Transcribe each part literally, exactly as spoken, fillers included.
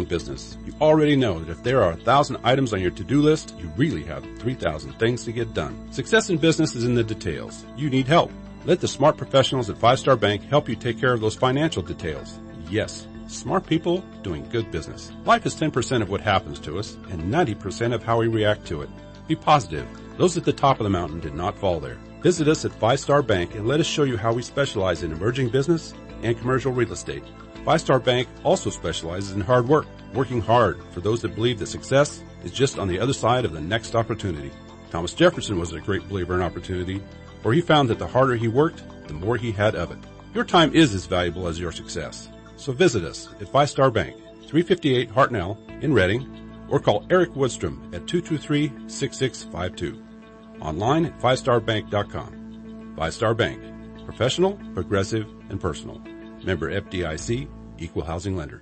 business, you already know that if there are a thousand items on your to-do list, you really have three thousand things to get done. Success in business is in the details. You need help. Let the smart professionals at Five Star Bank help you take care of those financial details. Yes, smart people doing good business. Life is ten percent of what happens to us and ninety percent of how we react to it. Be positive. Those at the top of the mountain did not fall there. Visit us at Five Star Bank and let us show you how we specialize in emerging business and commercial real estate. Five Star Bank also specializes in hard work, working hard for those that believe that success is just on the other side of the next opportunity. Thomas Jefferson was a great believer in opportunity, for he found that the harder he worked, the more he had of it. Your time is as valuable as your success. So visit us at Five Star Bank, three fifty-eight Hartnell in Reading, or call Eric Woodstrom at two two three, six six five two. Online at five star bank dot com. Five Star Bank. Professional, progressive, and personal. Member F D I C, Equal Housing Lender.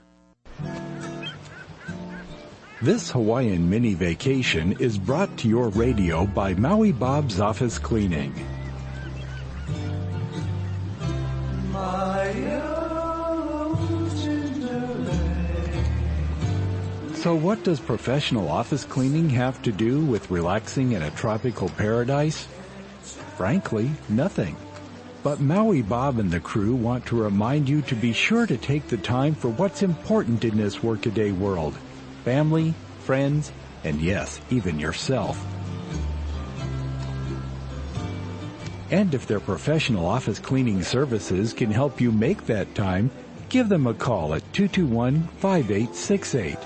This Hawaiian mini vacation is brought to your radio by Maui Bob's Office Cleaning. So what does professional office cleaning have to do with relaxing in a tropical paradise? Frankly, nothing. But Maui Bob and the crew want to remind you to be sure to take the time for what's important in this workaday world. Family, friends, and yes, even yourself. And if their professional office cleaning services can help you make that time, give them a call at two two one, five eight six eight.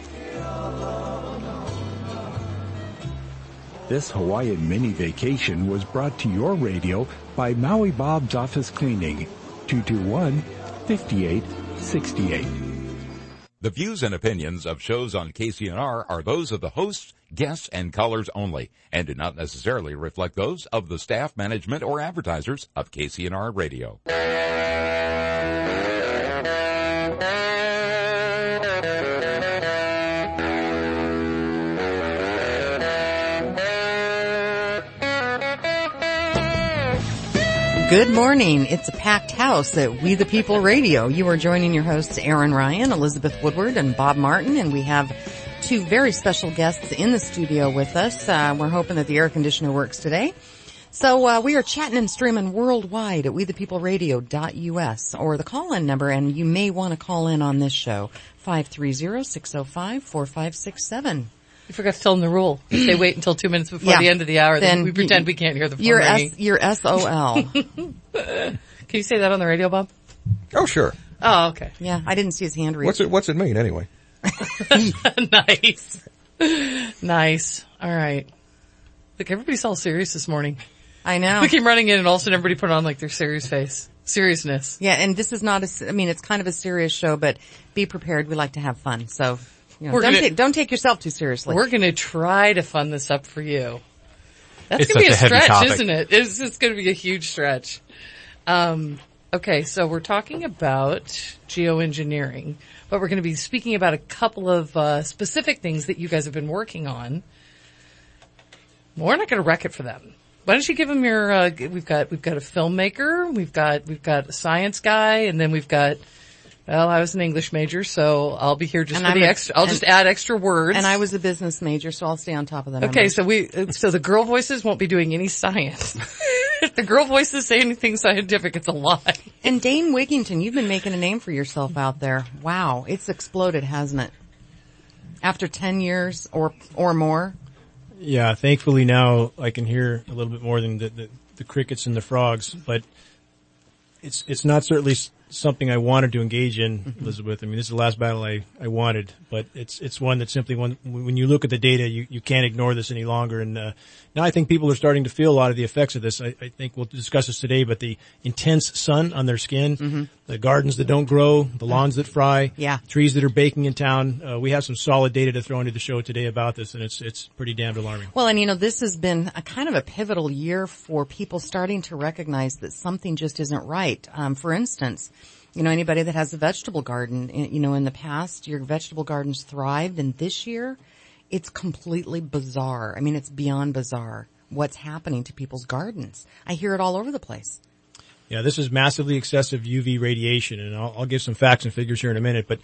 This Hawaiian mini vacation was brought to your radio by Maui Bob's Office Cleaning, two two one, five eight six eight. The views and opinions of shows on K C N R are those of the hosts, guests, and callers only, and do not necessarily reflect those of the staff, management, or advertisers of K C N R Radio. Good morning. It's a packed house at We the People Radio. You are joining your hosts, Aaron Ryan, Elizabeth Woodward, and Bob Martin, and we have two very special guests in the studio with us. Uh, we're hoping that the air conditioner works today. So uh, we are chatting and streaming worldwide at we the people radio dot U S, or the call-in number, and you may want to call in on this show, five three zero, six zero five, four five six seven. You forgot to tell them the rule. If they wait until two minutes before yeah. the end of the hour, then, then we pretend we can't hear the phone you're ringing. S, you're S O L. Can you say that on the radio, Bob? Oh, sure. Oh, okay. Yeah, I didn't see his hand reach. What's it, what's it mean anyway? Nice. Nice. All right. Look, everybody's all serious this morning. I know. We came running in and all of a sudden everybody put on like their serious face. Seriousness. Yeah, and this is not a, I mean, it's kind of a serious show, but be prepared. We like to have fun. So, you know, We're don't, gonna, take, don't take yourself too seriously. We're going to try to fun this up for you. That's It's going to be a, such a heavy stretch, topic. isn't it? It's just going to be a huge stretch. Um, okay, so we're talking about geoengineering, but we're going to be speaking about a couple of uh, specific things that you guys have been working on. We're not going to wreck it for them. Why don't you give them your? Uh, we've got we've got a filmmaker, we've got we've got a science guy, and then we've got. Well, I was an English major, so I'll be here just And for I'm the a- extra. I'll and- just add extra words. And I was a business major, so I'll stay on top of that. Okay, so we, so the girl voices won't be doing any science. If the girl voices say anything scientific, it's a lie. And Dane Wigington, you've been making a name for yourself out there. Wow, it's exploded, hasn't it? After ten years or or more. Yeah, thankfully now I can hear a little bit more than the, the, the crickets and the frogs, but it's it's not certainly s- something I wanted to engage in, mm-hmm. Elizabeth. I mean, this is the last battle I, I wanted, but it's it's one that simply, one, when you look at the data, you, you can't ignore this any longer. And uh, now I think people are starting to feel a lot of the effects of this. I, I think we'll discuss this today, but the intense sun on their skin, mm-hmm. the gardens that don't grow, the lawns that fry, yeah. trees that are baking in town. Uh, we have some solid data to throw into the show today about this, and it's it's pretty damned alarming. Well, and you know, this has been a kind of a pivotal year for people starting to recognize that something just isn't right. Um, for instance, you know, anybody that has a vegetable garden, you know, in the past, your vegetable gardens thrived, and this year, it's completely bizarre. I mean, it's beyond bizarre what's happening to people's gardens. I hear it all over the place. Yeah, this is massively excessive U V radiation, and I'll, I'll give some facts and figures here in a minute, but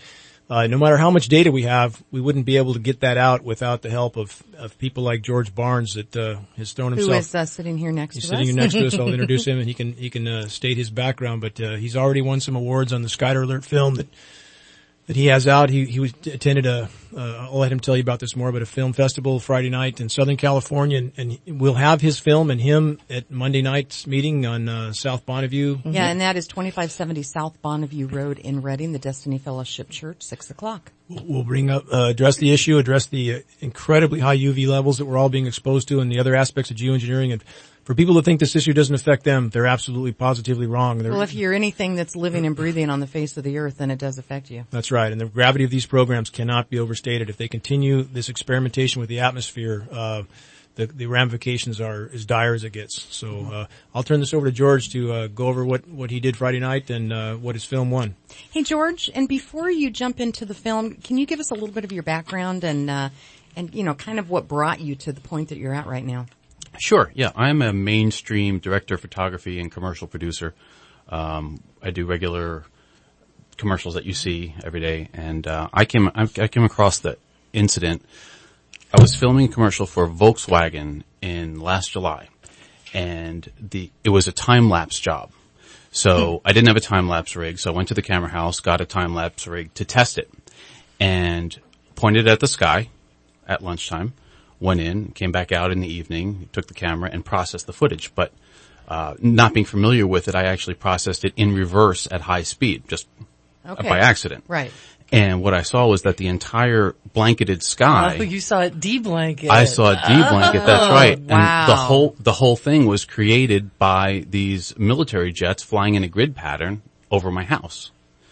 uh, no matter how much data we have, we wouldn't be able to get that out without the help of, of people like George Barnes that, uh, has thrown himself. Who is uh, sitting here next He's to sitting us. here next to us. I'll introduce him and he can, he can, uh, state his background, but, uh, he's already won some awards on the Skyder Alert film that, that he has out. He, he was attended a, uh, I'll let him tell you about this more, but a film festival Friday night in Southern California, and, and we'll have his film and him at Monday night's meeting on, uh, South Bonneview. Yeah, and that is twenty-five seventy South Bonneview Road in Reading, the Destiny Fellowship Church, six o'clock. We'll bring up, uh, address the issue, address the uh, incredibly high U V levels that we're all being exposed to and the other aspects of geoengineering. And for people that think this issue doesn't affect them, they're absolutely positively wrong. They're, Well, if you're anything that's living and breathing on the face of the earth, then it does affect you. That's right. And the gravity of these programs cannot be overstated. If they continue this experimentation with the atmosphere, uh, the, the ramifications are as dire as it gets. So, uh, I'll turn this over to George to, uh, go over what, what he did Friday night and, uh, what his film won. Hey, George, and before you jump into the film, can you give us a little bit of your background and, uh, and, you know, kind of what brought you to the point that you're at right now? Sure. Yeah, I'm a mainstream director of photography and commercial producer. Um, I do regular commercials that you see every day, and uh, I came I came across the incident. I was filming a commercial for Volkswagen in last July, and the it was a time lapse job. So I didn't have a time lapse rig, so I went to the camera house, got a time lapse rig to test it, and pointed at the sky at lunchtime. Went in, came back out in the evening, took the camera and processed the footage. But uh not being familiar with it, I actually processed it in reverse at high speed, just Okay. by accident. Right. And what I saw was that the entire blanketed sky. Oh, you saw it de-blanket. I saw a D-blanket, that's right. wow. And the whole, the whole thing was created by these military jets flying in a grid pattern over my house.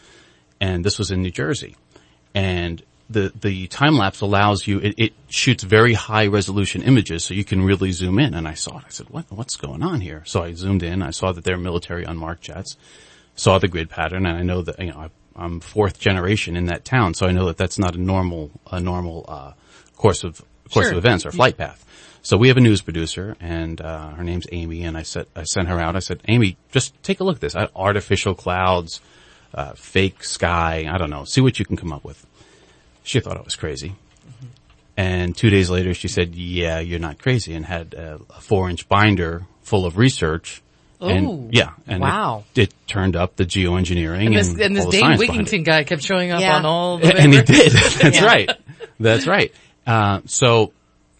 And this was in New Jersey. And the, the time lapse allows you, it, it shoots very high resolution images so you can really zoom in. And I saw it. I said, what, what's going on here? So I zoomed in. I saw that they're military unmarked jets, saw the grid pattern, and I know that, you know, I, I'm fourth generation in that town, so I know that that's not a normal, a normal, uh, course of, course Sure. of events or flight path. So we have a news producer, and, uh, her name's Amy, and I said, I sent her out. I said, Amy, just take a look at this. I had artificial clouds, uh, fake sky. I don't know. See what you can come up with. She thought I was crazy. Mm-hmm. And two days later, she said, yeah, you're not crazy, and had a, a four inch binder full of research. And, Ooh. yeah. And Wow. it, it turned up the geoengineering And this, and, and this all the Dane science behind Wigington it. guy kept showing up Yeah. on all the And he papers. did. That's Yeah. right. That's right. Uh, so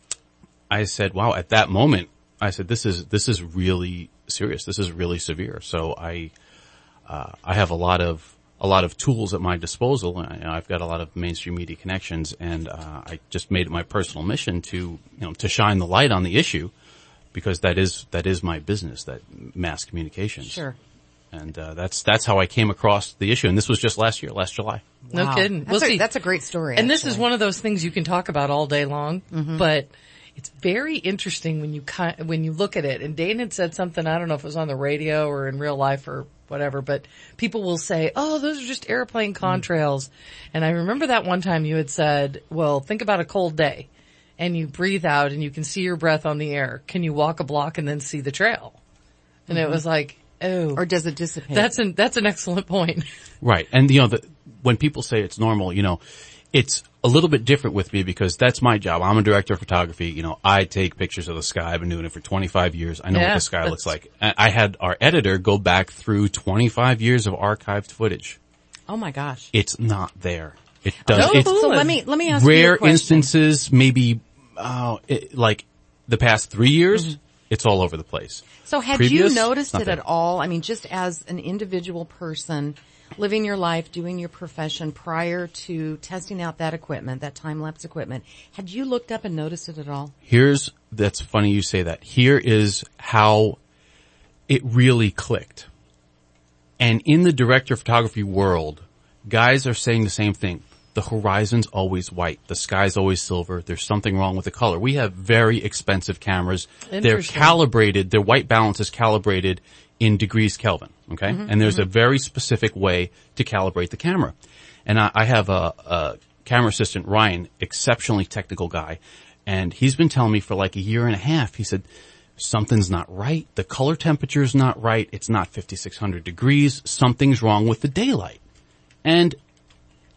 I said, wow, at that moment, I said, this is, this is really serious. This is really severe. So I, uh, I have a lot of, a lot of tools at my disposal. And I, I've got a lot of mainstream media connections, and, uh, I just made it my personal mission to, you know, to shine the light on the issue, because that is, that is my business, that mass communications. Sure. And, uh, that's, that's how I came across the issue. And this was just last year, last July. No Wow. kidding. That's, Well, a, see, that's a great story. and this is actually. one of those things you can talk about all day long, Mm-hmm. but it's very interesting when you ki- when you look at it. And Dane had said something, I don't know if it was on the radio or in real life or whatever, but people will say, oh, those are just airplane contrails. And I remember that one time you had said, well, think about a cold day and you breathe out and you can see your breath on the air. Can you walk a block and then see the trail? And it was like, oh, Or does it dissipate? that's an, that's an excellent point. Right. And, you know, the, when people say it's normal, you know, it's a little bit different with me because that's my job. I'm a director of photography. You know, I take pictures of the sky. I've been doing it for twenty-five years. I know Yeah, what the sky looks that's- like. I I had our editor go back through twenty-five years of archived footage. Oh my gosh. It's not there. It does. No, it's cool. So let me, let me ask you a rare question. instances, maybe, uh, it, like the past three years, it's all over the place. So had Previous, you noticed it nothing. at all? I mean, just as an individual person living your life, doing your profession prior to testing out that equipment, that time-lapse equipment, had you looked up and noticed it at all? Here's, that's funny you say that. Here is how it really clicked. And in the director of photography world, guys are saying the same thing. The horizon's always white. The sky's always silver. There's something wrong with the color. We have very expensive cameras. They're Interesting. calibrated, their white balance is calibrated in degrees Kelvin, okay? Mm-hmm, And there's a very specific way to calibrate the camera. And I, I have a, a camera assistant, Ryan, exceptionally technical guy, and he's been telling me for like a year and a half, he said, something's not right, the color temperature's not right, it's not fifty-six hundred degrees, something's wrong with the daylight. And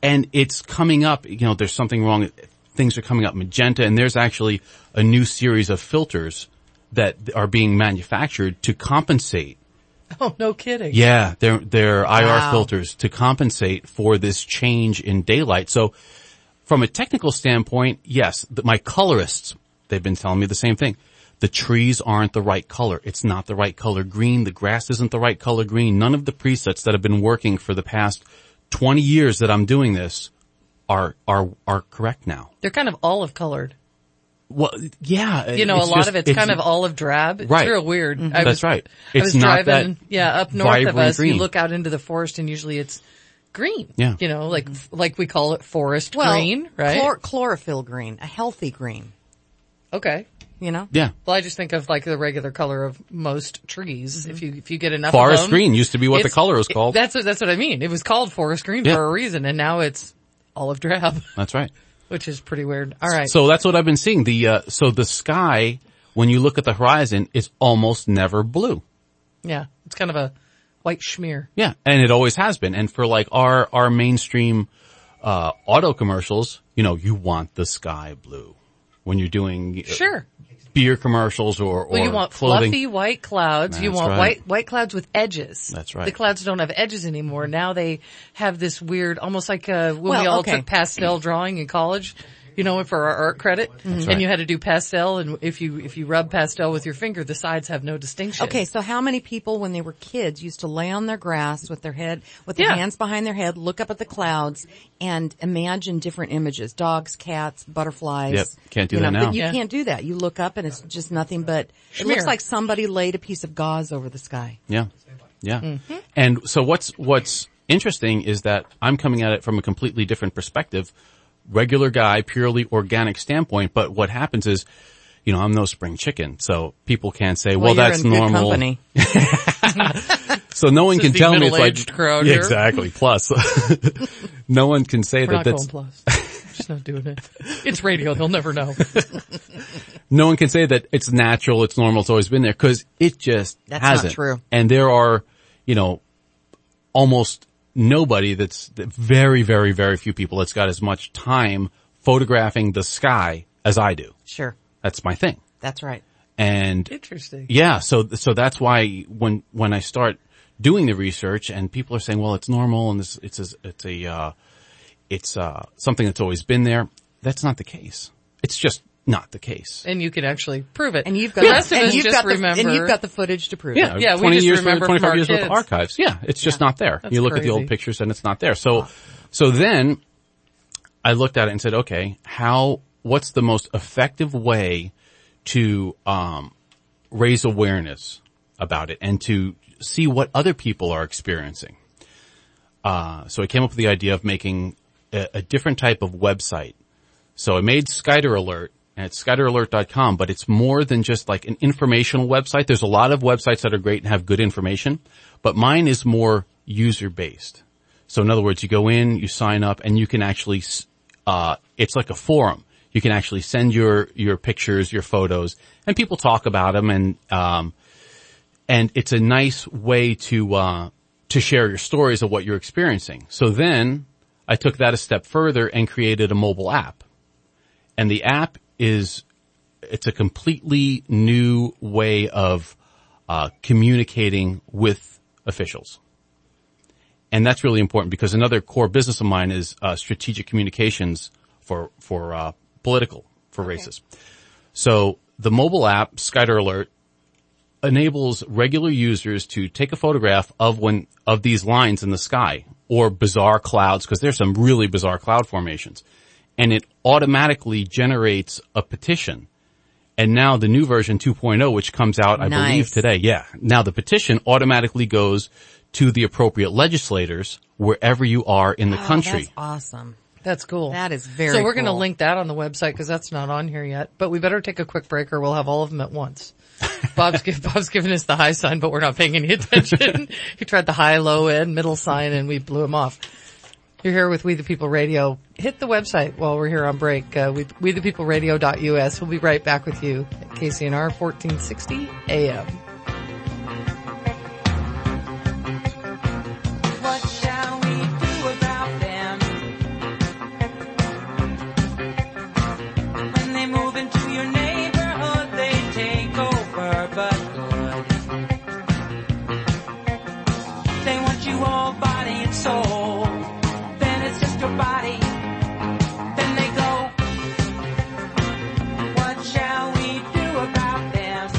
and it's coming up, you know, there's something wrong. Things are coming up magenta, and there's actually a new series of filters that are being manufactured to compensate. Oh, no kidding. Yeah, they're, they're I R Wow. filters to compensate for this change in daylight. So from a technical standpoint, yes, the, my colorists, they've been telling me the same thing. The trees aren't the right color. It's not the right color green. The grass isn't the right color green. None of the presets that have been working for the past twenty years that I'm doing this are, are, are correct now. They're kind of olive colored. Well, yeah. You know, it's a lot just- of it's, kind of olive drab. It's Right. real weird. I That's was, right. I It's was not driving, that yeah, up north of vibrant us. green. You look out into the forest and usually it's green. Yeah. You know, like, like we call it forest Well, green, right? chlor- chlorophyll green, a healthy green, Okay. you know? Yeah. Well, I just think of like the regular color of most trees. If you, if you get enough Forest of them. green used to be what the it's- color was called. it- That's what, that's what I mean. It was called forest green Yeah. for a reason and now it's olive drab, That's right. which is pretty weird. All right. So that's what I've been seeing. The, uh, so the sky, when you look at the horizon, is almost never blue. yeah. It's kind of a white schmear. Yeah. And it always has been. And for like our, our mainstream, uh, auto commercials, you know, you want the sky blue when you're doing uh, Sure. beer commercials or, or Well, you want clothing. fluffy white clouds. you That's want right. white white clouds with edges. That's right. The clouds don't have edges anymore. Now they have this weird, almost like uh, when Well, we all okay. took pastel drawing in college. You know, for our art credit, and right. you had to do pastel, and if you if you rub pastel with your finger, the sides have no distinction. Okay, so how many people when they were kids used to lay on their grass with their head, with their Yeah. hands behind their head, look up at the clouds and imagine different images, dogs, cats, butterflies. Yep, can't do you that know, now. But you Yeah. can't do that. You look up and it's just nothing but, it Schmear. looks like somebody laid a piece of gauze over the sky. Yeah. Yeah. Mm-hmm. And so what's, what's interesting is that I'm coming at it from a completely different perspective. Regular guy, purely organic standpoint, but what happens is, you know, I'm no spring chicken, so people can't say, well, Well, you're that's in normal. good company. So no one This is can the tell me it's like, middle-aged crowd yeah, here. exactly. Plus, no one can say We're that not that's, going plus. Just not doing it. It's radio. They'll never know. no one can say that it's natural, it's normal, it's always been there, cause it just That's not hasn't. true. And there are, you know, almost nobody that's, that very, very, very few people that's got as much time photographing the sky as I do. Sure. That's my thing. That's right. And Interesting. yeah, so, so that's why when, when I start doing the research and people are saying, well, it's normal and this, it's a, it's a, uh, it's, uh, something that's always been there. That's not the case. It's just not the case. And you can actually prove it. And you've got, the rest of and us you've just got the, remember. and you've got the footage to prove Yeah, it. Yeah, we twenty just years, remember twenty-five from our years worth of kids. archives. Yeah, it's just not there. That's You look at the old crazy. pictures and it's not there. So, so then I looked at it and said, okay, how, what's the most effective way to, um, raise awareness about it and to see what other people are experiencing? Uh, so I came up with the idea of making a, a different type of website. So I made Skyder Alert, and it's skyder alert dot com, but it's more than just like an informational website. There's a lot of websites that are great and have good information, but mine is more user-based. So in other words, you go in, you sign up, and you can actually, uh, it's like a forum. You can actually send your, your pictures, your photos, and people talk about them, and, um, and it's a nice way to, uh, to share your stories of what you're experiencing. So then I took that a step further and created a mobile app. And the app is, it's a completely new way of, uh, communicating with officials. And that's really important because another core business of mine is, uh, strategic communications for, for, uh, political, for races. So the mobile app, Skyder Alert, enables regular users to take a photograph of when, of these lines in the sky or bizarre clouds, because there's some really bizarre cloud formations. And it automatically generates a petition. And now the new version two point oh, which comes out, I Nice. believe today. Yeah. Now the petition automatically goes to the appropriate legislators wherever you are in the Oh, country. that's awesome. That's cool. That is very So we're going to cool. link that on the website because that's not on here yet. But we better take a quick break or we'll have all of them at once. Bob's, give, Bob's giving us the high sign, but we're not paying any attention. He tried the high, low, and middle sign, and we blew him off. You're here with We the People Radio. Hit the website while we're here on break. Uh, we, we the people radio dot U S. We'll be right back with you at K C N R fourteen sixty A M. What shall we do about them?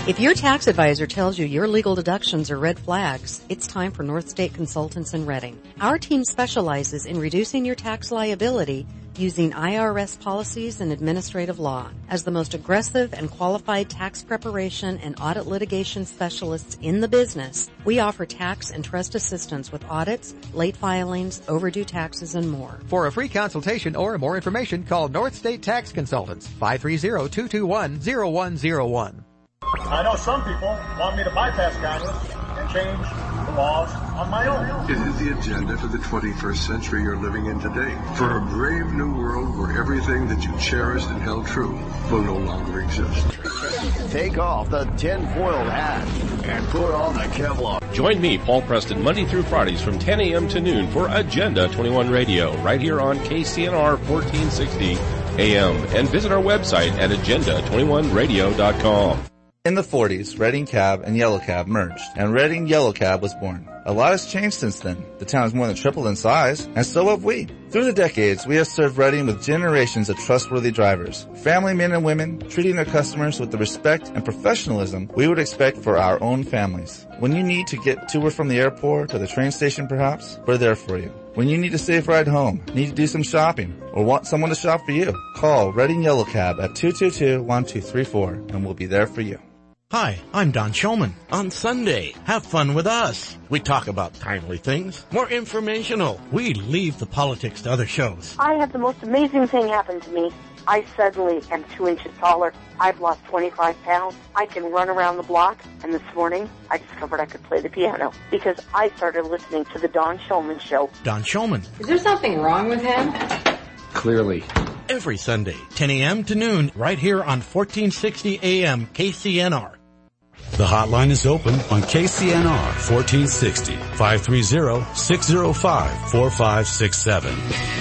If your tax advisor tells you your legal deductions are red flags, it's time for North State Consultants in Reading. Our team specializes in reducing your tax liability using I R S policies and administrative law. As the most aggressive and qualified tax preparation and audit litigation specialists in the business, we offer tax and trust assistance with audits, late filings, overdue taxes, and more. For a free consultation or more information, call North State Tax Consultants, five three zero, two two one, zero one zero one. I know some people want me to bypass Congress and change the laws on my own. It is the agenda for the twenty-first century you're living in today. For a brave new world where everything that you cherished and held true will no longer exist. Take off the tinfoil hat and put on the Kevlar. Join me, Paul Preston, Monday through Fridays from ten a.m. to noon for Agenda twenty-one Radio, right here on K C N R fourteen sixty A M. And visit our website at agenda twenty-one radio dot com. In the forties, Reading Cab and Yellow Cab merged, and Reading Yellow Cab was born. A lot has changed since then. The town has more than tripled in size, and so have we. Through the decades, we have served Reading with generations of trustworthy drivers, family men and women, treating their customers with the respect and professionalism we would expect for our own families. When you need to get to or from the airport or the train station perhaps, we're there for you. When you need a safe ride home, need to do some shopping, or want someone to shop for you, call Reading Yellow Cab at two two two, one two three four, and we'll be there for you. Hi, I'm Don Shulman. On Sunday, have fun with us. We talk about timely things, more informational. We leave the politics to other shows. I had the most amazing thing happen to me. I suddenly am two inches taller. I've lost twenty-five pounds. I can run around the block. And this morning, I discovered I could play the piano because I started listening to the Don Shulman Show. Don Shulman. Is there something wrong with him? Clearly. Every Sunday, ten a.m. to noon, right here on fourteen sixty A M K C N R. The hotline is open on K C N R fourteen sixty, five three zero, six zero five, four five six seven.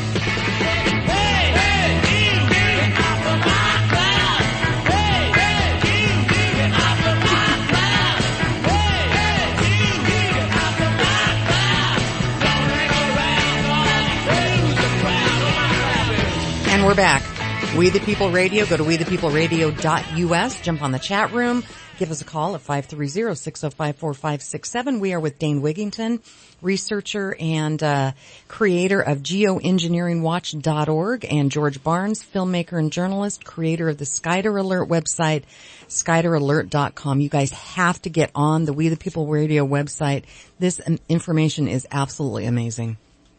And we're back. We the People Radio. Go to we the people radio dot U S. Jump on the chat room. Give us a call at five three zero, six zero five, four five six seven. We are with Dane Wigington, researcher and uh creator of geoengineering watch dot org, and George Barnes, filmmaker and journalist, creator of the Skyder Alert website, skyder alert dot com. You guys have to get on the We the People Radio website. This information is absolutely amazing.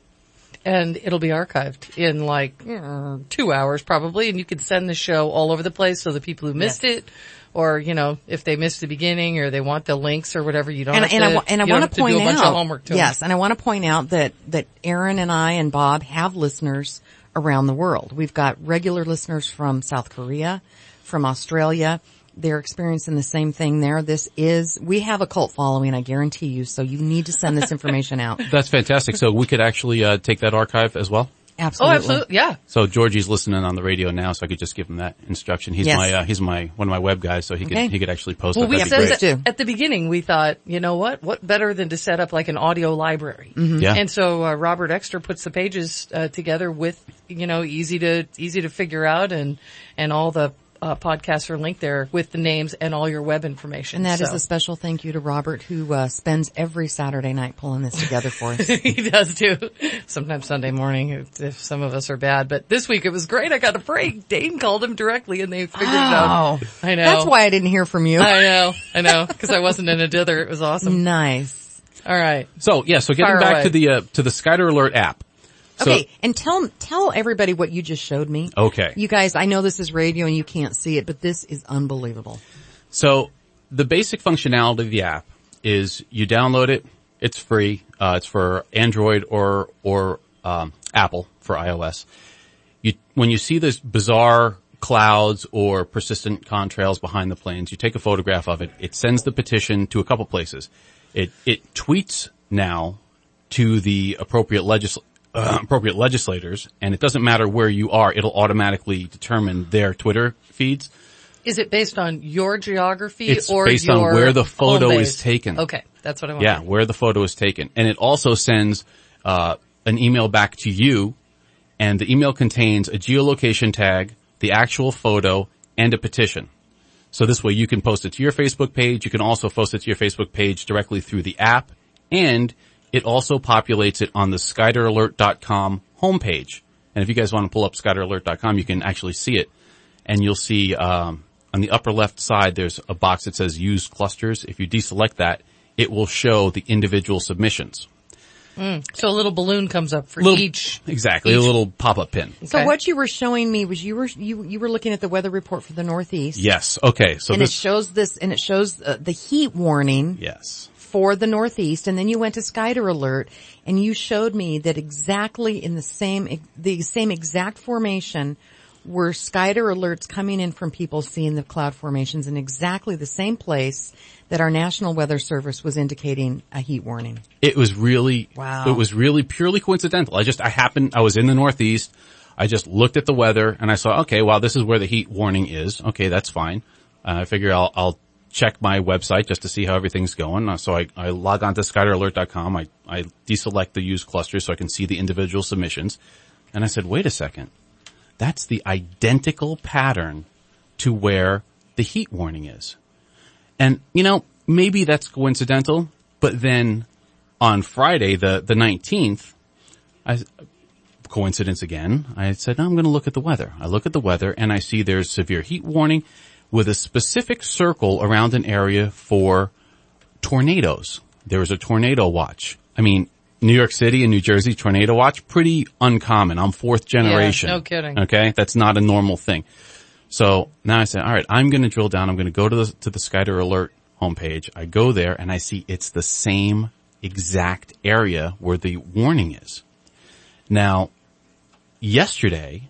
And it'll be archived in like uh, two hours probably, and you can send the show all over the place so the people who missed yes. it, or, you know, if they missed the beginning or they want the links or whatever, you don't and, have and to, I, and I want to point do a out, bunch of homework to yes, them. and I want to point out that, that Aaron and I and Bob have listeners around the world. We've got regular listeners from South Korea, from Australia. They're experiencing the same thing there. This is, we have a cult following, I guarantee you, so you need to send this information out. That's fantastic. So we could actually uh, take that archive as well? Absolutely. Oh, absolutely, yeah. So Georgie's listening on the radio now, so I could just give him that instruction. He's yes. my, uh, he's my, one of my web guys, so he okay. could, he could actually post well, it. We That'd said be great. that at the beginning, we thought, you know what, what better than to set up like an audio library? Mm-hmm. Yeah. And so, uh, Robert Exter puts the pages, uh, together with, you know, easy to, easy to figure out, and, and all the, Uh, podcasts are linked there with the names and all your web information. And that so. is a special thank you to Robert, who uh, spends every Saturday night pulling this together for us. He does too. Sometimes Sunday morning if, if some of us are bad. But this week it was great. I got a break. Dane called him directly and they figured oh, it out. I know. That's why I didn't hear from you. I know. I know. Because I wasn't in a dither. It was awesome. Nice. All right. So, yeah, so getting Fire back away. to the, uh, to the Skyder Alert app. So, okay, and tell tell everybody what you just showed me. Okay. You guys, I know this is radio and you can't see it, but this is unbelievable. So the basic functionality of the app is you download it. It's free. Uh, it's for Android or or um, Apple for iOS. You when you see this bizarre clouds or persistent contrails behind the planes, you take a photograph of it. It sends the petition to a couple places. It it tweets now to the appropriate legisl- uh, appropriate legislators, and it doesn't matter where you are, it'll automatically determine their Twitter feeds. Is it based on your geography It's or based your on where the photo home is base? taken. Okay, that's what I want. Yeah, where the photo is taken. And it also sends uh an email back to you, and the email contains a geolocation tag, the actual photo, and a petition. So this way you can post it to your Facebook page. You can also post it to your Facebook page directly through the app. And it also populates it on the Skyder Alert dot com homepage. And if you guys want to pull up Skyder Alert dot com, you can actually see it. And you'll see, um, on the upper left side, there's a box that says use clusters. If you deselect that, it will show the individual submissions. Mm. So a little balloon comes up for little, each. Exactly, each. a little pop-up pin. So Okay. what you were showing me was you were you you were looking at the weather report for the Northeast. Yes. Okay. So and this it shows this, and it shows uh, the heat warning. Yes. For the Northeast, and then you went to Skyder Alert, and you showed me that exactly in the same the same exact formation were Skyder alerts coming in from people seeing the cloud formations in exactly the same place that our National Weather Service was indicating a heat warning. It was really, wow. It was really purely coincidental. I just, I happened, I was in the Northeast. I just looked at the weather and I saw, okay, well, this is where the heat warning is. Okay, that's fine. Uh, I figure I'll, I'll check my website just to see how everything's going. Uh, so I, I log on to Skyder Alert dot com. I, I deselect the use cluster so I can see the individual submissions. And I said, wait a second. That's the identical pattern to where the heat warning is. And, you know, maybe that's coincidental, but then on Friday, the, the nineteenth, I, coincidence again, I said, no, I'm going to look at the weather. I look at the weather and I see there's severe heat warning with a specific circle around an area for tornadoes. There was a tornado watch. I mean, New York City and New Jersey tornado watch, pretty uncommon. I'm fourth generation. Yeah, no kidding. Okay. That's not a normal thing. So now I said, all right, I'm going to drill down. I'm going to go to the, to the Skyder Alert homepage. I go there and I see it's the same exact area where the warning is. Now, yesterday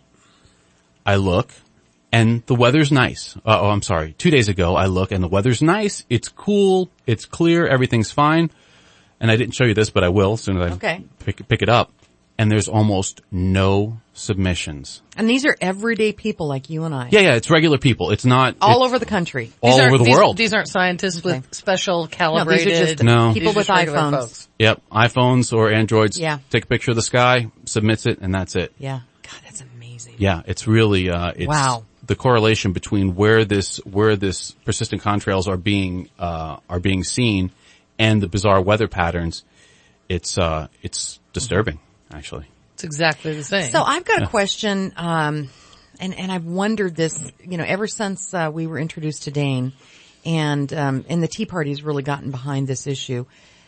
I look and the weather's nice. Uh, oh, I'm sorry. Two days ago I look and the weather's nice. It's cool. It's clear. Everything's fine. And I didn't show you this, but I will as soon as I okay. pick, pick it up. And there's almost no submissions. And these are everyday people like you and I. Yeah, yeah, it's regular people. It's not all it's over the country, all over the these, world. These aren't scientists okay. with special calibrated. No, these are just no. people with iPhones. Folks. Yep, iPhones or Androids. Yeah. Take a picture of the sky, submits it, and that's it. Yeah. God, that's amazing. Yeah, it's really uh, it's wow. the correlation between where this where this persistent contrails are being uh, are being seen and the bizarre weather patterns. It's uh, it's disturbing, actually. It's exactly the same. So I've got a question, um, and, and I've wondered this, you know, ever since, uh, we were introduced to Dane and, um, and the Tea Party has really gotten behind this issue.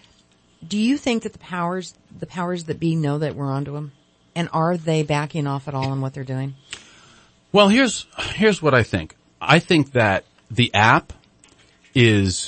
Do you think that the powers, the powers that be know that we're onto them? And are they backing off at all on what they're doing? Well, here's, here's what I think. I think that the app is,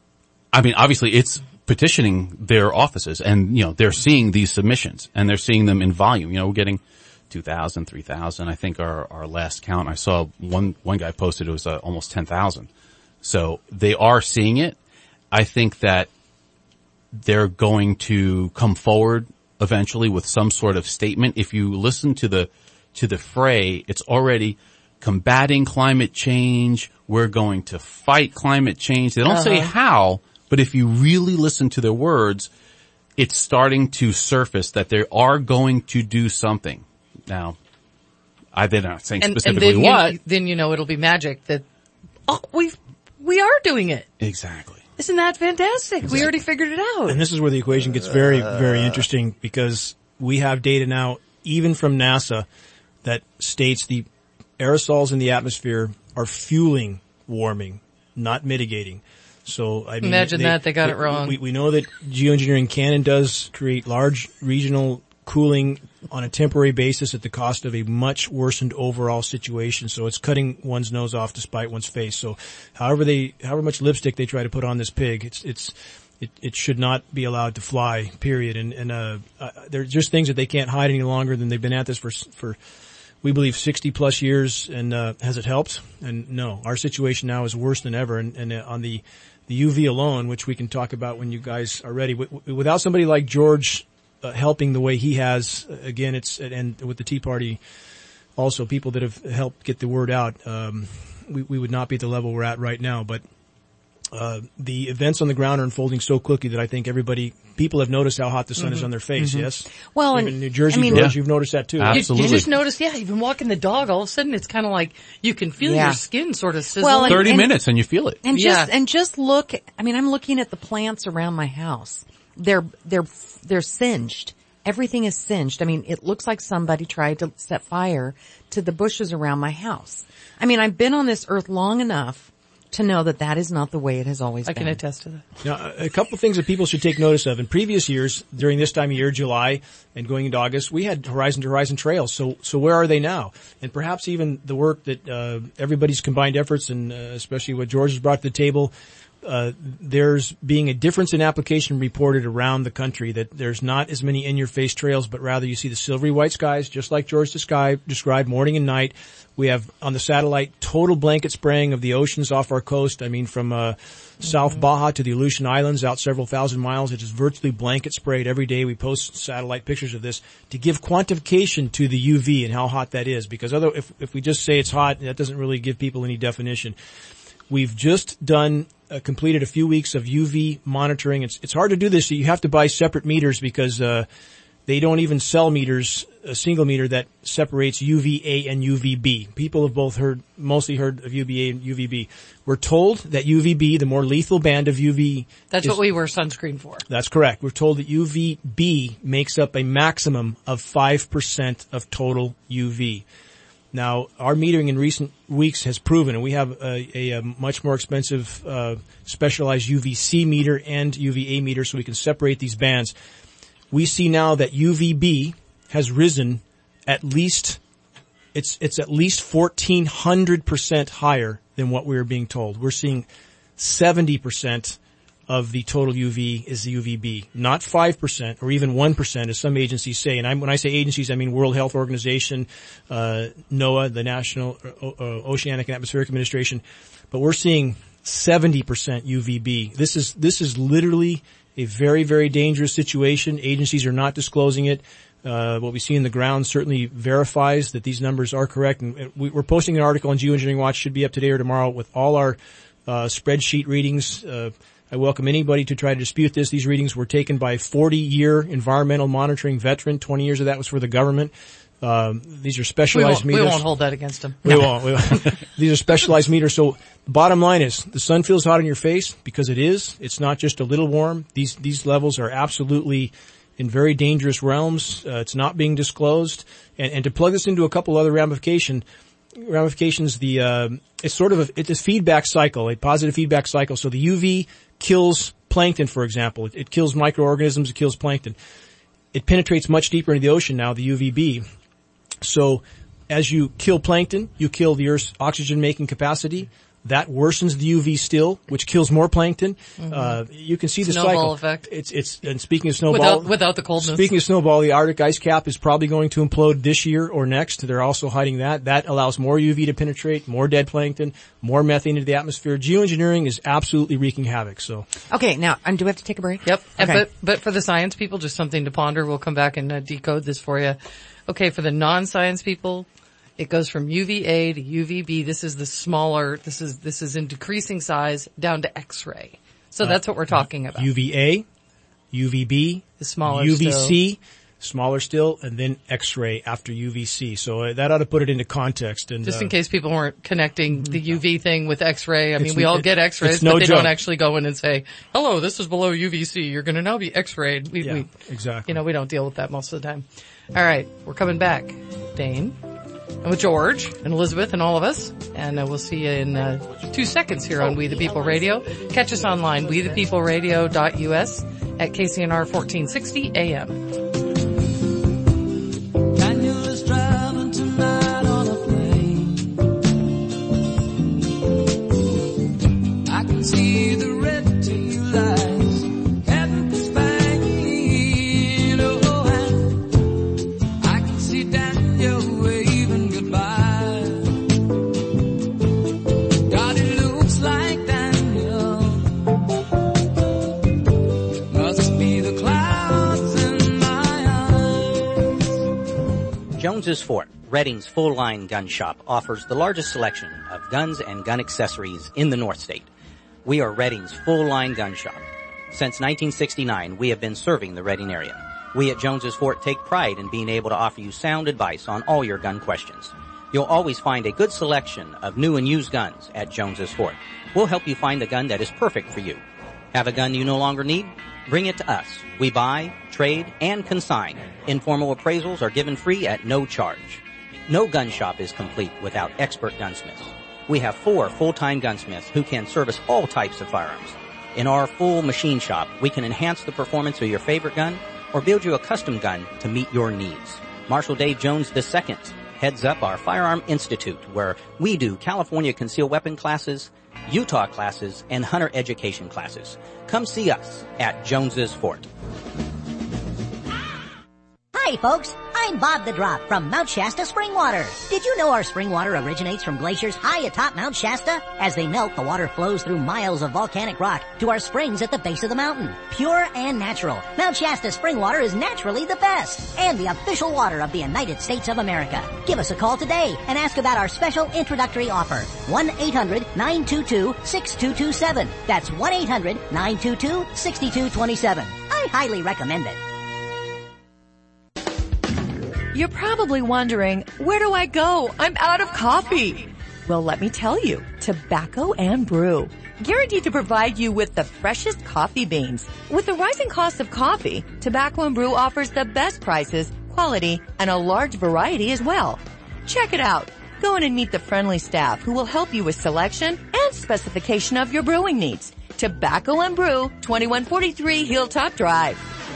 I mean, obviously it's petitioning their offices and, you know, they're seeing these submissions and they're seeing them in volume. You know, we're getting two thousand, three thousand. I think our, our last count, I saw one, one guy posted it was uh, almost ten thousand. So they are seeing it. I think that they're going to come forward eventually with some sort of statement. If you listen to the, to the fray, it's already combating climate change. We're going to fight climate change. They don't uh-huh. say how. But if you really listen to their words, it's starting to surface that they are going to do something. Now, I they're not saying and, specifically and then what. You, then you know it'll be magic that oh we we are doing it. Exactly. Isn't that fantastic? Exactly. We already figured it out. And this is where the equation gets very, very interesting because we have data now, even from NASA, that states the aerosols in the atmosphere are fueling warming, not mitigating. So I mean, imagine they, that they got they, it wrong. We, we know that geoengineering can and does create large regional cooling on a temporary basis at the cost of a much worsened overall situation. So it's cutting one's nose off to spite one's face. So however they, however much lipstick they try to put on this pig, it's, it's, it, it should not be allowed to fly, period. And, and, uh, uh, there's just things that they can't hide any longer than they've been at this for, for, we believe sixty plus years. And, uh, has it helped? And no, our situation now is worse than ever. And, and uh, on the, the U V alone, which we can talk about when you guys are ready, w- w- without somebody like George uh, helping the way he has, again, it's, and with the Tea Party, also people that have helped get the word out, um, we, we would not be at the level we're at right now. But uh, the events on the ground are unfolding so quickly that I think everybody, people have noticed how hot the sun Mm-hmm. is on their face, Mm-hmm. yes? Well, Even and, New Jersey, I mean, George, yeah. you've noticed that too. Absolutely. Did you just notice, yeah, even walking the dog, all of a sudden it's kind of like you can feel Yeah. your skin sort of sizzling. Well, and- thirty and- minutes and you feel it. And Yeah. just, and just look, I mean, I'm looking at the plants around my house. They're, they're, they're singed. Everything is singed. I mean, it looks like somebody tried to set fire to the bushes around my house. I mean, I've been on this earth long enough to know that that is not the way it has always I been. can attest to that. Now, a couple of things that people should take notice of. In previous years, during this time of year, July and going into August, we had Horizon to Horizon trails. So, so where are they now? And perhaps even the work that uh, everybody's combined efforts, and uh, especially what George has brought to the table, uh, there's being a difference in application reported around the country, that there's not as many in-your-face trails, but rather you see the silvery white skies, just like George described, described morning and night. We have on the satellite total blanket spraying of the oceans off our coast. I mean, from uh, South Baja to the Aleutian Islands, out several thousand miles, it is virtually blanket sprayed every day. We post satellite pictures of this to give quantification to the U V and how hot that is, because other if if we just say it's hot, that doesn't really give people any definition. We've just done uh, completed a few weeks of U V monitoring. It's it's hard to do this. You have to buy separate meters because uh they don't even sell meters, a single meter that separates U V A and U V B. People have both heard, mostly heard of U V A and U V B. We're told that U V B, the more lethal band of U V. That's is, what we wear sunscreen for. That's correct. We're told that U V B makes up a maximum of five percent of total U V. Now, our metering in recent weeks has proven, and we have a, a, a much more expensive, uh, specialized U V C meter and U V A meter so we can separate these bands. We see now that U V B has risen at least, it's, it's at least fourteen hundred percent higher than what we were being told. We're seeing seventy percent of the total U V is the U V B, not five percent or even one percent as some agencies say. And I'm, when I say agencies, I mean World Health Organization, uh, NOAA, the National uh, Oceanic and Atmospheric Administration. But we're seeing seventy percent U V B. This is, this is literally a very, very dangerous situation. Agencies are not disclosing it. Uh, what we see in the ground certainly verifies that these numbers are correct. And we, we're posting an article on Geoengineering Watch, should be up today or tomorrow, with all our uh, spreadsheet readings. Uh, I welcome anybody to try to dispute this. These readings were taken by a forty-year environmental monitoring veteran. twenty years of that was for the government. Um, these are specialized we meters. We won't hold that against them. We won't. We won't. These are specialized meters. So the bottom line is the sun feels hot on your face because it is. It's not just a little warm. These, these levels are absolutely in very dangerous realms. Uh, it's not being disclosed. And, and to plug this into a couple other ramification, ramifications, the, uh, it's sort of a, it's a feedback cycle, a positive feedback cycle. So the U V kills plankton, for example. It, it kills microorganisms. It kills plankton. It penetrates much deeper into the ocean now, the U V B. So as you kill plankton, you kill the Earth's oxygen-making capacity. That worsens the U V still, which kills more plankton. Mm-hmm. Uh, you can see the Snowball cycle. effect. It's, it's, and speaking of snowball. Without, without the coldness. Speaking of snowball, the Arctic ice cap is probably going to implode this year or next. They're also hiding that. That allows more U V to penetrate, more dead plankton, more methane into the atmosphere. Geoengineering is absolutely wreaking havoc, so. Okay, now, and do we have to take a break? Yep. And Okay. but, but for the science people, just something to ponder. We'll come back and uh, decode this for you. Okay, for the non-science people, it goes from U V A to U V B. This is the smaller, this is, this is in decreasing size down to X-ray. So that's what we're talking about. U V A, U V B, The smaller U V C, still. smaller still, and then X-ray after U V C. So uh, that ought to put it into context. And Just uh, in case people weren't connecting the U V thing with X-ray. I mean, It's- we all it- get X-rays, it's no but they joke. don't actually go in and say, hello, this is below U V C. You're going to now be X-rayed. We, Yeah, we, exactly. you know, we don't deal with that most of the time. All right. We're coming back. Dane. And with George and Elizabeth and all of us. And uh, we'll see you in uh, two seconds here on We the People Radio. Catch us online, we the people radio dot U S at K C N R fourteen sixty A M. Daniel is driving tonight on a plane. I can see the red tail lights heading for Spain. Oh, and I can see Daniel waving goodbye. God, it looks like Daniel must be the clouds in my eyes. Jones's Fort, Redding's full-line gun shop, offers the largest selection of guns and gun accessories in the North State. We are Reading's full-line gun shop. Since nineteen sixty-nine, we have been serving the Reading area. We at Jones's Fort take pride in being able to offer you sound advice on all your gun questions. You'll always find a good selection of new and used guns at Jones's Fort. We'll help you find the gun that is perfect for you. Have a gun you no longer need? Bring it to us. We buy, trade, and consign. Informal appraisals are given free at no charge. No gun shop is complete without expert gunsmiths. We have four full-time gunsmiths who can service all types of firearms. In our full machine shop, we can enhance the performance of your favorite gun or build you a custom gun to meet your needs. Marshal Dave Jones the Second heads up our Firearm Institute, where we do California concealed weapon classes, Utah classes, and hunter education classes. Come see us at Jones's Fort. Hi folks, I'm Bob the Drop from Mount Shasta Spring Water. Did you know our spring water originates from glaciers high atop Mount Shasta? As they melt, the water flows through miles of volcanic rock to our springs at the base of the mountain. Pure and natural, Mount Shasta Spring Water is naturally the best and the official water of the United States of America. Give us a call today and ask about our special introductory offer. one eight hundred nine two two six two two seven. That's one eight hundred nine two two six two two seven. I highly recommend it. You're probably wondering, where do I go? I'm out of coffee. Well, let me tell you, Tobacco and Brew. Guaranteed to provide you with the freshest coffee beans. With the rising cost of coffee, Tobacco and Brew offers the best prices, quality, and a large variety as well. Check it out. Go in and meet the friendly staff who will help you with selection and specification of your brewing needs. Tobacco and Brew, twenty-one forty-three Hilltop Drive.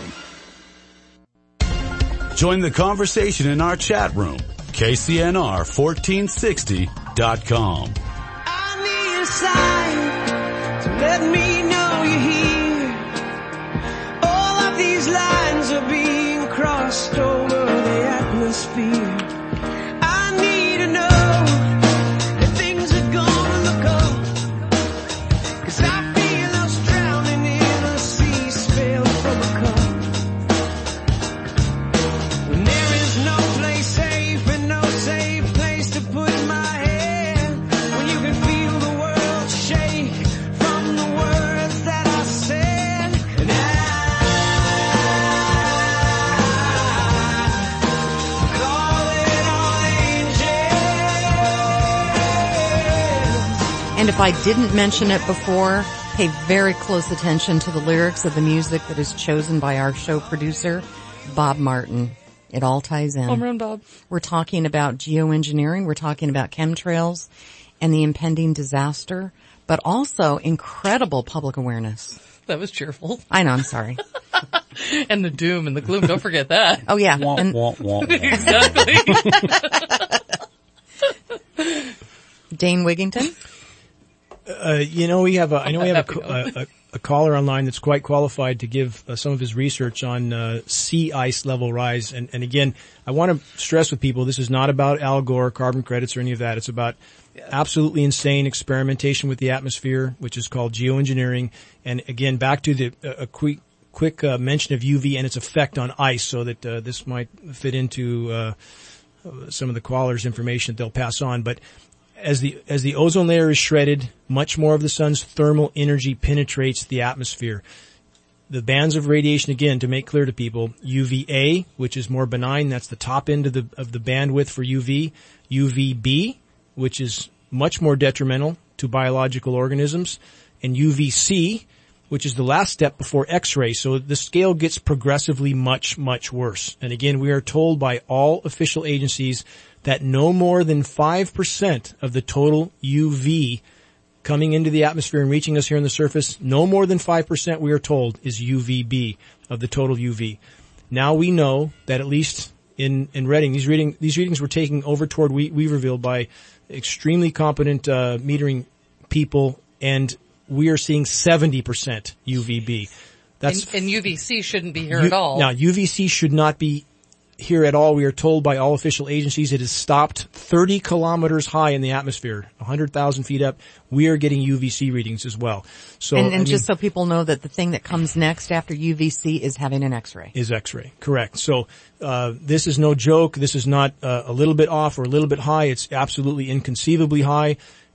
Join the conversation in our chat room, K C N R fourteen sixty dot com. I need a sign to let me know you're here. All of these lines are being crossed over the atmosphere. I need to know that things are gonna look up, 'cause I feel us drowning in a sea spilled from a cup. And if I didn't mention it before, pay very close attention to the lyrics of the music that is chosen by our show producer, Bob Martin. It all ties in. Home run, Bob. We're talking about geoengineering. We're talking about chemtrails and the impending disaster, but also incredible public awareness. That was cheerful. I know, I'm sorry. And the doom and the gloom, don't forget that. Oh yeah. Wah, and- wah, wah, wah. Exactly. Dane Wigington? Uh, you know, we have a, I know we have a, a, a caller online that's quite qualified to give uh, some of his research on uh, sea ice level rise. And, and again, I want to stress with people, this is not about Al Gore, carbon credits, or any of that. It's about absolutely insane experimentation with the atmosphere, which is called geoengineering. And again, back to the uh, a quick quick uh, mention of U V and its effect on ice, so that uh, this might fit into uh, some of the callers' information that they'll pass on. But As the, as the ozone layer is shredded, much more of the sun's thermal energy penetrates the atmosphere. The bands of radiation, again, to make clear to people, U V A, which is more benign, that's the top end of the, of the bandwidth for U V. U V B, which is much more detrimental to biological organisms. And U V C, which is the last step before X-ray. So the scale gets progressively much, much worse. And again, we are told by all official agencies that no more than five percent of the total U V coming into the atmosphere and reaching us here on the surface, no more than five percent, we are told, is U V B of the total U V. Now we know that at least in, in Reading, these reading, these readings were taken over toward we- Weaverville by extremely competent, uh, metering people, and we are seeing seventy percent U V B. That's, and, and U V C shouldn't be here U- at all. Now, U V C should not be here at all. We are told by all official agencies it has stopped thirty kilometers high in the atmosphere, one hundred thousand feet up. We are getting U V C readings as well. So, and, and I mean, just so people know that the thing that comes next after U V C is having an X-ray. Is X-ray, correct. So, uh, this is no joke. This is not uh, a little bit off or a little bit high. It's absolutely inconceivably high.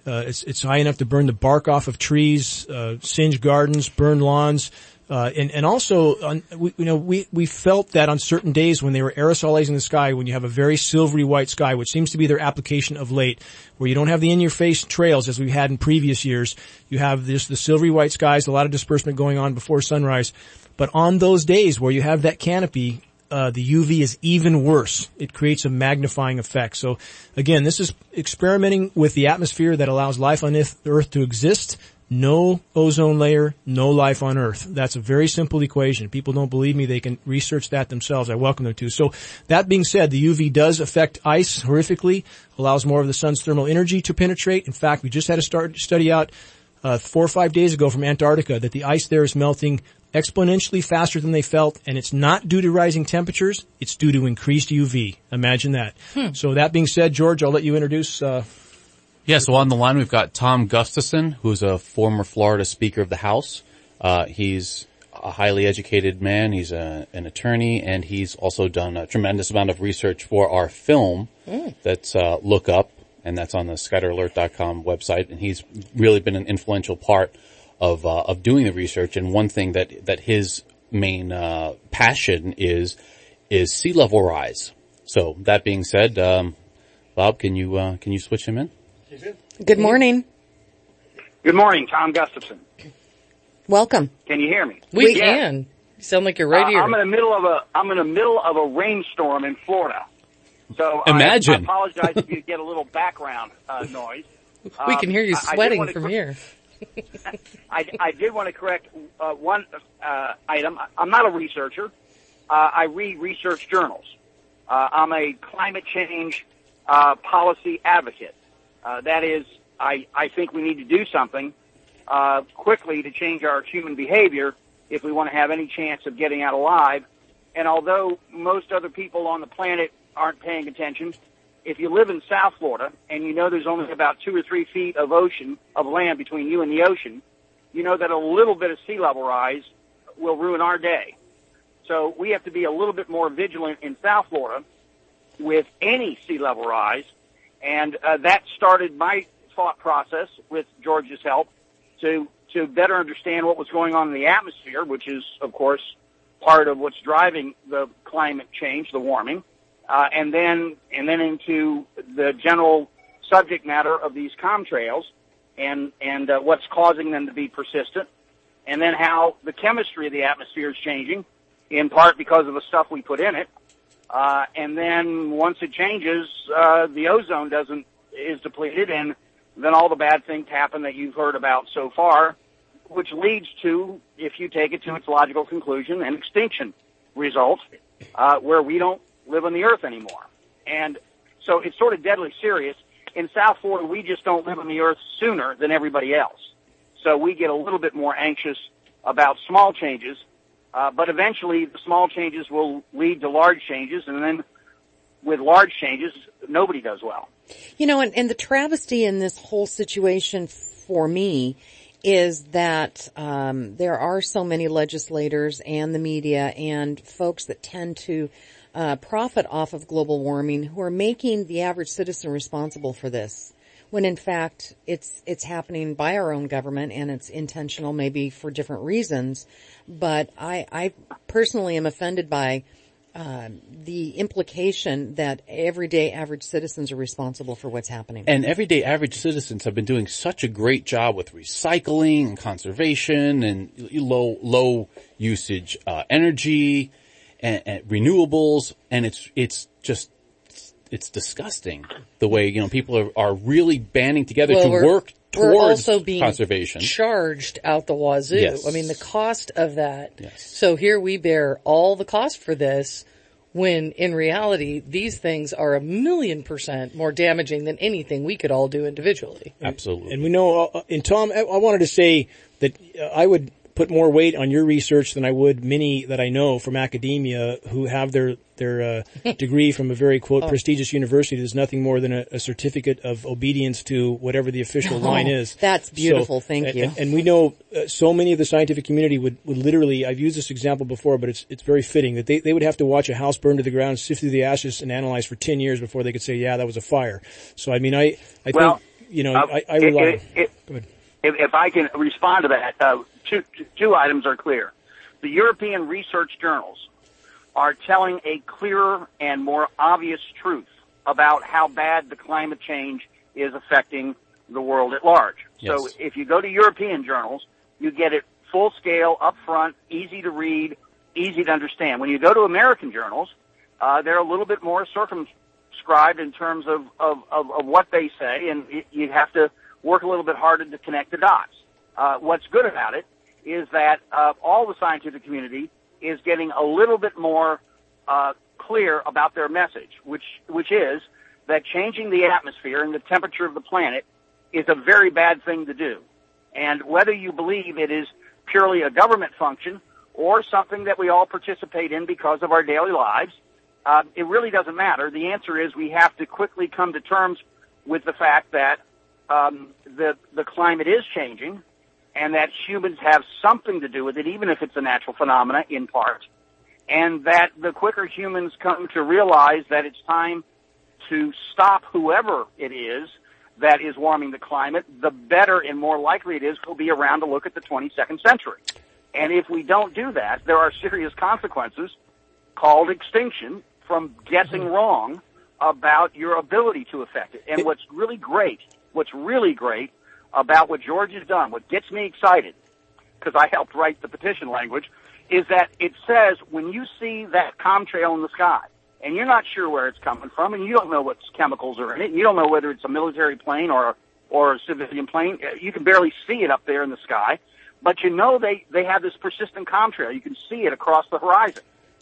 Uh, it's, it's high enough to burn the bark off of trees, uh, singe gardens, burn lawns. Uh, and, and also, on, we, you know, we, we felt that on certain days when they were aerosolizing the sky, when you have a very silvery white sky, which seems to be their application of late, where you don't have the in-your-face trails as we had in previous years. You have just the silvery white skies, a lot of disbursement going on before sunrise. But on those days where you have that canopy, uh, the U V is even worse. It creates a magnifying effect. So again, this is experimenting with the atmosphere that allows life on Earth to exist. No ozone layer, no life on Earth. That's a very simple equation. People don't believe me, they can research that themselves. I welcome them to. So that being said, the U V does affect ice horrifically, allows more of the sun's thermal energy to penetrate. In fact, we just had a start study out uh, four or five days ago from Antarctica that the ice there is melting exponentially faster than they felt, and it's not due to rising temperatures, it's due to increased U V. Imagine that. Hmm. So that being said, George, I'll let you introduce uh Yeah, so on the line we've got Tom Gustafson, who's a former Florida Speaker of the House. Uh, he's a highly educated man. He's a, an attorney, and he's also done a tremendous amount of research for our film mm. that's uh, Look Up, and that's on the scatter alert dot com website. And he's really been an influential part of uh, of doing the research. And one thing that that his main uh, passion is is sea level rise. So that being said, um, Bob, can you uh, can you switch him in? Good morning. Good morning, Tom Gustafson. Welcome. Can you hear me? We yeah. can. You sound like you're right uh, here. I'm in the middle of a I'm in the middle of a rainstorm in Florida. So Imagine. I, I apologize if you get a little background uh, noise. We um, can hear you sweating from cor- here. I, I did want to correct uh, one uh, item. I'm not a researcher. Uh, I read research journals. Uh, I'm a climate change uh, policy advocate. Uh, that is, I, I think we need to do something uh, quickly to change our human behavior if we want to have any chance of getting out alive. And although most other people on the planet aren't paying attention, if you live in South Florida and you know there's only about two or three feet of ocean, of land between you and the ocean, you know that a little bit of sea level rise will ruin our day. So we have to be a little bit more vigilant in South Florida with any sea level rise. And uh, that started my thought process with George's help to to better understand what was going on in the atmosphere, which is, of course, part of what's driving the climate change, the warming, uh, and then and then into the general subject matter of these contrails and and uh, what's causing them to be persistent, and then how the chemistry of the atmosphere is changing, in part because of the stuff we put in it. Uh, and then once it changes, uh, the ozone doesn't, is depleted, and then all the bad things happen that you've heard about so far, which leads to, if you take it to its logical conclusion, an extinction result, uh, where we don't live on the earth anymore. And so it's sort of deadly serious. In South Florida, we just don't live on the earth sooner than everybody else. So we get a little bit more anxious about small changes. Uh, but eventually the small changes will lead to large changes, and then with large changes, nobody does well. You know, and, and the travesty in this whole situation for me is that um, there are so many legislators and the media and folks that tend to uh, profit off of global warming who are making the average citizen responsible for this, when in fact it's it's happening by our own government and it's intentional, maybe for different reasons. But I, I personally am offended by uh, the implication that everyday average citizens are responsible for what's happening. And everyday average citizens have been doing such a great job with recycling and conservation and low low usage uh, energy and, and renewables, and it's it's just it's disgusting the way, you know, people are, are really banding together well, to we're, work we're towards also being conservation. Charged out the wazoo. Yes. I mean, the cost of that. Yes. So here we bear all the cost for this, when in reality, these things are a million percent more damaging than anything we could all do individually. Absolutely. And we know, uh, and Tom, I, I wanted to say that uh, I would put more weight on your research than I would many that I know from academia who have their their uh, degree from a very, quote, oh. prestigious university that's nothing more than a, a certificate of obedience to whatever the official oh, line is. That's beautiful. So, Thank and, you. And, and we know uh, so many of the scientific community would, would literally, I've used this example before, but it's it's very fitting, that they, they would have to watch a house burn to the ground, sift through the ashes, and analyze for ten years before they could say, yeah, that was a fire. So, I mean, I, I well, think... you know, Uh, I, I rely. it, it, Go ahead. If, if I can respond to that, uh, two, two items are clear. The European research journals are telling a clearer and more obvious truth about how bad the climate change is affecting the world at large. Yes. So if you go to European journals, you get it full scale, up front, easy to read, easy to understand. When you go to American journals, uh, they're a little bit more circumscribed in terms of, of, of, of what they say, and it, you have to work a little bit harder to connect the dots. Uh, what's good about it is that uh, all the scientific community is getting a little bit more uh, clear about their message, which which is that changing the atmosphere and the temperature of the planet is a very bad thing to do. And whether you believe it is purely a government function or something that we all participate in because of our daily lives, uh, it really doesn't matter. The answer is we have to quickly come to terms with the fact that um, the the climate is changing, and that humans have something to do with it, even if it's a natural phenomena in part, and that the quicker humans come to realize that it's time to stop whoever it is that is warming the climate, the better and more likely it is we'll be around to look at the twenty-second century. And if we don't do that, there are serious consequences called extinction from guessing wrong about your ability to affect it. And what's really great, what's really great about what George has done, what gets me excited, because I helped write the petition language, is that it says when you see that contrail in the sky, and you're not sure where it's coming from, and you don't know what chemicals are in it, and you don't know whether it's a military plane or, or a civilian plane, you can barely see it up there in the sky, but you know they, they have this persistent contrail. You can see it across the horizon.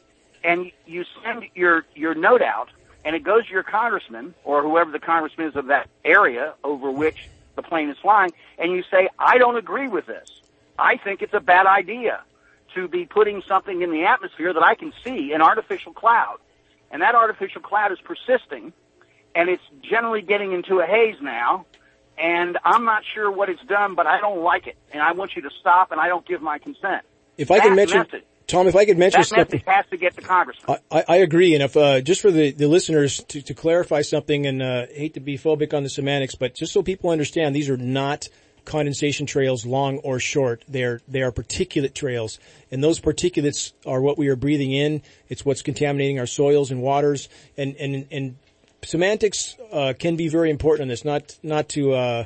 And you send your, your note out, and it goes to your congressman, or whoever the congressman is of that area over which the plane is flying, and you say, I don't agree with this. I think it's a bad idea to be putting something in the atmosphere that I can see, an artificial cloud. And that artificial cloud is persisting, and it's generally getting into a haze now, and I'm not sure what it's done, but I don't like it, and I want you to stop, and I don't give my consent. If I that can mention, message, Tom, if I could mention that something. message has to get to Congressman. I, I agree, and if uh, just for the, the listeners to, to clarify something, and uh, hate to be phobic on the semantics, but just so people understand, these are not condensation trails, long or short. They are they are particulate trails, and those particulates are what we are breathing in. It's what's contaminating our soils and waters, and and and semantics uh, can be very important in this. Not not to uh,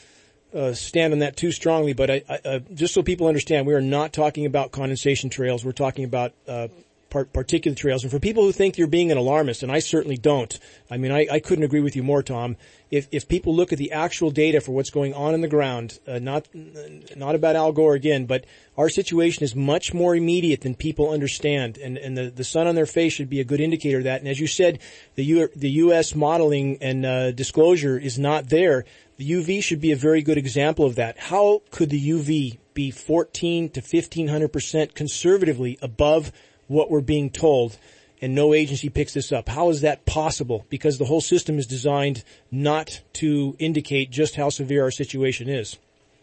uh, stand on that too strongly, but I, I, uh, just so people understand, we are not talking about condensation trails. We're talking about uh, part, particulate trails. And for people who think you're being an alarmist, and I certainly don't, I mean, I, I couldn't agree with you more, Tom. If if people look at the actual data for what's going on in the ground, uh, not not about Al Gore again, but our situation is much more immediate than people understand, and and the the sun on their face should be a good indicator of that. And as you said, the U, the U S modeling and uh, disclosure is not there. The U V should be a very good example of that. How could the U V be fourteen to fifteen hundred percent conservatively above what we're being told? And no agency picks this up. How is that possible? Because the whole system is designed not to indicate just how severe our situation is.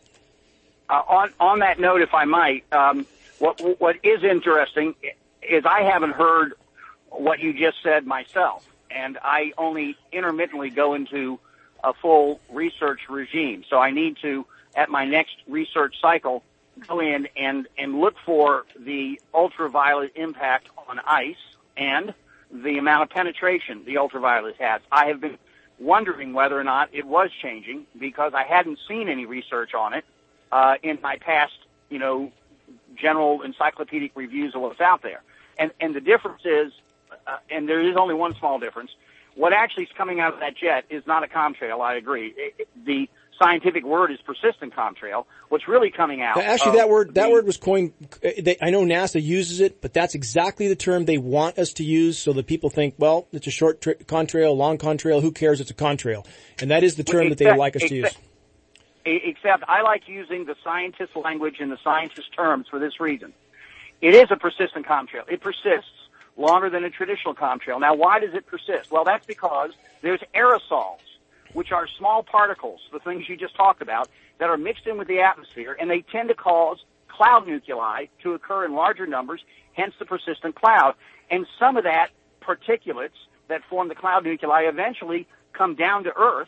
Uh, on on that note, if I might, um, what what is interesting is I haven't heard what you just said myself, and I only intermittently go into a full research regime. So I need to, at my next research cycle, go in and and look for the ultraviolet impact on ice and the amount of penetration the ultraviolet has. I have been wondering whether or not it was changing because I hadn't seen any research on it uh, in my past, you know, general encyclopedic reviews of what's out there. And and the difference is, uh, and there is only one small difference, what actually is coming out of that jet is not a contrail, I agree. It, it, the scientific word is persistent contrail. What's really coming out... Actually, that word, that word was coined, they, I know NASA uses it, but that's exactly the term they want us to use so that people think, well, it's a short tri- contrail, long contrail, who cares, it's a contrail. And that is the term except, that they would like us to except, use. Except I like using the scientist language and the scientist terms for this reason. It is a persistent contrail. It persists longer than a traditional contrail. Now, why does it persist? Well, that's because there's aerosols, which are small particles, the things you just talked about, that are mixed in with the atmosphere, and they tend to cause cloud nuclei to occur in larger numbers, hence the persistent cloud. And some of that particulates that form the cloud nuclei eventually come down to Earth,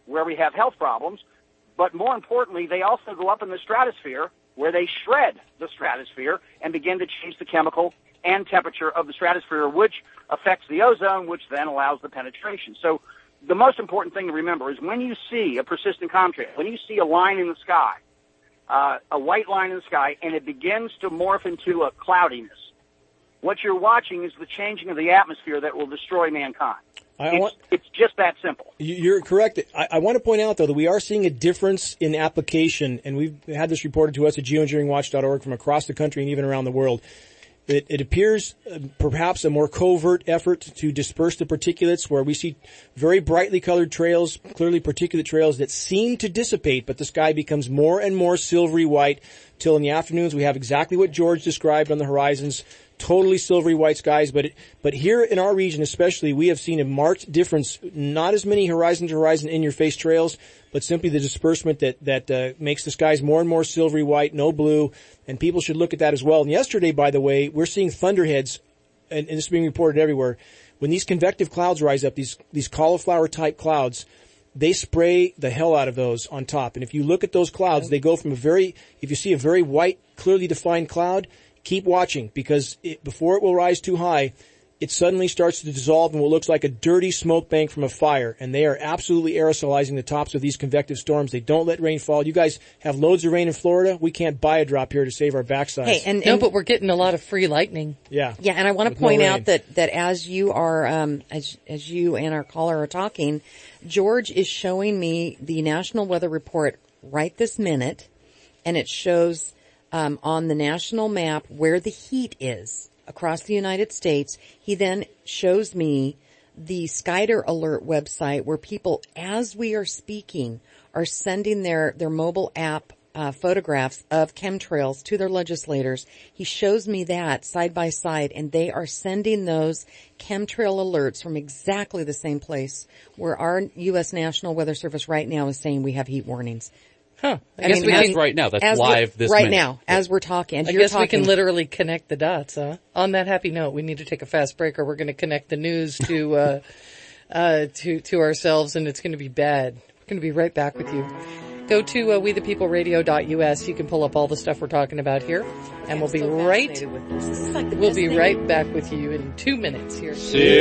where we have health problems. But more importantly, they also go up in the stratosphere where they shred the stratosphere and begin to change the chemical and temperature of the stratosphere, which affects the ozone, which then allows the penetration. So the most important thing to remember is when you see a persistent contrast, when you see a line in the sky, uh, a white line in the sky, and it begins to morph into a cloudiness, what you're watching is the changing of the atmosphere that will destroy mankind. I it's, want, it's just that simple. You're correct. I, I want to point out, though, that we are seeing a difference in application, and we've had this reported to us at geoengineering watch dot org from across the country and even around the world. It, it appears uh, perhaps a more covert effort to disperse the particulates, where we see very brightly colored trails, clearly particulate trails that seem to dissipate, but the sky becomes more and more silvery white till in the afternoons we have exactly what George described on the horizons, totally silvery white skies. But it, but here in our region especially, we have seen a marked difference, not as many horizon to horizon in-your-face trails, but simply the disbursement that, that uh, makes the skies more and more silvery white, no blue, and people should look at that as well. And yesterday, by the way, we're seeing thunderheads, and, and this is being reported everywhere. When these convective clouds rise up, these, these cauliflower-type clouds, they spray the hell out of those on top. And if you look at those clouds, they go from a very, if you see a very white, clearly defined cloud, keep watching, because it, before it will rise too high, it suddenly starts to dissolve in what looks like a dirty smoke bank from a fire. And they are absolutely aerosolizing the tops of these convective storms. They don't let rain fall. You guys have loads of rain in Florida. We can't buy a drop here to save our backsides. Hey, and, no, and, but we're getting a lot of free lightning. Yeah. Yeah, and I want to point no out that, that as you are, um, as, as you and our caller are talking, George is showing me the National Weather Report right this minute, and it shows, um, on the national map where the heat is across the United States. He then shows me the Skyder Alert website where people, as we are speaking, are sending their, their mobile app uh, photographs of chemtrails to their legislators. He shows me that side by side, and they are sending those chemtrail alerts from exactly the same place where our U S National Weather Service right now is saying we have heat warnings. Huh. I, I guess mean, we can, right now. That's live this Right minute. now, as we're talking. As I you're guess talking. we can literally connect the dots, huh? On that happy note, we need to take a fast break, or we're going to connect the news to, uh, uh, to, to ourselves, and it's going to be bad. We're going to be right back with you. Go to uh, we the people radio dot U S. You can pull up all the stuff we're talking about here, and we'll be right, like we'll be right thing. back with you in two minutes here.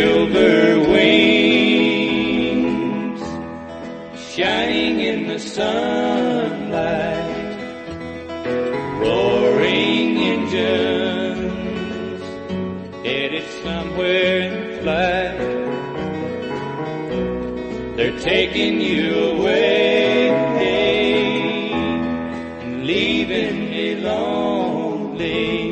Silver wings shining in the sunlight, roaring engines headed somewhere in flight. They're taking you away and leaving me lonely.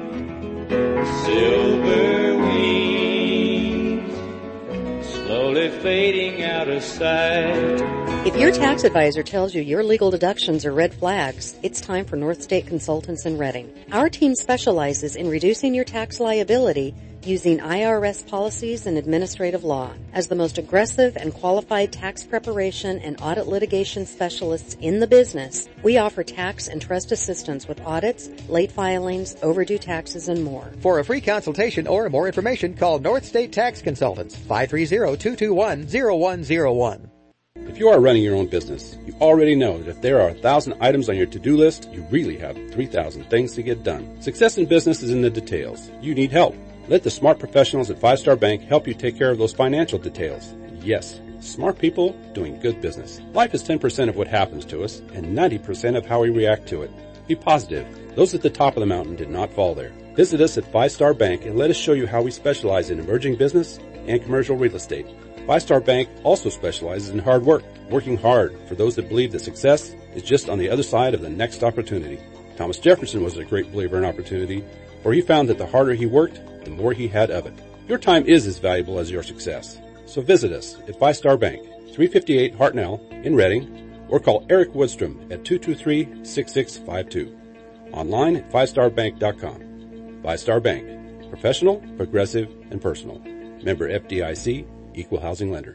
Silver wings slowly fading out of sight. If your tax advisor tells you your legal deductions are red flags, it's time for North State Consultants in Reading. Our team specializes in reducing your tax liability using I R S policies and administrative law. As the most aggressive and qualified tax preparation and audit litigation specialists in the business, we offer tax and trust assistance with audits, late filings, overdue taxes, and more. For a free consultation or more information, call North State Tax Consultants, five three zero, two two one, zero one zero one. If you are running your own business, you already know that if there are a thousand items on your to-do list, you really have three thousand things to get done. Success in business is in the details. You need help. Let the smart professionals at Five Star Bank help you take care of those financial details. Yes, smart people doing good business. Life is ten percent of what happens to us and ninety percent of how we react to it. Be positive. Those at the top of the mountain did not fall there. Visit us at Five Star Bank and let us show you how we specialize in emerging business and commercial real estate. Five Star Bank also specializes in hard work, working hard for those that believe that success is just on the other side of the next opportunity. Thomas Jefferson was a great believer in opportunity, for he found that the harder he worked, the more he had of it. Your time is as valuable as your success. So visit us at Five Star Bank, three fifty-eight Hartnell in Reading, or call Eric Woodstrom at two two three, six six five two. Online at five star bank dot com. Five Star Bank. Professional, progressive, and personal. Member F D I C, Equal Housing Lender.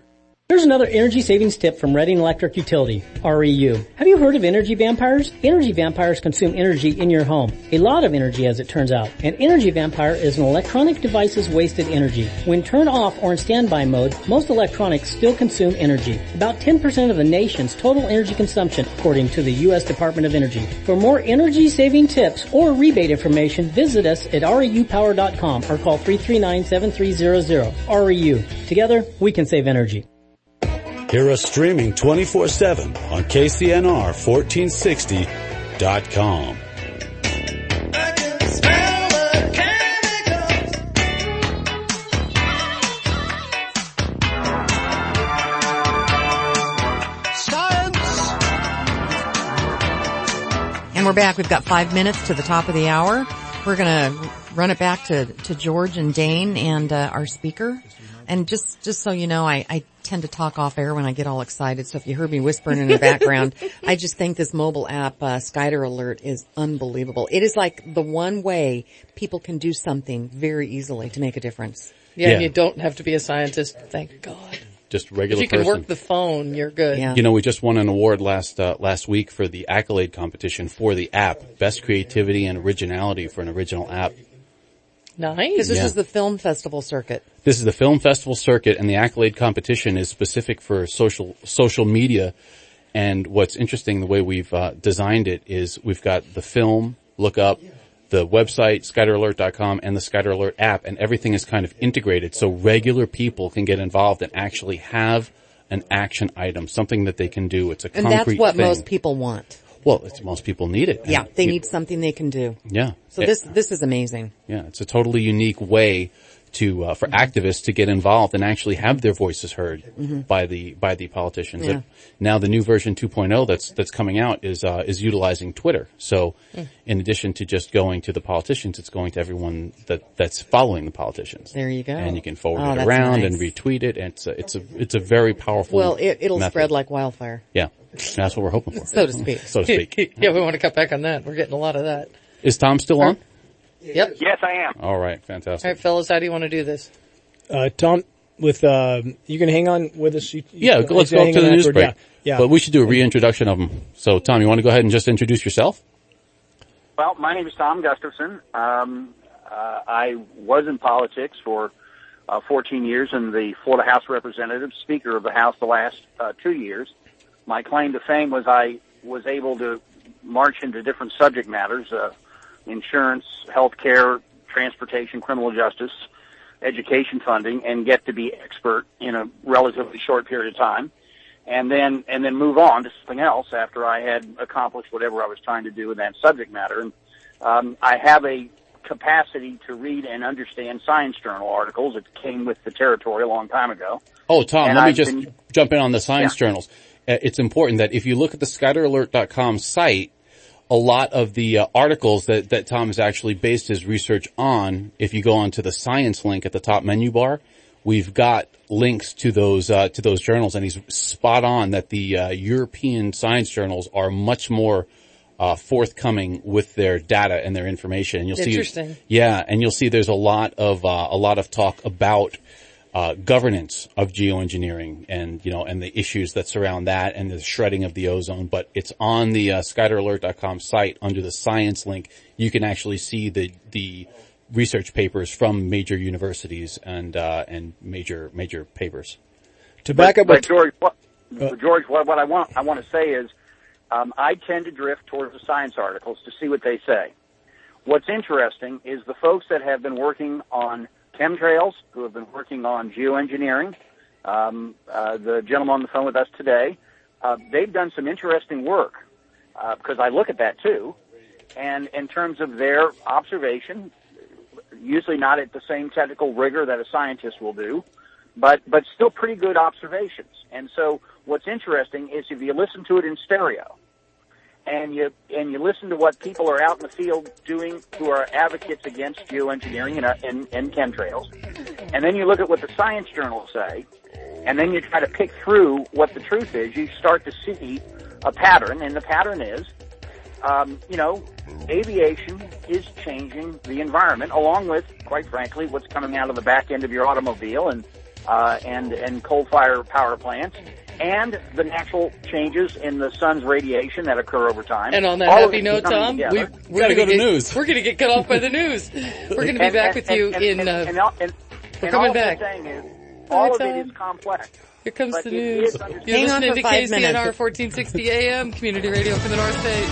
Here's another energy savings tip from Reading Electric Utility, R E U. Have you heard of energy vampires? Energy vampires consume energy in your home. A lot of energy, as it turns out. An energy vampire is an electronic device's wasted energy. When turned off or in standby mode, most electronics still consume energy. About ten percent of the nation's total energy consumption, according to the U S Department of Energy. For more energy-saving tips or rebate information, visit us at R E U power dot com or call three three nine, seven three zero zero. R E U. Together, we can save energy. Hear us streaming twenty-four seven on K C N R fourteen sixty dot com. And we're back. We've got five minutes to the top of the hour. We're going to run it back to, to George and Dane and uh, our speaker. And just, just so you know, I, I tend to talk off air when I get all excited. So if you heard me whispering in the background, I just think this mobile app, uh, Skyder Alert, is unbelievable. It is like the one way people can do something very easily to make a difference. Yeah, Yeah. and you don't have to be a scientist. Thank God. Just regular If you can person. work the phone, you're good. Yeah. You know, we just won an award last uh, last week for the Accolade competition for the app, Best Creativity and Originality for an Original App. Nice. Because this Yeah. is the film festival circuit. This is the film festival circuit, and the Accolade competition is specific for social social media. And what's interesting, the way we've uh, designed it is we've got the film lookup, the website, Skyder Alert dot com, and the Skyder Alert app, and everything is kind of integrated so regular people can get involved and actually have an action item, something that they can do. It's a And concrete that's what thing. most people want. Well, it's, most people need it. Yeah, And they you- need something they can do. Yeah. So It- this, this is amazing. Yeah, it's a totally unique way to uh, for activists to get involved and actually have their voices heard Mhm. by the by the politicians. Yeah. And now the new version two point oh that's that's coming out is uh, is utilizing Twitter. So Mm. in addition to just going to the politicians, it's going to everyone that that's following the politicians. There you go. And you can forward Oh, it that's around nice. and retweet it. And it's a, it's a it's a very powerful. Well, it, it'll method. spread like wildfire. Yeah, that's what we're hoping for. So to speak. So to speak. Yeah, we want to cut back on that. We're getting a lot of that. Is Tom still on? Yep. Yes, I am. All right, All fantastic. right, fellas, how do you want to do this? Uh, Tom, with, uh, you can hang on with us. You, Yeah, you, let's you go hang to on the news afterward. break. Yeah, yeah. But we should do a reintroduction of them. So, Tom, you want to go ahead and just introduce yourself? Well, my name is Tom Gustafson. Um, uh, I was in politics for uh, fourteen years in the Florida House of Representatives, Speaker of the House the last uh, two years. My claim to fame was I was able to march into different subject matters, uh, insurance, health care, transportation, criminal justice, education funding, and get to be expert in a relatively short period of time. And then, and then move on to something else after I had accomplished whatever I was trying to do in that subject matter. And, um, I have a capacity to read and understand science journal articles. It came with the territory a long time ago. Oh, Tom, And let me I've just been- jump in on the science Yeah. journals. Uh, It's important that if you look at the Skyder Alert dot com site, a lot of the uh, articles that, that Tom has actually based his research on, if you go onto the science link at the top menu bar, we've got links to those, uh, to those journals, and he's spot on that the, uh, European science journals are much more, uh, forthcoming with their data and their information. And you'll Interesting. see, yeah, and you'll see there's a lot of, uh, a lot of talk about, uh, governance of geoengineering and, you know, and the issues that surround that and the shredding of the ozone. But it's on the, uh, Skyder Alert dot com site under the science link. You can actually see the, the, research papers from major universities and uh and major major papers. To back up but, what but George, what, Uh, George, what, what I want I want to say is, um, I tend to drift towards the science articles to see what they say. What's interesting is the folks that have been working on chemtrails, who have been working on geoengineering, um, uh, the gentleman on the phone with us today, uh, they've done some interesting work uh, because I look at that too, and in terms of their observation. Usually not at the same technical rigor that a scientist will do, but, but still pretty good observations. And so what's interesting is if you listen to it in stereo and you, and you listen to what people are out in the field doing who are advocates against geoengineering and, uh, and, and chemtrails, and then you look at what the science journals say, and then you try to pick through what the truth is, you start to see a pattern, and the pattern is, um, you know, aviation is changing the environment, along with, quite frankly, what's coming out of the back end of your automobile and uh, and, and coal-fired power plants, and the natural changes in the sun's radiation that occur over time. And on that All happy of it note, Tom, we, we're Gotta going go to to news. We're going to get cut off by the news. We're going to be And- back and- with and- you and- in. and- Uh, and all- and- we're and coming all back. I'm saying is, all Hi, of it Tom. is complex. Here comes But the it news. is understood. You're Hang on listening for to five K C N R minutes. fourteen sixty A M, Community Radio for the North State.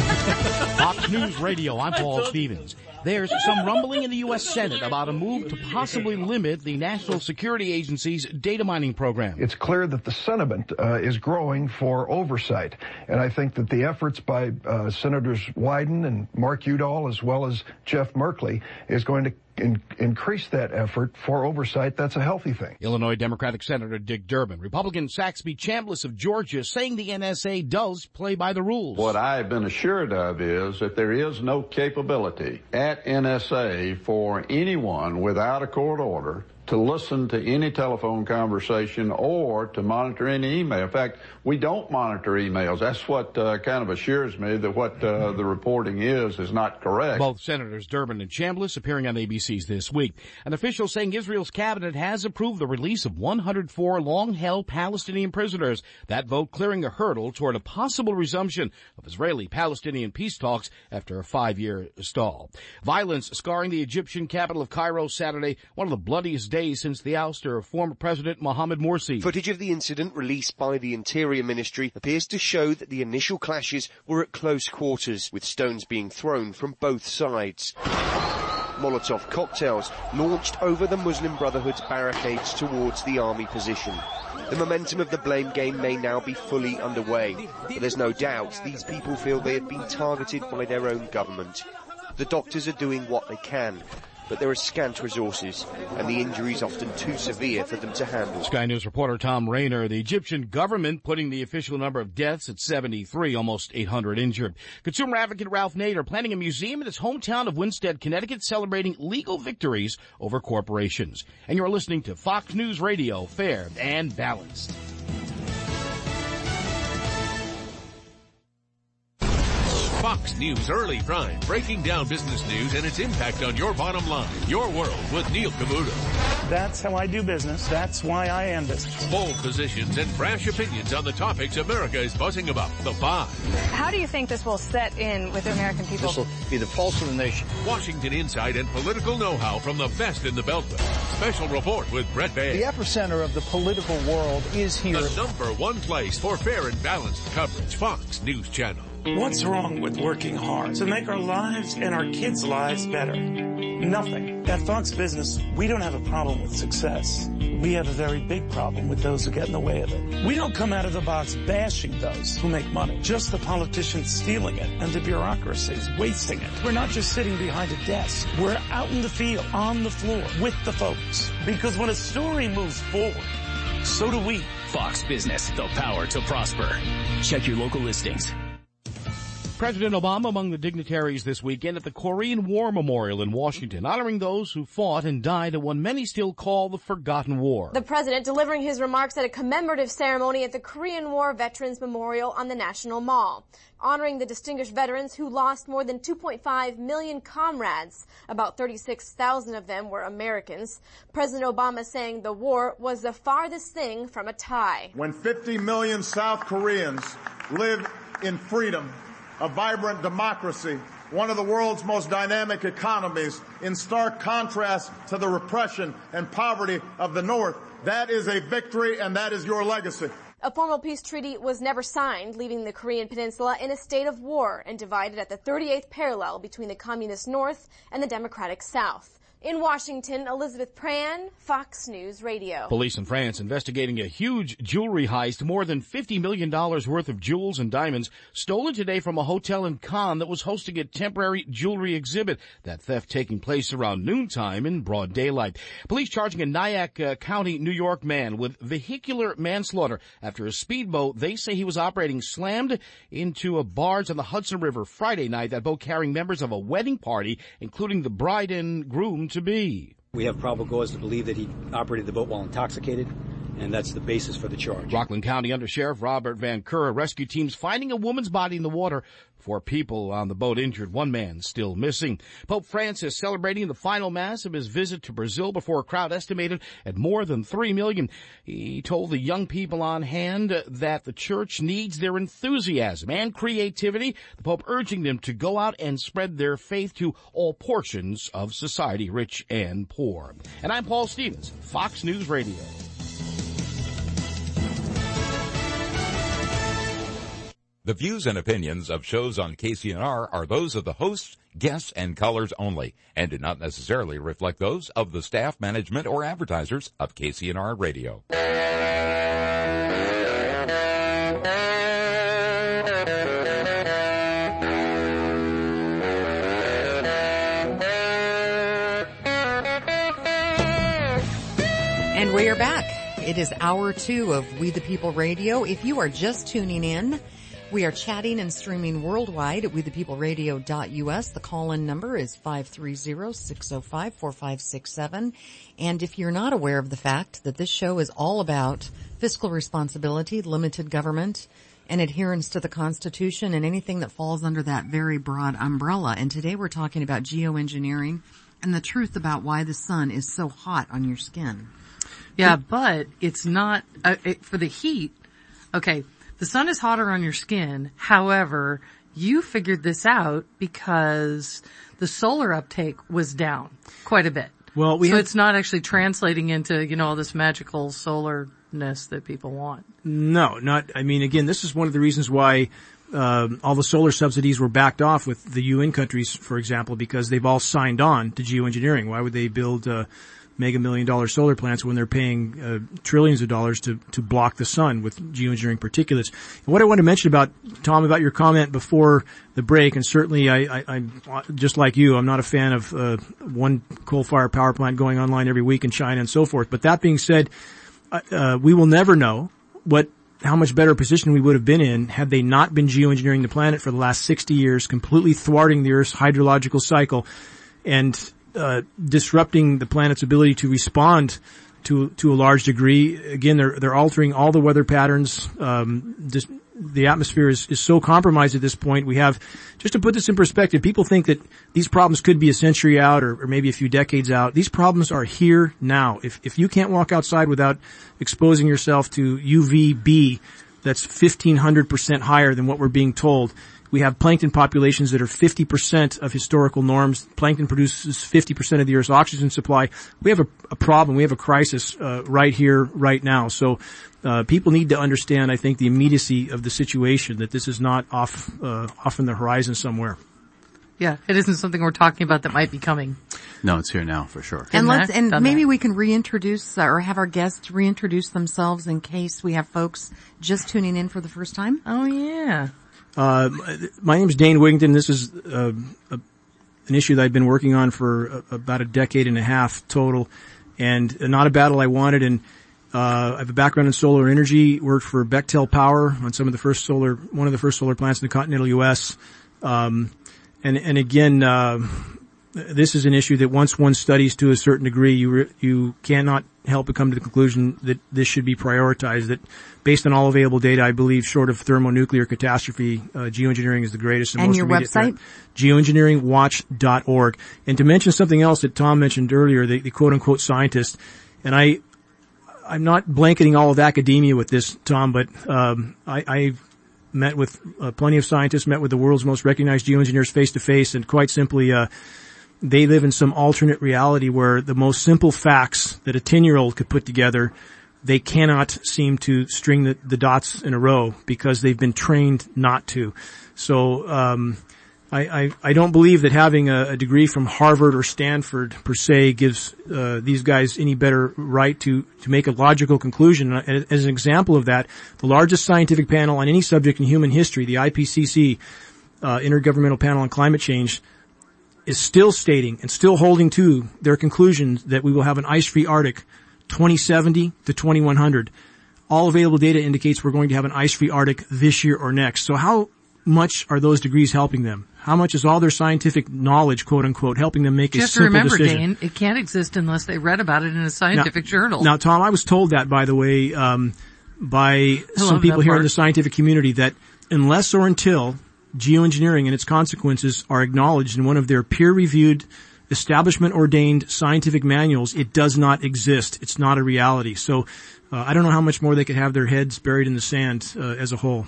Fox News Radio, I'm Paul Stevens. There's some rumbling in the U S Senate about a move to possibly limit the National Security Agency's data mining program. It's clear that the sentiment uh, is growing for oversight. And I think that the efforts by uh, Senators Wyden and Mark Udall, as well as Jeff Merkley, is going to in- increase that effort for oversight. That's a healthy thing. Illinois Democratic Senator Dick Durbin, Republican Saxby Chambliss of Georgia, saying the N S A does play by the rules. What I've been assured of is that there is no capability at N S A for anyone without a court order to listen to any telephone conversation or to monitor any email. In fact, we don't monitor emails. That's what uh, kind of assures me that what uh, the reporting is is not correct. Both Senators Durbin and Chambliss appearing on A B C's This Week. An official saying Israel's cabinet has approved the release of one hundred four long-held Palestinian prisoners. That vote clearing a hurdle toward a possible resumption of Israeli-Palestinian peace talks after a five-year stall. Violence scarring the Egyptian capital of Cairo Saturday, one of the bloodiest days since the ouster of former President Mohamed Morsi. Footage of the incident released by the Interior Ministry appears to show that the initial clashes were at close quarters, with stones being thrown from both sides. Molotov cocktails launched over the Muslim Brotherhood's barricades towards the army position. The momentum of the blame game may now be fully underway, but there's no doubt these people feel they have been targeted by their own government. The doctors are doing what they can, but there are scant resources, and the injuries often too severe for them to handle. Sky News reporter Tom Rayner. The Egyptian government putting the official number of deaths at seventy-three, almost eight hundred injured. Consumer advocate Ralph Nader planning a museum in his hometown of Winsted, Connecticut, celebrating legal victories over corporations. And you're listening to Fox News Radio, fair and balanced. Fox News Early Prime, breaking down business news and its impact on your bottom line. Your World with Neil Cavuto. That's how I do business. That's why I am business. Bold positions and brash opinions on the topics America is buzzing about. The Five. How do you think this will set in with the American people? This will be the pulse of the nation. Washington insight and political know-how from the best in the Beltway. Special report with Brett Baer. The epicenter of the political world is here. The number one place for fair and balanced coverage. Fox News Channel. What's wrong with working hard to make our lives and our kids' lives better? Nothing. At Fox Business, we don't have a problem with success. We have a very big problem with those who get in the way of it. We don't come out of the box bashing those who make money, just the politicians stealing it and the bureaucracies wasting it. We're not just sitting behind a desk. We're out in the field, on the floor, with the folks. Because when a story moves forward, so do we. Fox Business, the power to prosper. Check your local listings. President Obama among the dignitaries this weekend at the Korean War Memorial in Washington, honoring those who fought and died in what many still call the Forgotten War. The president delivering his remarks at a commemorative ceremony at the Korean War Veterans Memorial on the National Mall, honoring the distinguished veterans who lost more than two point five million comrades. About thirty-six thousand of them were Americans. President Obama saying the war was the farthest thing from a tie. When fifty million South Koreans live in freedom, a vibrant democracy, one of the world's most dynamic economies, in stark contrast to the repression and poverty of the North, that is a victory and that is your legacy. A formal peace treaty was never signed, leaving the Korean peninsula in a state of war and divided at the thirty-eighth parallel between the communist North and the democratic South. In Washington, Elizabeth Pran, Fox News Radio. Police in France investigating a huge jewelry heist, more than fifty million dollars worth of jewels and diamonds stolen today from a hotel in Cannes that was hosting a temporary jewelry exhibit. That theft taking place around noontime in broad daylight. Police charging a Nyack uh, County, New York man with vehicular manslaughter after a speedboat they say he was operating slammed into a barge on the Hudson River Friday night. That boat carrying members of a wedding party, including the bride and groom to be. We have probable cause to believe that he operated the boat while intoxicated and that's the basis for the charge. Rockland County Undersheriff Robert Van Cura, rescue teams finding a woman's body in the water. Four people on the boat injured, one man still missing. Pope Francis celebrating the final mass of his visit to Brazil before a crowd estimated at more than three million. He told the young people on hand that the church needs their enthusiasm and creativity, the Pope urging them to go out and spread their faith to all portions of society, rich and poor. And I'm Paul Stevens, Fox News Radio. The views and opinions of shows on K C N R are those of the hosts, guests, and callers only, and do not necessarily reflect those of the staff, management, or advertisers of K C N R Radio. And we are back. It is hour two of We the People Radio. If you are just tuning in, we are chatting and streaming worldwide at we the people radio dot U S. The call-in number is five three zero, six zero five, four five six seven. And if you're not aware of the fact that this show is all about fiscal responsibility, limited government, and adherence to the Constitution and anything that falls under that very broad umbrella. And today we're talking about geoengineering and the truth about why the sun is so hot on your skin. Yeah, but it's not, uh, it, for the heat, okay, the sun is hotter on your skin. However, you figured this out because the solar uptake was down quite a bit. Well, we so have, it's not actually translating into, you know, all this magical solarness that people want. No, not, I mean, again, this is one of the reasons why um, all the solar subsidies were backed off with the U N countries, for example, because they've all signed on to geoengineering. Why would they build uh mega million dollar solar plants when they're paying uh, trillions of dollars to, to block the sun with geoengineering particulates? And what I want to mention about, Tom, about your comment before the break, and certainly I, I, I'm just like you, I'm not a fan of uh, one coal-fired power plant going online every week in China and so forth. But that being said, uh, we will never know what how much better position we would have been in had they not been geoengineering the planet for the last sixty years, completely thwarting the Earth's hydrological cycle and Uh, disrupting the planet's ability to respond to to a large degree. Again, they're they're altering all the weather patterns. Um, just, the atmosphere is, is so compromised at this point. We have, just to put this in perspective, people think that these problems could be a century out or, or maybe a few decades out. These problems are here now. If if you can't walk outside without exposing yourself to U V B that's fifteen hundred percent higher than what we're being told. We have plankton populations that are fifty percent of historical norms. Plankton produces fifty percent of the Earth's oxygen supply. We have a, a problem. We have a crisis uh, right here, right now. So uh, people need to understand, I think, the immediacy of the situation, that this is not off uh, off in the horizon somewhere. Yeah, it isn't something we're talking about that might be coming. No, it's here now for sure. And let's, and Done maybe that. we can reintroduce uh, or have our guests reintroduce themselves in case we have folks just tuning in for the first time. Oh yeah. Uh, my name is Dane Wigington. This is uh, a, an issue that I've been working on for a, about a decade and a half total, and not a battle I wanted. And uh, I have a background in solar energy. Worked for Bechtel Power on some of the first solar, one of the first solar plants in the continental U S. Um, and and again, uh, this is an issue that once one studies to a certain degree, you re- you cannot help but come to the conclusion that this should be prioritized. That based on all available data, I believe, short of thermonuclear catastrophe, uh, geoengineering is the greatest and, and most your immediate website? threat. geoengineering watch dot org. And to mention something else that Tom mentioned earlier, the, the quote-unquote scientist, and I, I'm not blanketing all of academia with this, Tom, but um, I, I met with uh, plenty of scientists, met with the world's most recognized geoengineers face-to-face, and quite simply, uh, they live in some alternate reality where the most simple facts that a ten-year-old could put together, they cannot seem to string the, the dots in a row because they've been trained not to. So um, I, I, I don't believe that having a, a degree from Harvard or Stanford per se gives uh, these guys any better right to, to make a logical conclusion. And as an example of that, the largest scientific panel on any subject in human history, the I P C C, uh, Intergovernmental Panel on Climate Change, is still stating and still holding to their conclusions that we will have an ice-free Arctic twenty seventy to twenty-one hundred. All available data indicates we're going to have an ice-free Arctic this year or next. So how much are those degrees helping them? How much is all their scientific knowledge, quote unquote, helping them make you a have to simple remember, decision? Dane, it can't exist unless they read about it in a scientific now, journal. Now, Tom, I was told that, by the way, um, by I some people here part. in the scientific community, that unless or until geoengineering and its consequences are acknowledged in one of their peer-reviewed, establishment-ordained scientific manuals, it does not exist. It's not a reality. So uh, I don't know how much more they could have their heads buried in the sand uh, as a whole.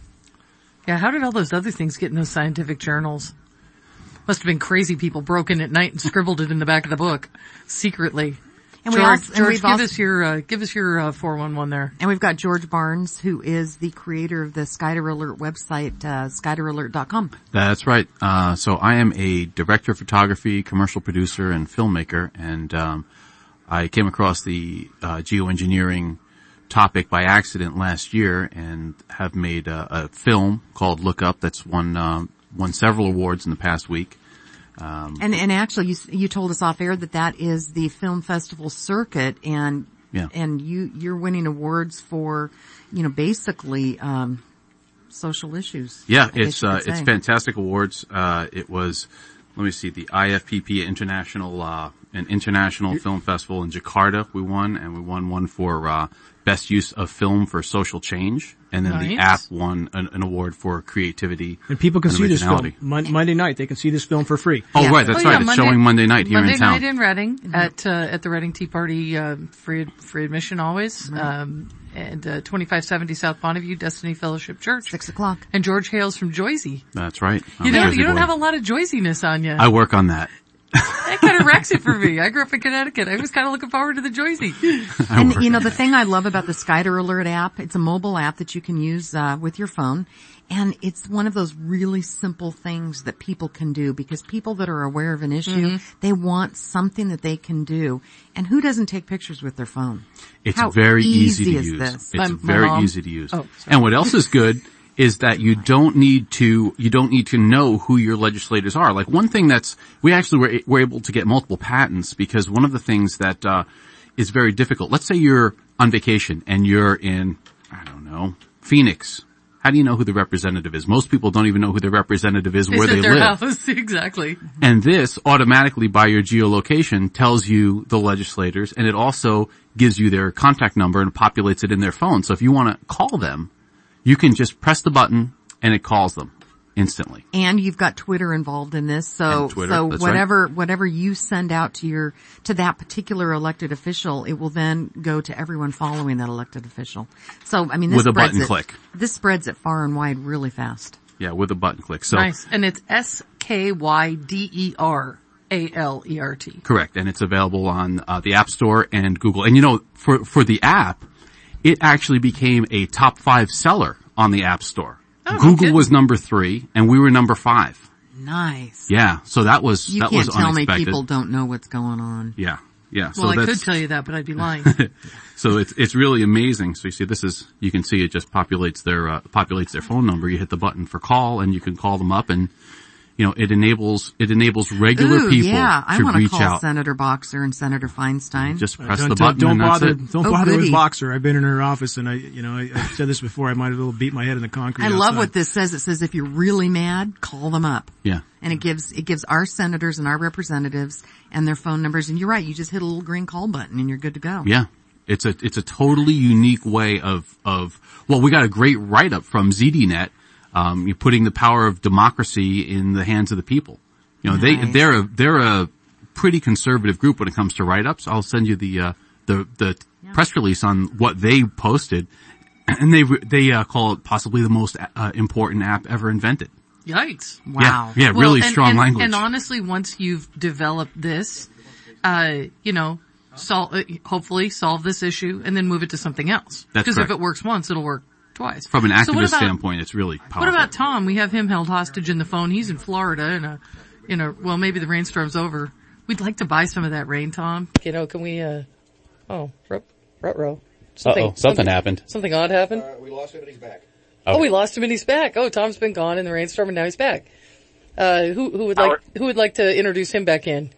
Yeah, how did all those other things get in those scientific journals? Must have been crazy people broke in at night and scribbled it in the back of the book secretly. And George, we also, and George we've give also, us your uh, give us your uh, four one one there. And we've got George Barnes, who is the creator of the Skyder Alert website, uh, skyder alert dot com. That's right. Uh, so I am a director of photography, commercial producer, and filmmaker, and um, I came across the uh, geoengineering topic by accident last year, and have made a, a film called Look Up that's won uh, won several awards in the past week. Um, and and actually, you you told us off air that that is the film festival circuit, and yeah. and you you're winning awards for, you know, basically um, social issues. Yeah, it's uh, it's fantastic awards. Uh, it was, let me see, the I F P P International uh, an international film festival in Jakarta. We won, and we won one for uh, best use of film for social change. And then nice. The app won an, an award for creativity. And people can and see this film Mon- Monday night. They can see this film for free. Oh, yeah. right, that's oh, yeah, right. It's Monday, showing Monday night here Monday in town. Monday night in Reading mm-hmm. at uh, at the Reading Tea Party, uh, free free admission always. Mm-hmm. Um, and uh, twenty-five seventy South Bonneview, Destiny Fellowship Church, six o'clock. And George hails from Joyzy. That's right. I'm You know, you don't boy. have a lot of Joyziness on you. I work on that. That kind of wrecks it for me. I grew up in Connecticut. I was kind of looking forward to the Joyzy. And you know, the thing I love about the Skyder Alert app, it's a mobile app that you can use uh, with your phone. And it's one of those really simple things that people can do, because people that are aware of an issue, mm-hmm. they want something that they can do. And who doesn't take pictures with their phone? It's How very easy, easy to is use. This? It's My, very my easy to use. Oh, and what else is good is that you don't need to, you don't need to know who your legislators are. Like one thing that's, we actually were, were able to get multiple patents, because one of the things that, uh, is very difficult. Let's say you're on vacation and you're in, I don't know, Phoenix. How do you know who the representative is? Most people don't even know who their representative is, It's where at they their live. House. Exactly. And this automatically, by your geolocation, tells you the legislators, and it also gives you their contact number and populates it in their phone. So if you want to call them, you can just press the button and it calls them instantly. And you've got Twitter involved in this, so Twitter, so that's whatever right. whatever you send out to your to that particular elected official, it will then go to everyone following that elected official. So I mean, this With a spreads button it, click. This spreads it far and wide really fast. Yeah, with a button click. So Nice. And it's S K Y D E R A L E R T. Correct, and it's available on uh, the App Store and Google. And you know, for for the app, it actually became a top five seller on the App Store. Oh, Google no was number three, and we were number five. Nice. Yeah, so that was You that can't was tell unexpected. me people don't know what's going on. Yeah, yeah. Well, so I that's, could tell you that, but I'd be lying. So it's it's really amazing. So you see, this is you can see it just populates their uh, populates their phone number. You hit the button for call, and you can call them up, and you know it enables it enables regular Ooh, people yeah, I to want to reach call out. Senator Boxer and Senator Feinstein. Just press don't, the button, don't, and don't that's bother, it. Don't Oh, bother goody. with Boxer. I've been in her office, and I, you know, I, I've said this before. I might have a little beat my head in the concrete. I love outside. what this says. It says if you're really mad, call them up. Yeah. And it gives, it gives our senators and our representatives and their phone numbers. And you're right, you just hit a little green call button and you're good to go. Yeah. It's a, it's a totally unique way of, of, well, we got a great write-up from Z D Net. Um, you're putting the power of democracy in the hands of the people. You know, Nice. they, they're a, they're a pretty conservative group when it comes to write-ups. I'll send you the, uh, the, the Yeah. press release on what they posted. And they, they, uh, call it possibly the most, uh, important app ever invented. Yikes. Wow. Yeah, yeah, Well, really and, strong and, language. And honestly, once you've developed this, uh, you know, sol- uh, hopefully solve this issue and then move it to something else. That's Because if correct. it works once, it'll work twice. From an So what activist about- standpoint, it's really powerful. What about Tom? We have him held hostage in the phone. He's in Florida in a, in a, well, maybe the rainstorm's over. We'd like to buy some of that rain, Tom. You know, can we, uh, oh, rut, row. Uh-oh, something, something happened. Something odd happened? Uh, we lost him and he's back. Oh, we lost him and he's back. Oh, Tom's been gone in the rainstorm and now he's back. Uh, who, who would like, Howard. who would like to introduce him back in?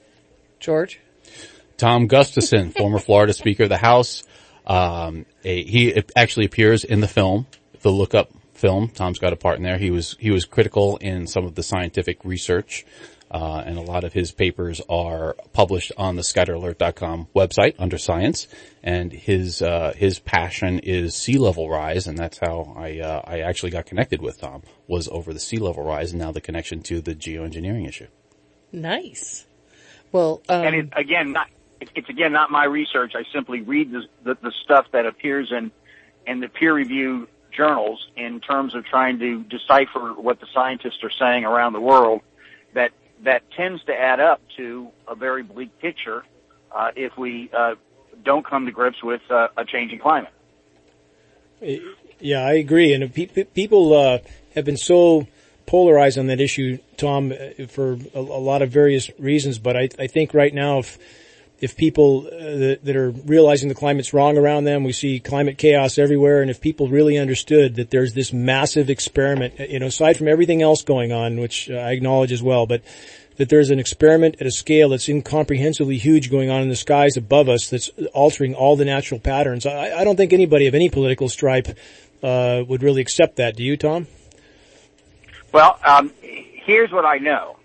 George? Tom Gustafson, former Florida Speaker of the House. Um, a, he actually appears in the film, the Look Up film. Tom's got a part in there. He was, he was critical in some of the scientific research, uh, and a lot of his papers are published on the scatter alert dot com website under science. And his, uh, his passion is sea level rise, and that's how I, uh, I actually got connected with Tom, was over the sea level rise and now the connection to the geoengineering issue. Nice. Well, um, and it, again, not, it, it's again not my research. I simply read the, the, the stuff that appears in, in the peer review journals in terms of trying to decipher what the scientists are saying around the world. That that tends to add up to a very bleak picture uh, if we uh, don't come to grips with uh, a changing climate. Yeah, I agree. And pe- people uh, have been so polarized on that issue, Tom, for a, a lot of various reasons. But I, I think right now, if if people uh, that, that are realizing the climate's wrong around them, we see climate chaos everywhere. And if people really understood that there's this massive experiment, you know, aside from everything else going on, which I acknowledge as well, but that there's an experiment at a scale that's incomprehensibly huge going on in the skies above us that's altering all the natural patterns. I, I don't think anybody of any political stripe uh would really accept that. Do you, Tom? Well, um, here's what I know.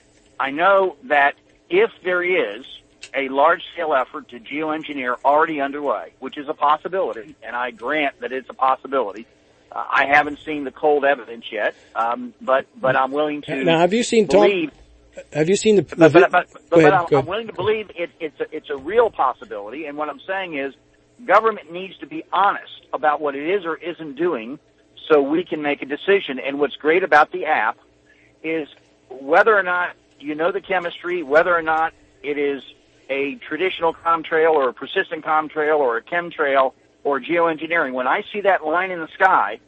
I know that if there is a large-scale effort to geoengineer already underway, which is a possibility, and I grant that it's a possibility. Uh, I haven't seen the cold evidence yet, um, but but I'm willing to now. Have you seen believe, Tom? Have you seen the? the but but, but, but, but ahead, I'm, I'm willing to believe it, it's a, it's a real possibility. And what I'm saying is, government needs to be honest about what it is or isn't doing, so we can make a decision. And what's great about the app is whether or not you know the chemistry, whether or not it is a traditional contrail or a persistent contrail or a chemtrail or geoengineering. When I see that line in the sky,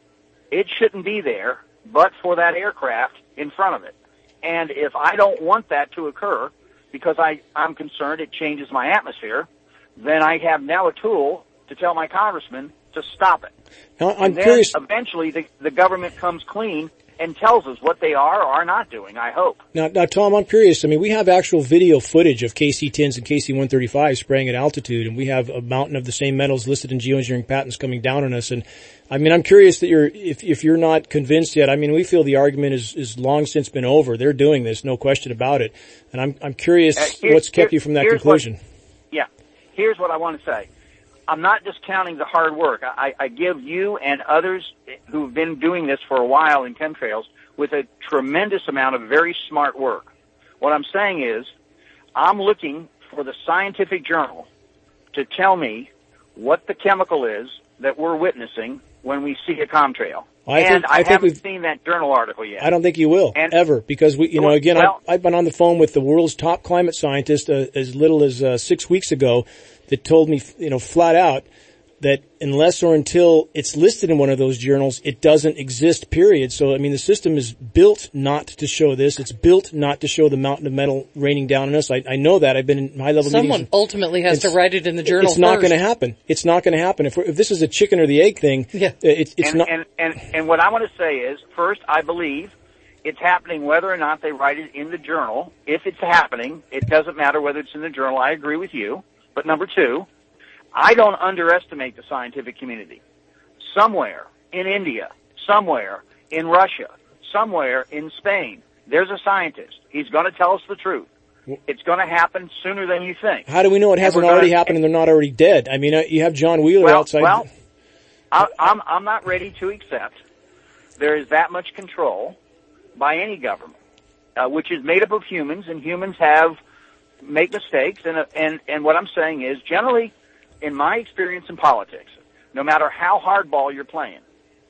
it shouldn't be there but for that aircraft in front of it. And if I don't want that to occur because I, I'm concerned it changes my atmosphere, then I have now a tool to tell my congressman to stop it. Now, I'm and then curious. Eventually the, the government comes clean and tells us what they are or are not doing, I hope. Now, now, Tom, I'm curious. I mean, we have actual video footage of K C tens and K C one thirty-five spraying at altitude, and we have a mountain of the same metals listed in geoengineering patents coming down on us. And I mean, I'm curious that you're, if, if you're not convinced yet, I mean, we feel the argument is, is long since been over. They're doing this, no question about it. And I'm, I'm curious uh, here, what's kept here, you from that here's conclusion. What, yeah. Here's what I want to say. I'm not discounting the hard work. I, I give you and others who've been doing this for a while in chemtrails with a tremendous amount of very smart work. What I'm saying is, I'm looking for the scientific journal to tell me what the chemical is that we're witnessing when we see a contrail. I and think, I, I think haven't we've, seen that journal article yet. I don't think you will, and, ever, because we, you know, again, well, I've, I've been on the phone with the world's top climate scientist uh, as little as uh, six weeks ago that told me, you know, flat out that unless or until it's listed in one of those journals, it doesn't exist, period. So, I mean, the system is built not to show this. It's built not to show the mountain of metal raining down on us. I, I know that. I've been in high-level meetings. Someone ultimately has It's- to write it in the journal It's not first. going to happen. It's not going to happen. If, we're, if this is a chicken or the egg thing, yeah. it, it's and, not. And, and, and what I want to say is, first, I believe it's happening whether or not they write it in the journal. If it's happening, it doesn't matter whether it's in the journal. I agree with you. But number two, I don't underestimate the scientific community. Somewhere in India, somewhere in Russia, somewhere in Spain, there's a scientist. He's going to tell us the truth. It's going to happen sooner than you think. How do we know it And hasn't we're already gonna- happened and they're not already dead? I mean, uh, you have John Wheeler well, outside. Well, I, I'm, I'm not ready to accept there is that much control by any government, uh, which is made up of humans, and humans have make mistakes. And, uh, and, and what I'm saying is, generally, in my experience in politics, no matter how hardball you're playing,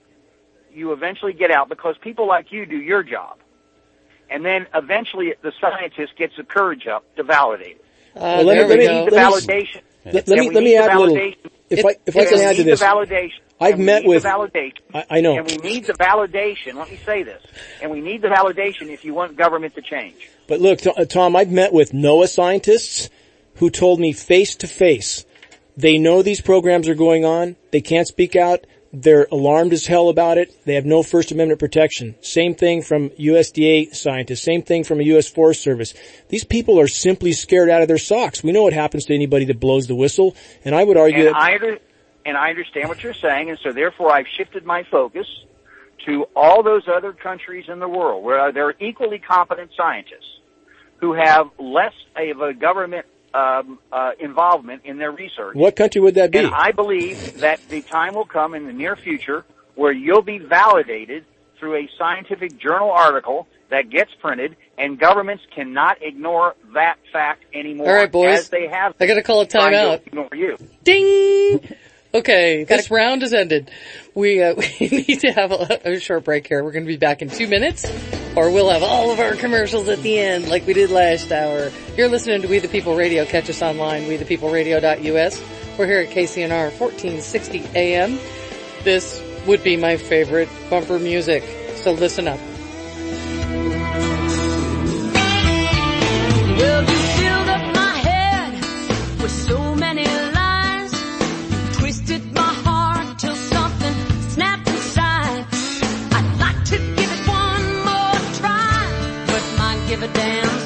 you eventually get out because people like you do your job. And then eventually the scientist gets the courage up to validate it. Uh, Well, let me- there let we me- go. We need the let me- validation. Let, let And me we let need me the add a little. validation. If I if I And can we add to need this, the validation. I've And we met need with. the validation. I, I know. And we need the validation. Let me say this. And we need the validation if you want government to change. But look, T- uh, Tom, I've met with NOAA scientists who told me face to face, they know these programs are going on. They can't speak out. They're alarmed as hell about it. They have no First Amendment protection. Same thing from U S D A scientists. Same thing from a U S Forest Service. These people are simply scared out of their socks. We know what happens to anybody that blows the whistle. And I would argue And that I, under, and I understand what you're saying, and so therefore I've shifted my focus to all those other countries in the world where there are equally competent scientists who have less of a government um, uh, involvement in their research. What country would that be? And I believe that the time will come in the near future where you'll be validated through a scientific journal article that gets printed, and governments cannot ignore that fact anymore. All right, boys. As they have. I got to call a timeout. Ignore you. Ding. Okay, this round has ended. We uh, we need to have a, a short break here. We're going to be back in two minutes, or we'll have all of our commercials at the end like we did last hour. You're listening to We the People Radio. Catch us online, we the people radio dot U S. We're here at K C N R fourteen sixty A M. This would be my favorite bumper music, so listen up. Well, you filled up my head with so many lies, twisted my heart till something snapped inside. I'd like to give it one more try, but might give a damn's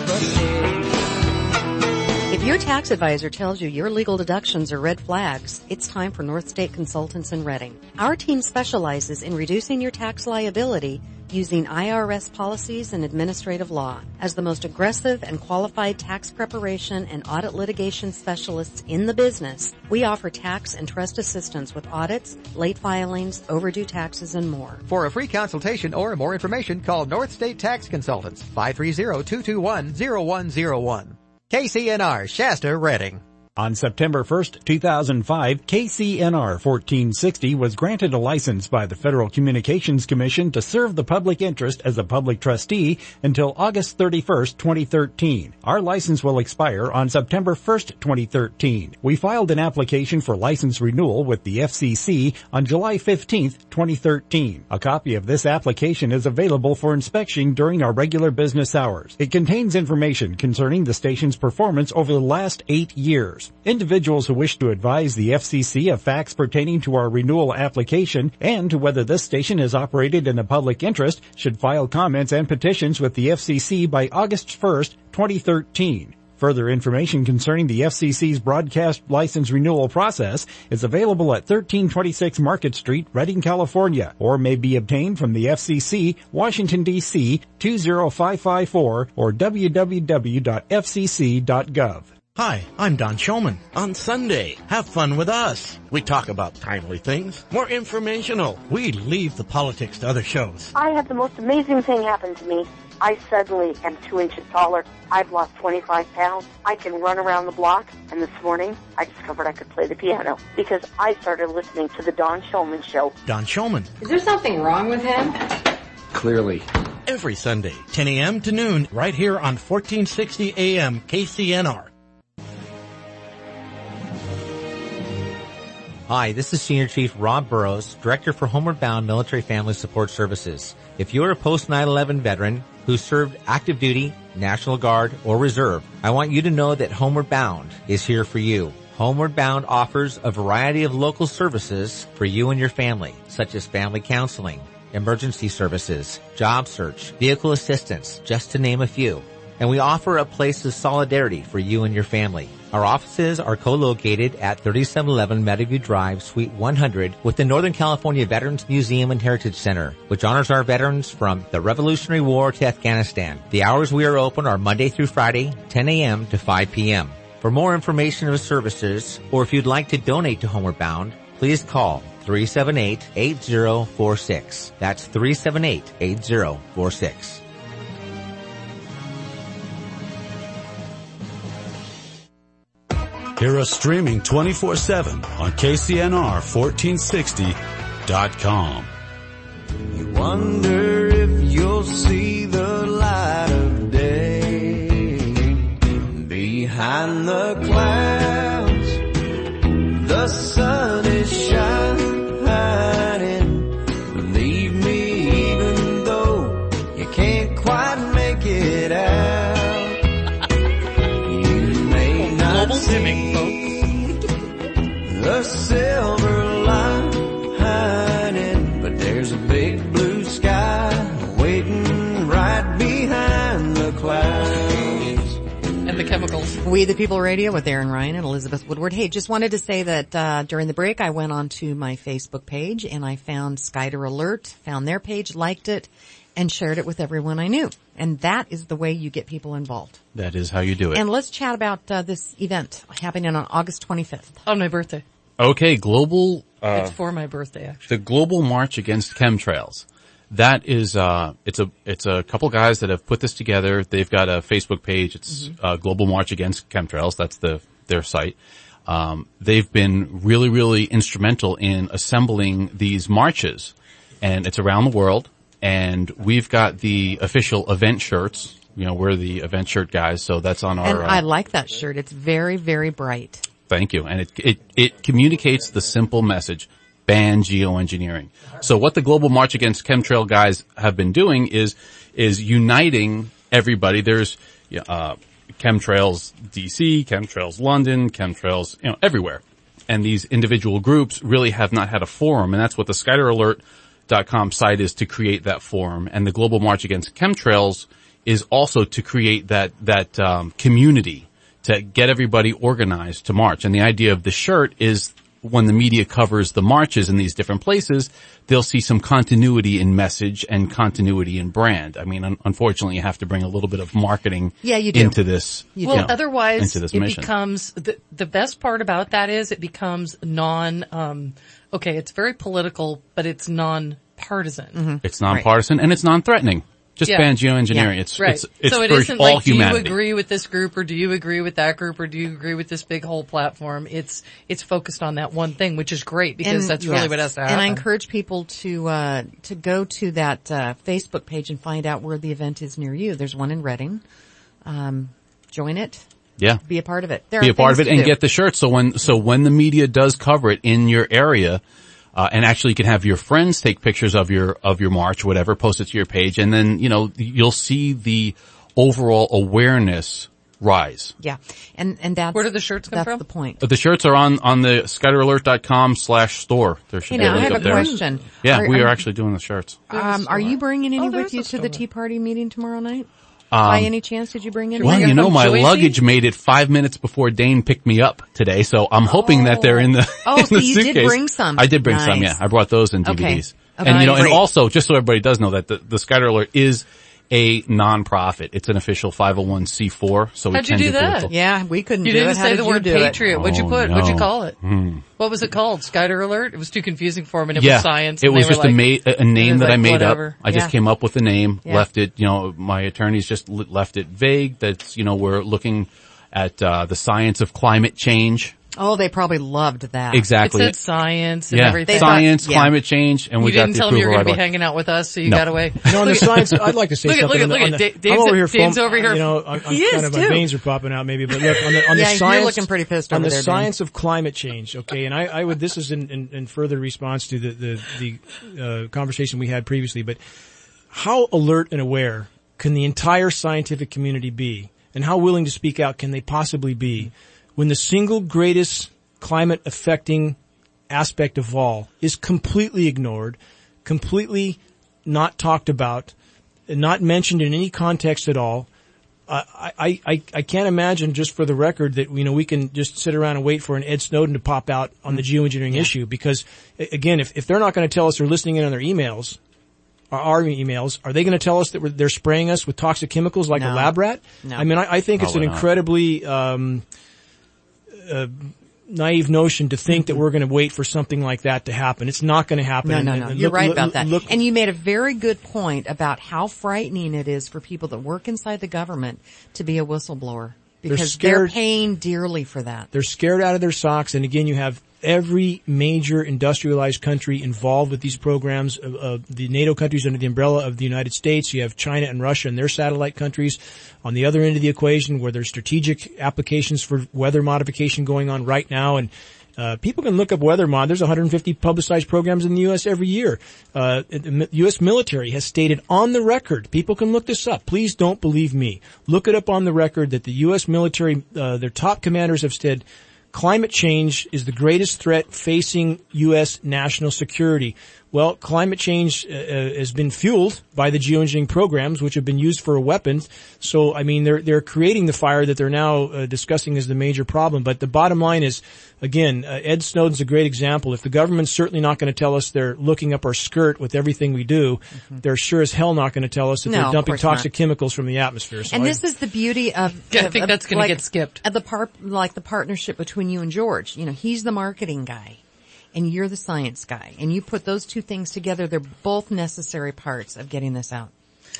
If your tax advisor tells you your legal deductions are red flags, it's time for North State Consultants in Reading. Our team specializes in reducing your tax liability using I R S policies and administrative law. As the most aggressive and qualified tax preparation and audit litigation specialists in the business, we offer tax and trust assistance with audits, late filings, overdue taxes, and more. For a free consultation or more information, call North State Tax Consultants, five three zero, two two one, zero one zero one. K C N R, Shasta, Reading. On September first, two thousand five, K C N R fourteen sixty was granted a license by the Federal Communications Commission to serve the public interest as a public trustee until August thirty-first, twenty thirteen. Our license will expire on September first, twenty thirteen. We filed an application for license renewal with the F C C on July fifteenth, twenty thirteen. A copy of this application is available for inspection during our regular business hours. It contains information concerning the station's performance over the last eight years. Individuals who wish to advise the F C C of facts pertaining to our renewal application and to whether this station is operated in the public interest should file comments and petitions with the F C C by August first, twenty thirteen. Further information concerning the F C C's broadcast license renewal process is available at thirteen twenty-six Market Street, Redding, California, or may be obtained from the F C C, Washington, D C two zero five five four or w w w dot f c c dot gov. Hi, I'm Don Shulman. On Sunday, have fun with us. We talk about timely things, more informational. We leave the politics to other shows. I had the most amazing thing happen to me. I suddenly am two inches taller. I've lost twenty-five pounds. I can run around the block. And this morning, I discovered I could play the piano because I started listening to the Don Shulman Show. Don Shulman. Is there something wrong with him? Clearly. Every Sunday, ten a.m. to noon, right here on fourteen sixty A M K C N R. Hi, this is Senior Chief Rob Burrows, Director for Homeward Bound Military Family Support Services. If you're a post nine eleven veteran who served active duty, National Guard, or Reserve, I want you to know that Homeward Bound is here for you. Homeward Bound offers a variety of local services for you and your family, such as family counseling, emergency services, job search, vehicle assistance, just to name a few. And we offer a place of solidarity for you and your family. Our offices are co-located at thirty-seven eleven Meadowview Drive, Suite one hundred, with the Northern California Veterans Museum and Heritage Center, which honors our veterans from the Revolutionary War to Afghanistan. The hours we are open are Monday through Friday, ten a.m. to five p.m. For more information of services, or if you'd like to donate to Homeward Bound, please call three seven eight, eight zero four six. That's three seven eight, eight zero four six. Hear us streaming twenty-four seven on K C N R fourteen sixty dot com. You wonder if you'll see the light of day behind the clouds. The sun is shining. Believe me, even though you can't quite make it out. Global dimming, folks. The silver lining, but there's a big blue sky waiting right behind the clouds. And the chemicals. We the People Radio with Aaron Ryan and Elizabeth Woodward. Hey, just wanted to say that uh during the break I went onto my Facebook page and I found Skyder Alert, found their page, liked it, and shared it with everyone I knew. And that is the way you get people involved. That is how you do it. And let's chat about uh, this event happening on August twenty-fifth. On my birthday. Okay, global... Uh, it's for my birthday, actually. The Global March Against Chemtrails. That is, uh, it's a, it's a couple guys that have put this together. They've got a Facebook page. It's, mm-hmm. uh, Global March Against Chemtrails. That's the, their site. Um, they've been really, really instrumental in assembling these marches. And it's around the world. And we've got the official event shirts. You know, we're the event shirt guys. So that's on our, And I uh, like that shirt. It's very, very bright. Thank you. And it, it, it communicates the simple message. Ban geoengineering. So what the Global March Against Chemtrail guys have been doing is, is uniting everybody. There's, uh, Chemtrails D C, Chemtrails London, Chemtrails, you know, everywhere. And these individual groups really have not had a forum, and that's what the Skyder Alert dot com site is, to create that forum. And the Global March Against Chemtrails is also to create that, that, um, community, to get everybody organized to march. And the idea of the shirt is, when the media covers the marches in these different places, they'll see some continuity in message and continuity in brand. I mean, un- unfortunately, you have to bring a little bit of marketing yeah, you do. into this. You well, know, otherwise, into this it mission. becomes, the, the best part about that is it becomes non, um, okay, it's very political, but it's non-partisan. Mm-hmm. It's non-partisan, right. And it's non-threatening. Just yeah. ban geoengineering. Yeah. It's, right. it's, it's so it for isn't all like, humanity. do you agree with this group or do you agree with that group or do you agree with this big whole platform? It's, it's focused on that one thing, which is great because and, that's yes. really what has to happen. And I encourage people to, uh, to go to that, uh, Facebook page and find out where the event is near you. There's one in Reading. Um, join it. Yeah. Be a part of it. There Be are a part of it and do. get the shirt. So when, so when the media does cover it in your area, Uh, and actually you can have your friends take pictures of your, of your march, whatever, post it to your page, and then, you know, you'll see the overall awareness rise. Yeah. And, and that's, where do the shirts come that's from? the point. The shirts are on, on the Skyder Alert dot com slash store. There should hey, be a now, link I have up a there. question. Yeah, are, we are are, actually doing the shirts. Um, are you bringing any Oh, with you to store. the Tea Party meeting tomorrow night? Um, By any chance, did you bring any? Well, you know, my Joycey? luggage made it five minutes before Dane picked me up today, so I'm hoping oh. that they're in the, oh, in so the you suitcase. did bring some. I did bring nice. some, yeah. I brought those in D V Ds. Okay. And you know, Great. and also, just so everybody does know that the, the Skyder Alert is a non-profit. It's an official five oh one c four, so we How'd you can do do that? political. Yeah, we couldn't You do didn't it. How say did the you word do patriot. it? What'd you Oh, put? no. What'd you call it? Hmm. What was it called? Skyder Alert? It was too confusing for him and it yeah, was science. it and was they were just like, a, ma- a name was that like, I made whatever. up. I just Yeah. came up with the name, Yeah. left it, you know, my attorneys just l- left it vague. That's, you know, we're looking at, uh, the science of climate change. Oh, they probably loved that. Exactly. It said science and yeah, everything. science, thought- yeah. climate change, and you we got didn't the tell him you approval were going to right be away. hanging out with us, so you No. got away. You know, on the science, I'd like to say Look at- something. look at- on look the, at on the, Dave's- I'm over here, Dave's foam- over here. You know, I'm, I'm He kind is of, my too. veins are popping out maybe, but look, on the, on Yeah, the you're science, looking pretty pissed on over the there, Dan. science of climate change, okay, and I, I would, this is in, in, in further response to the, the, the, uh, conversation we had previously, but how alert and aware can the entire scientific community be, and how willing to speak out can they possibly be when the single greatest climate affecting aspect of all is completely ignored, completely not talked about, not mentioned in any context at all? Uh, I, I, I can't imagine, just for the record, that, you know, we can just sit around and wait for an Ed Snowden to pop out on the geoengineering Yeah. issue, because, again, if, if they're not going to tell us they're listening in on their emails, or our emails, are they going to tell us that we're, they're spraying us with toxic chemicals like No. a lab rat? No. I mean, I, I think it's an Probably not. incredibly um, uh, naive notion to think that we're going to wait for something like that to happen. It's not going to happen. No, And- no, and no. look- You're right look- about that. look- And you made a very good point about how frightening it is for people that work inside the government to be a whistleblower, because they're, scared. paying dearly for that. They're scared out of their socks. And again, you have every major industrialized country involved with these programs. Uh, uh, the NATO countries under the umbrella of the United States. You have China and Russia and their satellite countries on the other end of the equation, where there's strategic applications for weather modification going on right now. And uh, people can look up weather mod. There's one hundred fifty publicized programs in the U S every year. Uh, the U S military has stated on the record, people can look this up. Please don't believe me. Look it up on the record that the U S military, uh, their top commanders have said, climate change is the greatest threat facing U S national security. Well, climate change uh, has been fueled by the geoengineering programs, which have been used for a weapon. So, I mean, they're they're creating the fire that they're now uh, discussing as the major problem. But the bottom line is, again, uh, Ed Snowden's a great example. If the government's certainly not going to tell us they're looking up our skirt with everything we do, mm-hmm. they're sure as hell not going to tell us that no, they're dumping toxic not. chemicals from the atmosphere. So and I, this is the beauty of, yeah, of I think of, that's going like, to get skipped. Of the par- like the partnership between you and George. You know, he's the marketing guy. And you're the science guy. And you put those two things together, they're both necessary parts of getting this out.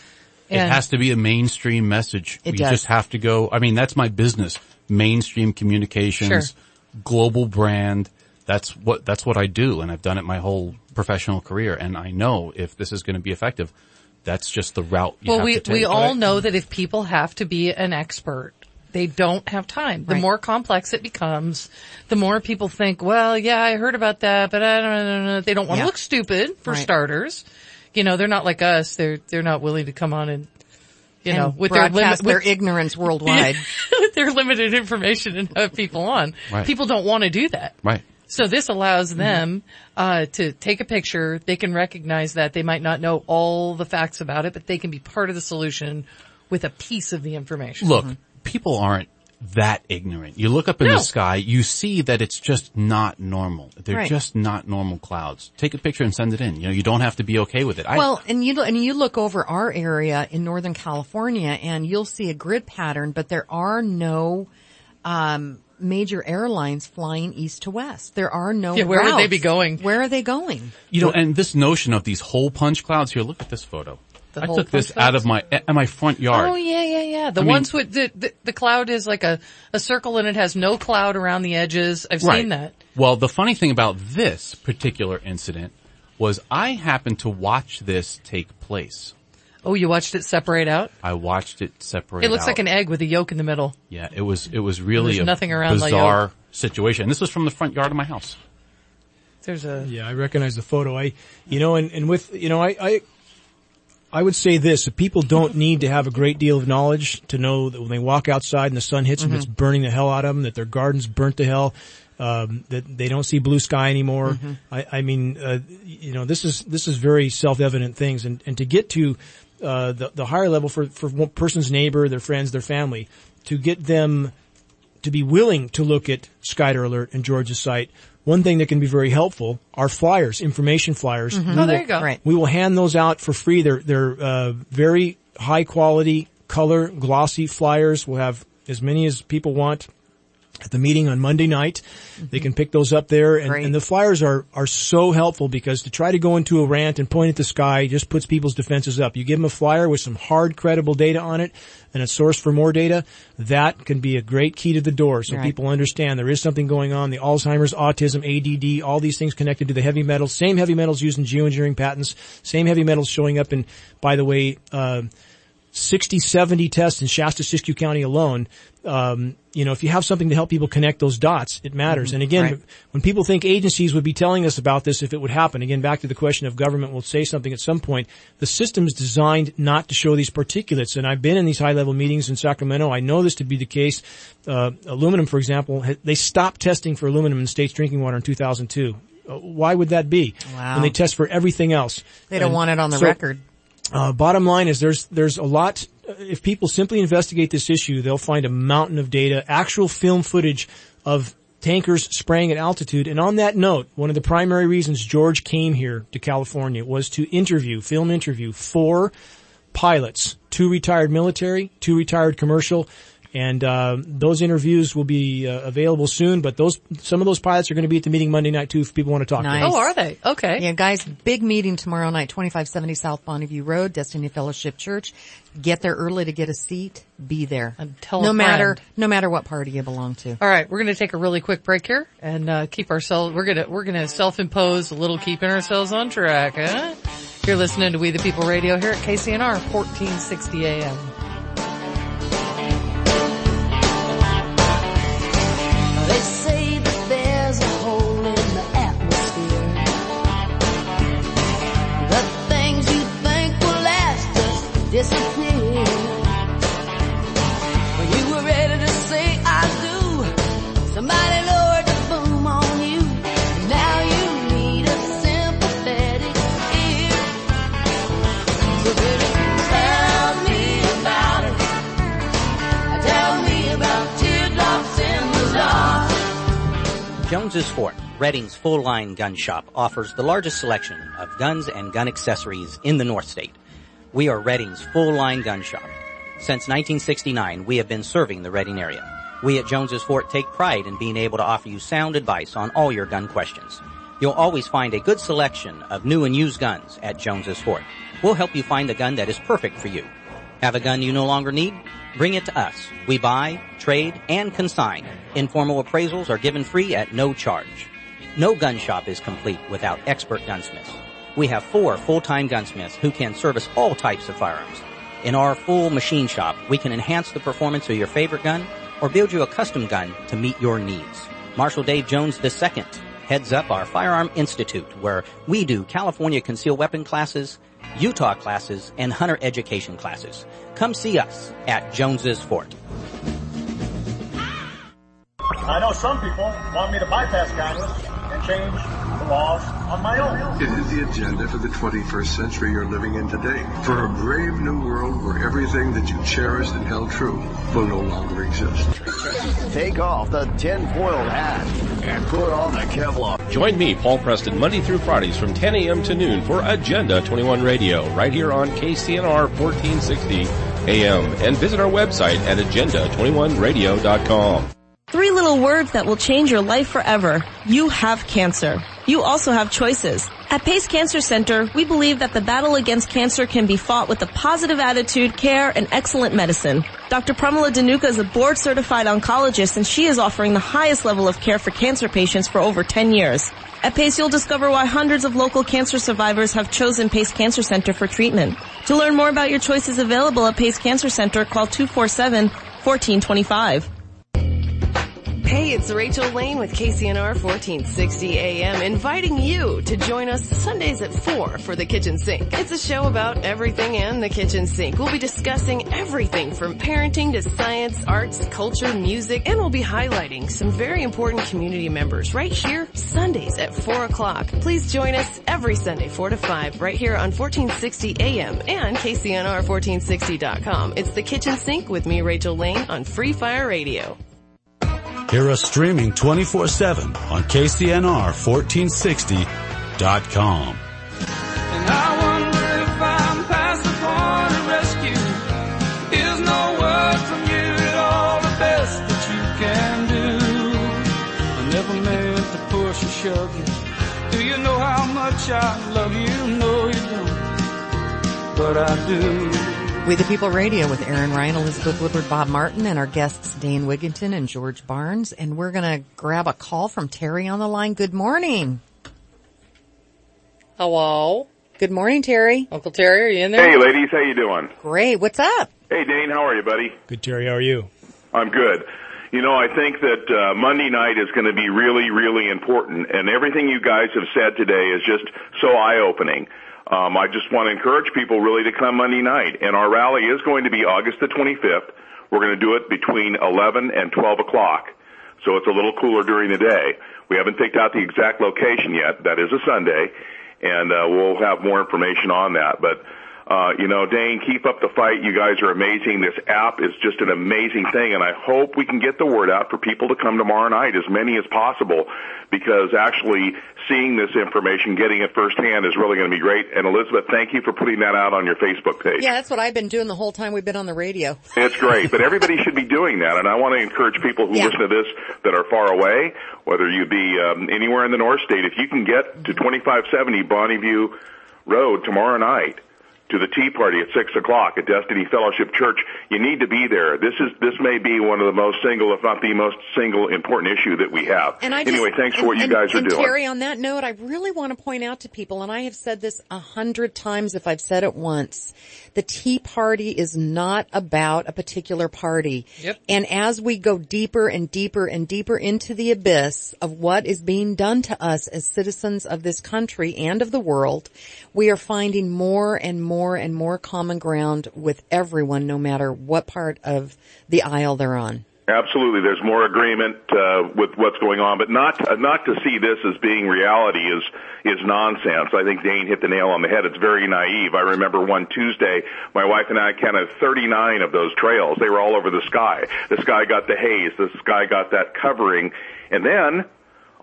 It and has to be a mainstream message. It we does. just have to go, I mean, that's my business. Mainstream communications, sure. global brand. That's what, that's what I do. And I've done it my whole professional career. And I know if this is going to be effective, that's just the route you well, have we, to take. we all know that if people have to be an expert, they don't have time. The Right. more complex it becomes, the more people think, well, yeah, I heard about that, but I don't know. They don't want to Yeah. look stupid, for Right. starters. You know, they're not like us. They're, they're not willing to come on and, you and know, with their broadcast limit, their with, ignorance worldwide. with their limited information and have people on. Right. People don't want to do that. Right. So this allows them, uh, to take a picture. They can recognize that. They might not know all the facts about it, but they can be part of the solution with a piece of the information. Look, people aren't that ignorant. You look up in No. the sky, you see that it's just not normal. They're Right. just not normal clouds. Take a picture and send it in. You know, you don't have to be okay with it. I, Well, and you and you look over our area in Northern California, and you'll see a grid pattern, but there are no um, major airlines flying east to west. There are no. Yeah, where would they routes. be going? Where are they going? you know, and this notion of these hole punch clouds here, look at this photo. The I hole took this punch out clouds? of my, at my front yard. Oh yeah, yeah, yeah. The I mean- ones with the, the the cloud is like a a circle and it has no cloud around the edges. I've Right. seen that. Well, the funny thing about this particular incident was I happened to watch this take place. Oh, you watched it separate out? I watched it separate It looks out. like an egg with a yolk in the middle. Yeah, it was, it was really There's a nothing around the bizarre yolk. situation. This was from the front yard of my house. There's a yeah, I recognize the photo. I, you know, and, and with, you know, I, I, I would say this, that people don't need to have a great deal of knowledge to know that when they walk outside and the sun hits them, Mm-hmm. it's burning the hell out of them, that their garden's burnt to hell, um, that they don't see blue sky anymore. Mm-hmm. I, I mean, uh, you know, this is, this is very self-evident things. And, and to get to, uh, the, the higher level for, for one person's neighbor, their friends, their family, to get them to be willing to look at Skyder Alert and George's site, one thing that can be very helpful are flyers, information flyers. Mm-hmm. We Oh, will- there you go. Right. We will hand those out for free. They're, they're, uh, very high quality, color, glossy flyers. We'll have as many as people want at the meeting on Monday night. Mm-hmm. They can pick those up there. And, and the flyers are, are so helpful because to try to go into a rant and point at the sky just puts people's defenses up. You give them a flyer with some hard, credible data on it and a source for more data, that can be a great key to the door so Right. people understand there is something going on. The Alzheimer's, autism, A D D, all these things connected to the heavy metals, same heavy metals used in geoengineering patents, same heavy metals showing up in, by the way, uh, sixty, seventy tests in Shasta-Siskiyou County alone. Um, you know, if you have something to help people connect those dots, it matters. Mhm. And again, Right. when people think agencies would be telling us about this if it would happen, again, back to the question of government will say something at some point, the system is designed not to show these particulates. And I've been in these high-level meetings in Sacramento. I know this to be the case. Uh, aluminum, for example, ha- they stopped testing for aluminum in state's drinking water in two thousand two. Uh, why would that be? Wow. When they test for everything else. They don't And want it on the so- record. uh, bottom line is there's, there's a lot, if people simply investigate this issue, they'll find a mountain of data, actual film footage of tankers spraying at altitude. And on that note, one of the primary reasons George came here to California was to interview, film interview four pilots, two retired military, two retired commercial. And, uh, those interviews will be uh, available soon, but those, some of those pilots are going to be at the meeting Monday night too if people want to talk to them. Oh, are they? Okay. Yeah, guys, big meeting tomorrow night, twenty-five seventy South Bonneview Road, Destiny Fellowship Church. Get there early to get a seat. Be there. And tell no a matter, friend. no matter what party you belong to. All right, we're going to take a really quick break here and uh, keep ourselves. We're going to we're going to self-impose a little keeping ourselves on track. Huh? You're listening to We the People Radio here at K C N R fourteen sixty A M. They say that there's a hole in the atmosphere. The things you think will last just disappear. When you were ready to say I do, somebody lowered the boom on you. Now you need a sympathetic Jones's Fort, Redding's full-line gun shop, offers the largest selection of guns and gun accessories in the North State. We are Redding's full-line gun shop. Since nineteen sixty-nine, we have been serving the Redding area. We at Jones's Fort take pride in being able to offer you sound advice on all your gun questions. You'll always find a good selection of new and used guns at Jones's Fort. We'll help you find the gun that is perfect for you. Have a gun you no longer need? Bring it to us. We buy, trade, and consign. Informal appraisals are given free at no charge. No gun shop is complete without expert gunsmiths. We have four full-time gunsmiths who can service all types of firearms. In our full machine shop, we can enhance the performance of your favorite gun or build you a custom gun to meet your needs. Marshal Dave Jones the Second heads up our Firearm Institute, where we do California concealed weapon classes, Utah classes, and hunter education classes. Come see us at Jones's Fort. I know some people want me to bypass Congress and change the laws on my own. It is the agenda for the twenty-first century you're living in today. For a brave new world where everything that you cherished and held true will no longer exist. Take off the tinfoil hat and put on the Kevlar. Join me, Paul Preston, Monday through Fridays from ten a.m. to noon for Agenda twenty-one Radio, right here on K C N R fourteen sixty A M. And visit our website at agenda twenty-one radio dot com. Three little words that will change your life forever. You have cancer. You also have choices. At Pace Cancer Center, we believe that the battle against cancer can be fought with a positive attitude, care, and excellent medicine. Doctor Pramila Dhanuka is a board-certified oncologist, and she is offering the highest level of care for cancer patients for over ten years. At Pace, you'll discover why hundreds of local cancer survivors have chosen Pace Cancer Center for treatment. To learn more about your choices available at Pace Cancer Center, call two four seven, one four two five. Hey, it's Rachel Lane with K C N R fourteen sixty A M, inviting you to join us Sundays at four for The Kitchen Sink. It's a show about everything in the kitchen sink. We'll be discussing everything from parenting to science, arts, culture, music, and we'll be highlighting some very important community members right here Sundays at four o'clock. Please join us every Sunday, four to five, right here on fourteen sixty A M and K C N R fourteen sixty dot com. It's The Kitchen Sink with me, Rachel Lane, on Free Fire Radio. Hear us streaming twenty-four seven on K C N R fourteen sixty dot com. And I wonder if I'm past the point of rescue. Is no word from you at all the best that you can do? I never meant to push or shove you. Do you know how much I love you? No, you don't, but I do. We the People Radio with Aaron Ryan, Elizabeth Woodward, Bob Martin, and our guests Dane Wigington and George Barnes. And we're going to grab a call from Terry on the line. Good morning. Hello. Good morning, Terry. Uncle Terry, are you in there? Hey, ladies. How you doing? Great. What's up? Hey, Dane. How are you, buddy? Good, Terry. How are you? I'm good. You know, I think that uh, Monday night is going to be really, really important, and everything you guys have said today is just so eye-opening. Um, I just want to encourage people really to come Monday night. And our rally is going to be August the twenty-fifth. We're going to do it between eleven and twelve o'clock. So it's a little cooler during the day. We haven't picked out the exact location yet. That is a Sunday. And uh, we'll have more information on that. But, uh, you know, Dane, keep up the fight. You guys are amazing. This app is just an amazing thing. And I hope we can get the word out for people to come tomorrow night, as many as possible, because actually seeing this information, getting it firsthand is really going to be great. And Elizabeth, thank you for putting that out on your Facebook page. Yeah, that's what I've been doing the whole time we've been on the radio. It's great, but everybody should be doing that. And I want to encourage people who yeah. listen to this that are far away, whether you be um, anywhere in the North State, if you can get to twenty-five seventy Bonnie View Road tomorrow night, to the Tea Party at six o'clock at Destiny Fellowship Church. You need to be there. This is this may be one of the most single, if not the most single, important issue that we have. And I anyway, just, thanks for and, what you and, guys are and doing. Terry, on that note, I really want to point out to people, and I have said this a hundred times if I've said it once, the Tea Party is not about a particular party. Yep. And as we go deeper and deeper and deeper into the abyss of what is being done to us as citizens of this country and of the world, we are finding more and more and more common ground with everyone, no matter what part of the aisle they're on. Absolutely, there's more agreement uh, with what's going on, but not uh, not to see this as being reality is is nonsense. I think Dane hit the nail on the head. It's very naive. I remember one Tuesday, my wife and I counted thirty-nine of those trails. They were all over the sky. The sky got the haze. The sky got that covering, and then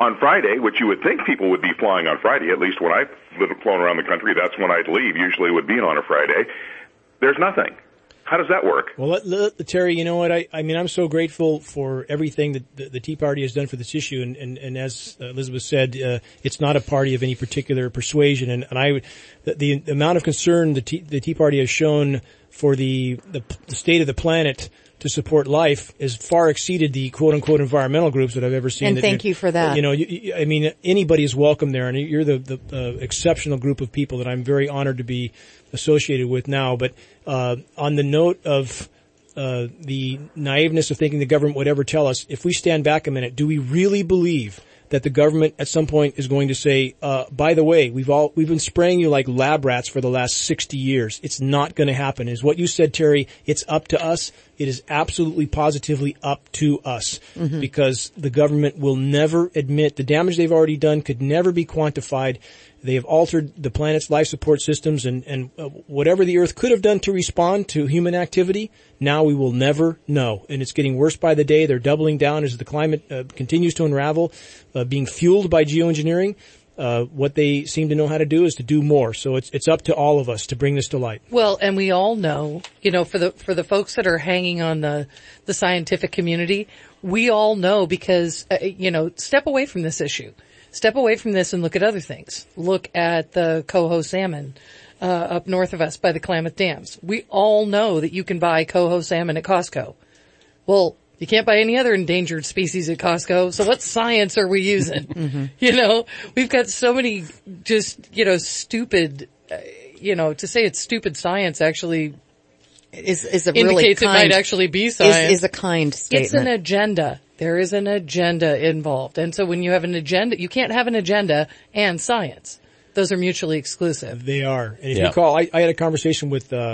on Friday, which you would think people would be flying on Friday, at least when I've flown around the country, that's when I'd leave, usually would be on a Friday. There's nothing. How does that work? Well, let, let, Terry, you know what? I, I mean, I'm so grateful for everything that the, the Tea Party has done for this issue. And, and, and as Elizabeth said, uh, it's not a party of any particular persuasion. And, and I, the, the amount of concern the Tea, the Tea Party has shown for the, the, the state of the planet to support life has far exceeded the quote-unquote environmental groups that I've ever seen. And that, thank you for that. You know, you, you, I mean, anybody is welcome there, and you're the, the uh, exceptional group of people that I'm very honored to be associated with now. But uh on the note of uh the naiveness of thinking the government would ever tell us, if we stand back a minute, do we really believe that the government at some point is going to say, uh, by the way, we've all, we've been spraying you like lab rats for the last sixty years. It's not going to happen. Is what you said, Terry. It's up to us. It is absolutely positively up to us, mm-hmm. because the government will never admit the damage they've already done could never be quantified. They have altered the planet's life support systems, and, and uh, whatever the Earth could have done to respond to human activity, now we will never know. And it's getting worse by the day. They're doubling down as the climate uh, continues to unravel, uh, being fueled by geoengineering. Uh, what they seem to know how to do is to do more. So it's it's up to all of us to bring this to light. Well, and we all know, you know, for the for the folks that are hanging on the the scientific community, we all know because uh, you know, step away from this issue. Step away from this and look at other things. Look at the coho salmon uh, up north of us by the Klamath Dams. We all know that you can buy coho salmon at Costco. Well, you can't buy any other endangered species at Costco, so what science are we using? Mm-hmm. You know, we've got so many just, you know, stupid, uh, you know, to say it's stupid science actually is, is a indicates really it kind, might actually be science. Is, is a kind statement. It's an agenda. There is an agenda involved. And so when you have an agenda, you can't have an agenda and science. Those are mutually exclusive. They are. And if Yeah. you recall, I, I had a conversation with uh,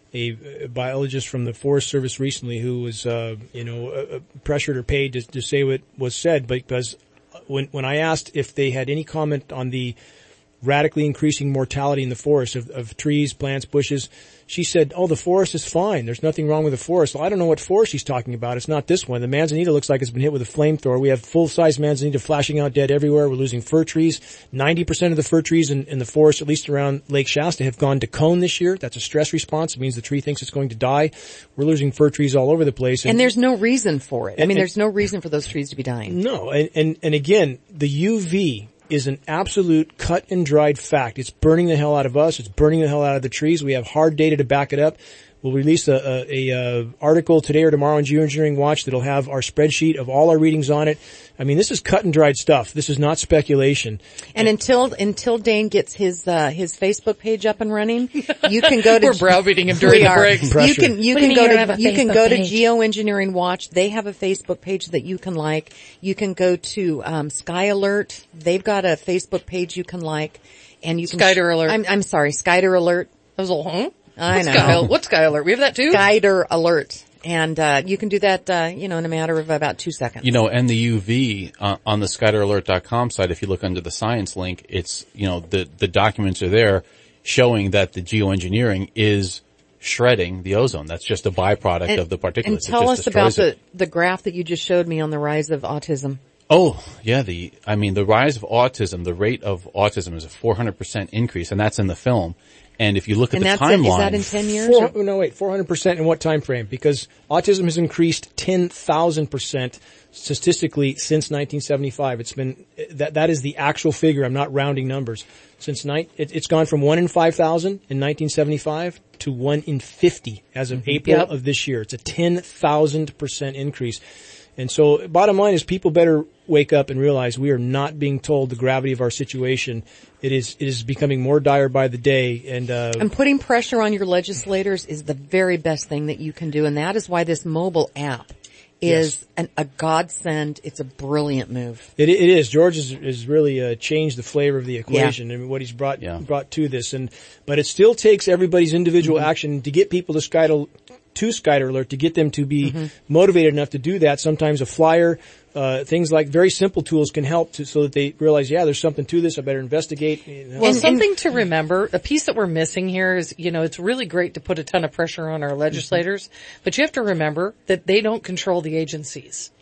a biologist from the Forest Service recently who was, uh, you know, uh, pressured or paid to, to say what was said, because when, when I asked if they had any comment on the radically increasing mortality in the forest of, of trees, plants, bushes, she said, oh, the forest is fine. There's nothing wrong with the forest. Well, I don't know what forest she's talking about. It's not this one. The manzanita looks like it's been hit with a flamethrower. We have full-size manzanita flashing out dead everywhere. We're losing fir trees. ninety percent of the fir trees in, in the forest, at least around Lake Shasta, have gone to cone this year. That's a stress response. It means the tree thinks it's going to die. We're losing fir trees all over the place. And, and there's no reason for it. And, I mean, and, there's no reason for those trees to be dying. No. And, and, and again, the U V is an absolute cut and dried fact. It's burning the hell out of us. It's burning the hell out of the trees. We have hard data to back it up. We'll release a, a, a uh, article today or tomorrow on Geoengineering Watch that'll have our spreadsheet of all our readings on it. I mean, this is cut and dried stuff. This is not speculation. And until until Dane gets his uh, his Facebook page up and running, you can go to We're browbeating him during we the are. breaks. You can you What do can you go mean you have to a you can Facebook go to page? Geoengineering Watch. They have a Facebook page that you can like. You can go to um, Sky Alert. They've got a Facebook page you can like, and you can Skyder Alert. I'm I'm sorry, Skyder Alert. I was a little, huh? I What's know. Sky, what's Sky Alert? We have that too? Skyder Alert. And, uh, you can do that, uh, you know, in a matter of about two seconds. You know, and the U V uh, on the skyder alert dot com site, if you look under the science link, it's, you know, the, the documents are there showing that the geoengineering is shredding the ozone. That's just a byproduct and, of the particulates. And tell it us just about it. the, the graph that you just showed me on the rise of autism. Oh, yeah, the, I mean, the rise of autism, the rate of autism is a four hundred percent increase, and that's in the film. And if you look at and the that's timeline. Is that in ten years? Four, no, wait, four hundred percent in what time frame? Because autism has increased ten thousand percent statistically since nineteen seventy-five. It's been, that, that is the actual figure. I'm not rounding numbers. Since ni- it, it's gone from one in five thousand in nineteen seventy-five to one in fifty as of mm-hmm. April yep. of this year. It's a ten thousand percent increase. And so bottom line is people better wake up and realize we are not being told the gravity of our situation. It is, it is becoming more dire by the day. And, uh, and putting pressure on your legislators is the very best thing that you can do. And that is why this mobile app is yes. an, a godsend. It's a brilliant move. It, it is. George has, has really uh, changed the flavor of the equation yeah. and what he's brought, yeah. brought to this. And, but it still takes everybody's individual mm-hmm. action to get people to Skyder, to Skyder Alert, to get them to be mm-hmm. motivated enough to do that. Sometimes a flyer, uh, things like very simple tools can help to, so that they realize, yeah, there's something to this. I better investigate. You know. Well, and, something and, to remember, a piece that we're missing here is, you know, it's really great to put a ton of pressure on our legislators, mm-hmm. but you have to remember that they don't control the agencies.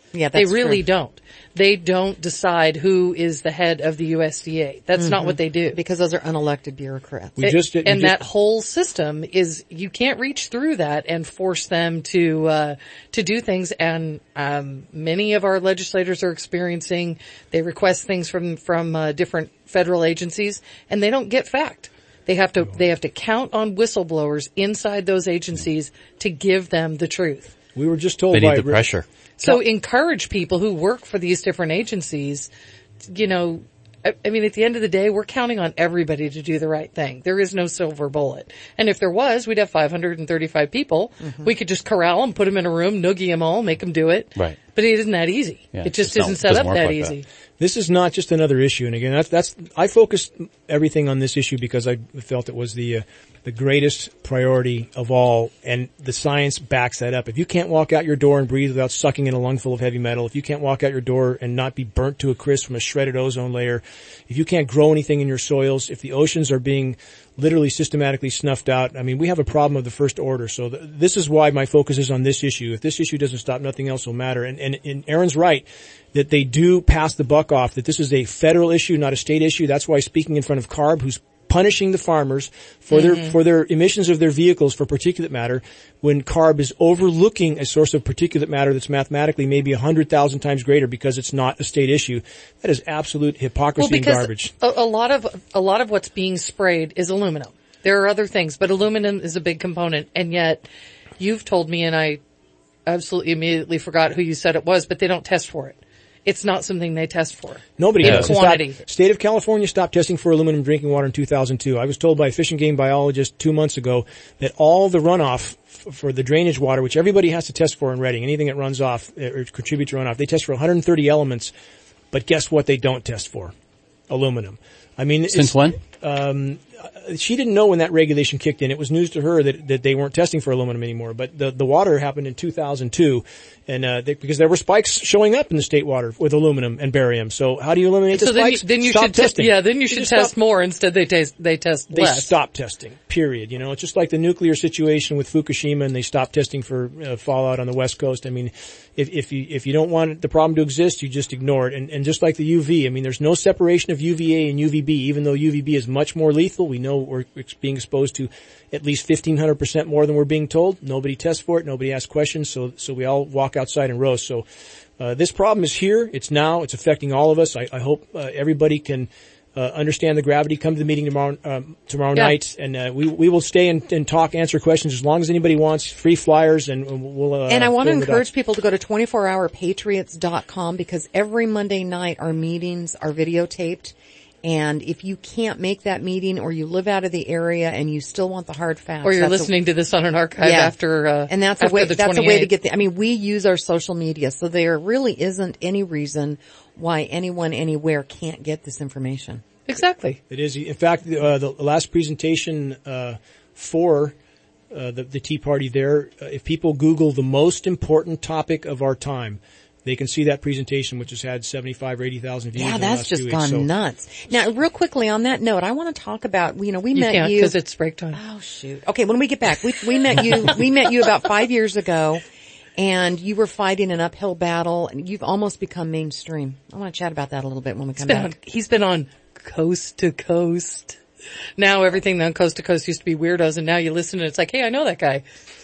Yeah, they that's really true. don't. They don't decide who is the head of the U S D A. That's Mm-hmm. not what they do. Because those are unelected bureaucrats. We just did- we and just- that whole system is, you can't reach through that and force them to, uh, to do things. And, um, many of our legislators are experiencing, they request things from, from, uh, different federal agencies and they don't get fact. They have to, they have to count on whistleblowers inside those agencies to give them the truth. We were just told They by need the pressure. So encourage people who work for these different agencies, you know, I, I mean, at the end of the day, we're counting on everybody to do the right thing. There is no silver bullet. And if there was, we'd have five hundred thirty-five people. Mm-hmm. We could just corral them, put them in a room, noogie them all, make them do it. Right. But it isn't that easy. Yeah, it just it's not- isn't set doesn't up work that like easy. that. This is not just another issue, and again, that's, that's I focused everything on this issue because I felt it was the uh, the greatest priority of all, and the science backs that up. If you can't walk out your door and breathe without sucking in a lungful of heavy metal, if you can't walk out your door and not be burnt to a crisp from a shredded ozone layer, if you can't grow anything in your soils, if the oceans are being literally systematically snuffed out, I mean, we have a problem of the first order. So th- this is why my focus is on this issue. If this issue doesn't stop, nothing else will matter. And, and, and Aaron's right that they do pass the buck off, that this is a federal issue, not a state issue. That's why speaking in front of CARB, who's punishing the farmers for Mm-hmm. their for their emissions of their vehicles for particulate matter, when CARB is overlooking a source of particulate matter that's mathematically maybe one hundred thousand times greater because it's not a state issue. That is absolute hypocrisy Well, and because garbage. a, a lot of, a lot of what's being sprayed is aluminum. There are other things, but aluminum is a big component. And yet you've told me, and I absolutely immediately forgot who you said it was, but they don't test for it. It's not something they test for. Nobody in does. In quantity. fact, State of California stopped testing for aluminum drinking water in two thousand two. I was told by a fish and game biologist two months ago that all the runoff f- for the drainage water, which everybody has to test for in Reading, anything that runs off uh, or contributes to runoff, they test for one hundred thirty elements. But guess what they don't test for? Aluminum. I mean, Since it's- when? Um, she didn't know when that regulation kicked in. It was news to her that, that they weren't testing for aluminum anymore. But the, the water happened in two thousand two, and uh, they, because there were spikes showing up in the state water with aluminum and barium. So how do you eliminate the So then you, spikes? then you Stop should, te- testing. yeah, then you should just test stop- more. Instead they test, they test They less. stop testing. Period. You know, it's just like the nuclear situation with Fukushima, and they stopped testing for uh, fallout on the West Coast. I mean, if if you if you don't want the problem to exist, you just ignore it. And and just like the U V, I mean, there's no separation of U V A and U V B. Even though U V B is much more lethal, we know we're being exposed to at least fifteen hundred percent more than we're being told. Nobody tests for it. Nobody asks questions. So so we all walk outside and roast. So uh, this problem is here. It's now. It's affecting all of us. I, I hope uh, everybody can uh, understand the gravity. Come to the meeting tomorrow um, tomorrow Yeah. night, and uh, we we will stay and, and talk, answer questions as long as anybody wants. Free flyers, and we'll. Uh, And I want to fill in the encourage dots. people to go to twenty-four hour patriots dot com because every Monday night our meetings are videotaped. And if you can't make that meeting or you live out of the area and you still want the hard facts. Or you're that's a- listening to this on an archive Yeah. after, uh, and that's a after way, the that's a way to twenty-eighth. get the, I mean, we use our social media, so there really isn't any reason why anyone anywhere can't get this information. Exactly. It is. In fact, uh, the last presentation uh, for uh, the, the Tea Party there, uh, if people Google the most important topic of our time, they can see that presentation, which has had seventy-five or eighty thousand views. Yeah, in the that's last just two gone weeks. So nuts. Now, real quickly on that note, I want to talk about, you know, we You met can't you. because it's break time. Oh shoot. Okay, when we get back, we, we met you, we met you about five years ago and you were fighting an uphill battle and you've almost become mainstream. I want to chat about that a little bit when we He's come been back. on, he's been on coast to coast. Now everything on coast to coast used to be weirdos, and now you listen and it's like, hey, I know that guy.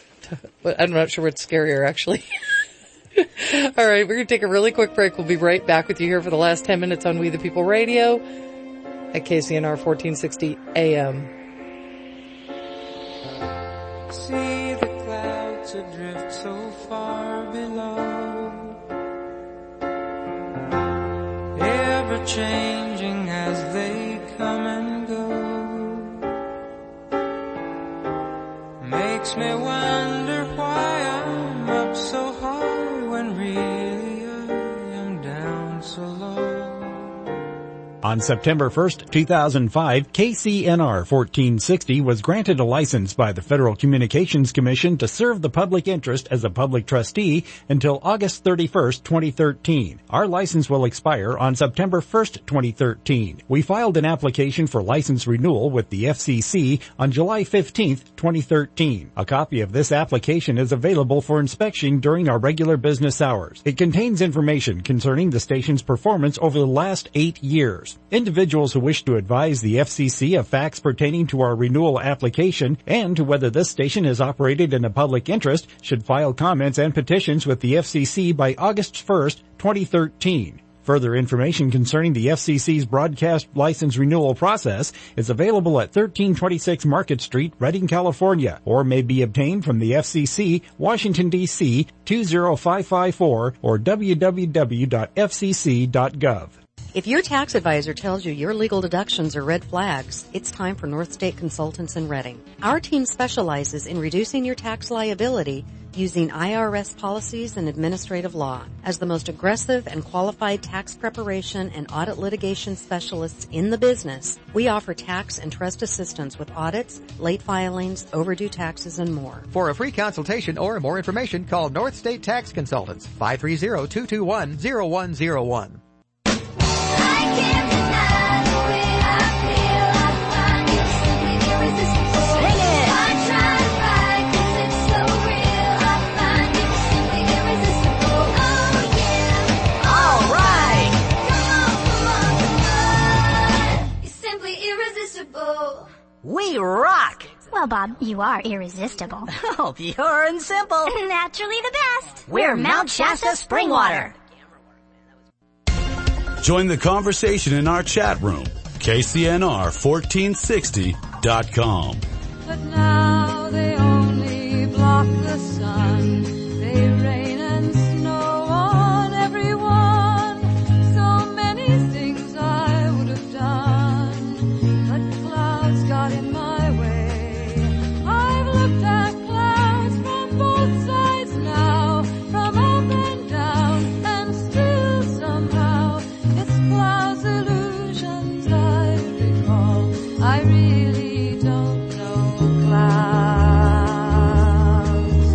But I'm not sure what's scarier actually. All right, we're going to take a really quick break. We'll be right back with you here for the last ten minutes on We the People Radio at K C N R fourteen sixty A M. See the clouds adrift so far below, ever changing as they come and go. Makes me wonder why I'm up so high when really I am down so low. On September first, two thousand five, K C N R fourteen sixty was granted a license by the Federal Communications Commission to serve the public interest as a public trustee until August thirty-first, twenty thirteen. Our license will expire on September first, twenty thirteen. We filed an application for license renewal with the F C C on July fifteenth, twenty thirteen. A copy of this application is available for inspection during our regular business hours. It contains information concerning the station's performance over the last eight years. Individuals who wish to advise the F C C of facts pertaining to our renewal application and to whether this station is operated in a public interest should file comments and petitions with the F C C by August first, twenty thirteen. Further information concerning the F C C's broadcast license renewal process is available at thirteen twenty-six Market Street, Redding, California, or may be obtained from the F C C, Washington, D C two zero five five four or w w w dot f c c dot gov. If your tax advisor tells you your legal deductions are red flags, it's time for North State Consultants in Redding. Our team specializes in reducing your tax liability using I R S policies and administrative law. As the most aggressive and qualified tax preparation and audit litigation specialists in the business, we offer tax and trust assistance with audits, late filings, overdue taxes, and more. For a free consultation or more information, call North State Tax Consultants, five three zero, two two one, zero one zero one. We rock! Well, Bob, you are irresistible. Oh, pure and simple. Naturally the best. We're Mount Shasta Springwater. Join the conversation in our chat room, K C N R fourteen sixty dot com. But now they only block the sun. They rain and snow on everyone. So many things I would have done, but clouds got in my way. I've looked at clouds from both sides now, from up and down, and still somehow it's clouds' illusions I recall. I really don't know clouds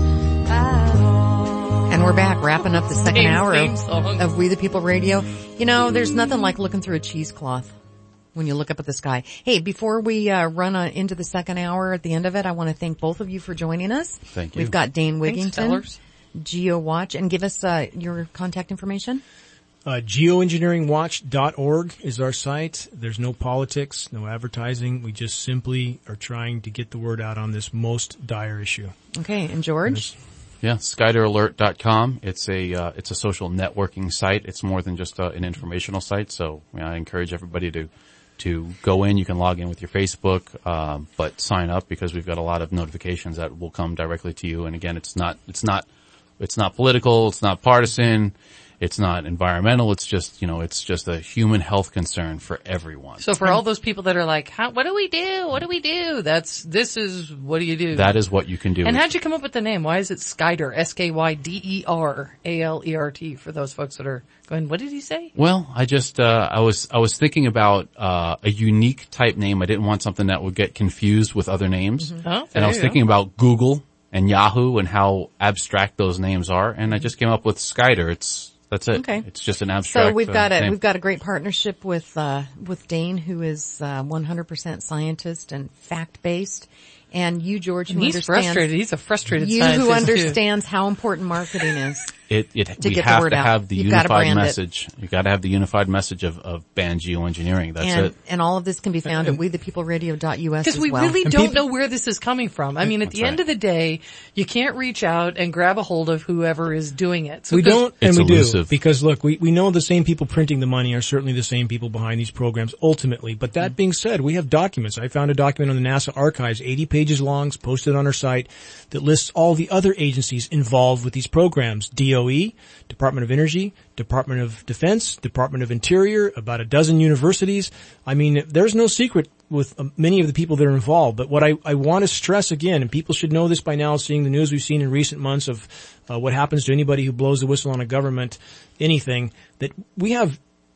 at all. And we're back wrapping up the second Same hour theme of, song. of We the People Radio. You know, there's nothing like looking through a cheesecloth when you look up at the sky. Hey, before we uh, run uh, into the second hour at the end of it, I want to thank both of you for joining us. Thank you. We've got Dane Thanks, Wigington, fellers. GeoWatch, and give us uh, your contact information. Uh, geoengineering watch dot org is our site. There's no politics, no advertising. We just simply are trying to get the word out on this most dire issue. Okay, and George? Yeah, skyder alert dot com. It's a uh, it's a social networking site. It's more than just uh, an informational site. So you know, I encourage everybody to to go in. You can log in with your Facebook, um, but sign up because we've got a lot of notifications that will come directly to you. And again, it's not it's not it's not political. It's not partisan. It's not environmental. It's just, you know, it's just a human health concern for everyone. So for all those people that are like, How, what do we do? What do we do? That's, this is, what do you do? That is what you can do. And how'd you come up with the name? Why is it Skyder? S K Y D E R A L E R T for those folks that are going, what did he say? Well, I just, uh, I was, I was thinking about, uh, a unique type name. I didn't want something that would get confused with other names. Mm-hmm. Oh, and I was you thinking go. about Google and Yahoo and how abstract those names are. And I just came up with Skyder. It's, That's it. Okay. It's just an abstract. So we've got uh, a name. we've got a great partnership with uh with Dane, who is uh one hundred percent scientist and fact based, and you, George, who And he's understands frustrated. He's a frustrated you scientist who too. understands how important marketing is. It, it, to we get the have word to out. have the You've gotta unified brand it. message. You've got to have the unified message of, of band geoengineering. That's and, it. And all of this can be found at we the people radio dot U S Because as we well. really And don't people- know where this is coming from. I mean, at That's the end right. of the day, you can't reach out and grab a hold of whoever is doing it. So We 'cause- don't, and It's we elusive. do, because look, we, we know the same people printing the money are certainly the same people behind these programs ultimately. But that being said, we have documents. I found a document on the NASA archives, eighty pages long, it's posted on our site, that lists all the other agencies involved with these programs. D O E, Department of Energy, Department of Defense, Department of Interior, about a dozen universities. I mean, there's no secret with uh, many of the people that are involved. But what I, I want to stress again, and people should know this by now, seeing the news we've seen in recent months of uh, what happens to anybody who blows the whistle on a government, anything, that we have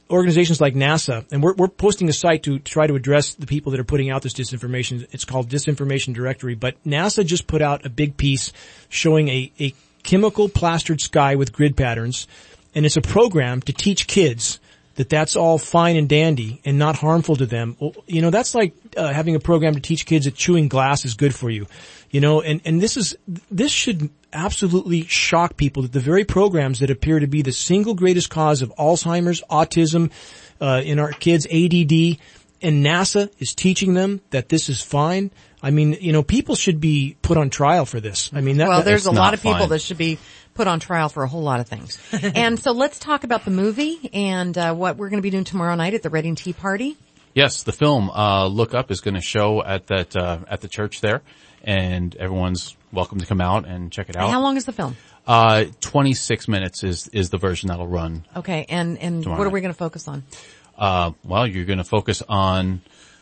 organizations like NASA, and we're, we're posting a site to try to address the people that are putting out this disinformation. It's called Disinformation Directory, but NASA just put out a big piece showing a, a chemical plastered sky with grid patterns, and it's a program to teach kids that that's all fine and dandy and not harmful to them. Well, you know, that's like uh, having a program to teach kids that chewing glass is good for you. You know, and, and this is, this should absolutely shock people that the very programs that appear to be the single greatest cause of Alzheimer's, autism, uh, in our kids, A D D, and NASA is teaching them that this is fine. I mean, you know, people should be put on trial for this. I mean, that, well, that, there's a lot of people fine. that should be put on trial for a whole lot of things. And so let's talk about the movie and uh, what we're going to be doing tomorrow night at the Reading Tea Party. Yes, the film uh Look Up is going to show at that uh at the church there, and everyone's welcome to come out and check it out. And how long is the film? Uh twenty-six minutes is is the version that'll run. Okay, and and what are we going to focus on? Uh well, you're going to focus on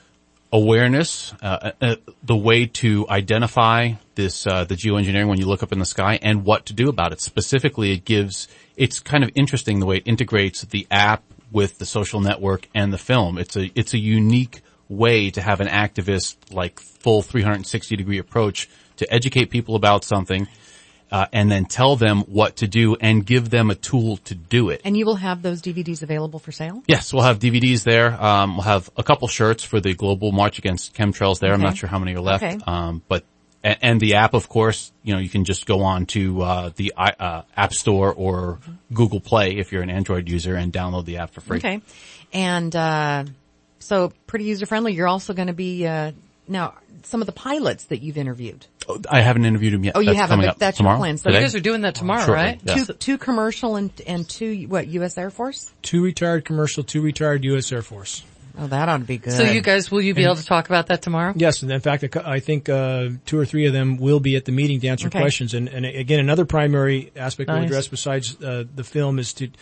awareness, uh, uh the way to identify this uh the geoengineering when you look up in the sky, and what to do about it. Specifically, it gives it's kind of interesting the way it integrates the app with the social network and the film. It's a, it's a unique way to have an activist, like, full three hundred sixty degree approach to educate people about something, uh, and then tell them what to do and give them a tool to do it. And you will have those D V Ds available for sale? Yes, we'll have D V Ds there. Um, we'll have a couple shirts for the Global March Against Chemtrails there. Okay. I'm not sure how many are left. Okay. Um, but, and, and the app, of course, you know, you can just go on to, uh, the, uh, App Store or Google Play if you're an Android user and download the app for free. Okay. And, uh, so pretty user friendly. You're also going to be, uh, now some of the pilots that you've interviewed. I haven't interviewed him yet. Oh, you That's haven't, coming but up that's tomorrow, your plan. So today? You guys are doing that tomorrow, Shortly, right? yes. Two, two commercial and, and two, what, U S Air Force? Two retired commercial, two retired U S Air Force. Oh, that ought to be good. So you guys, will you be And- able to talk about that tomorrow? Yes, and in fact, I think uh two or three of them will be at the meeting to answer Okay. questions. And, and again, another primary aspect we'll Nice. address besides uh, the film is to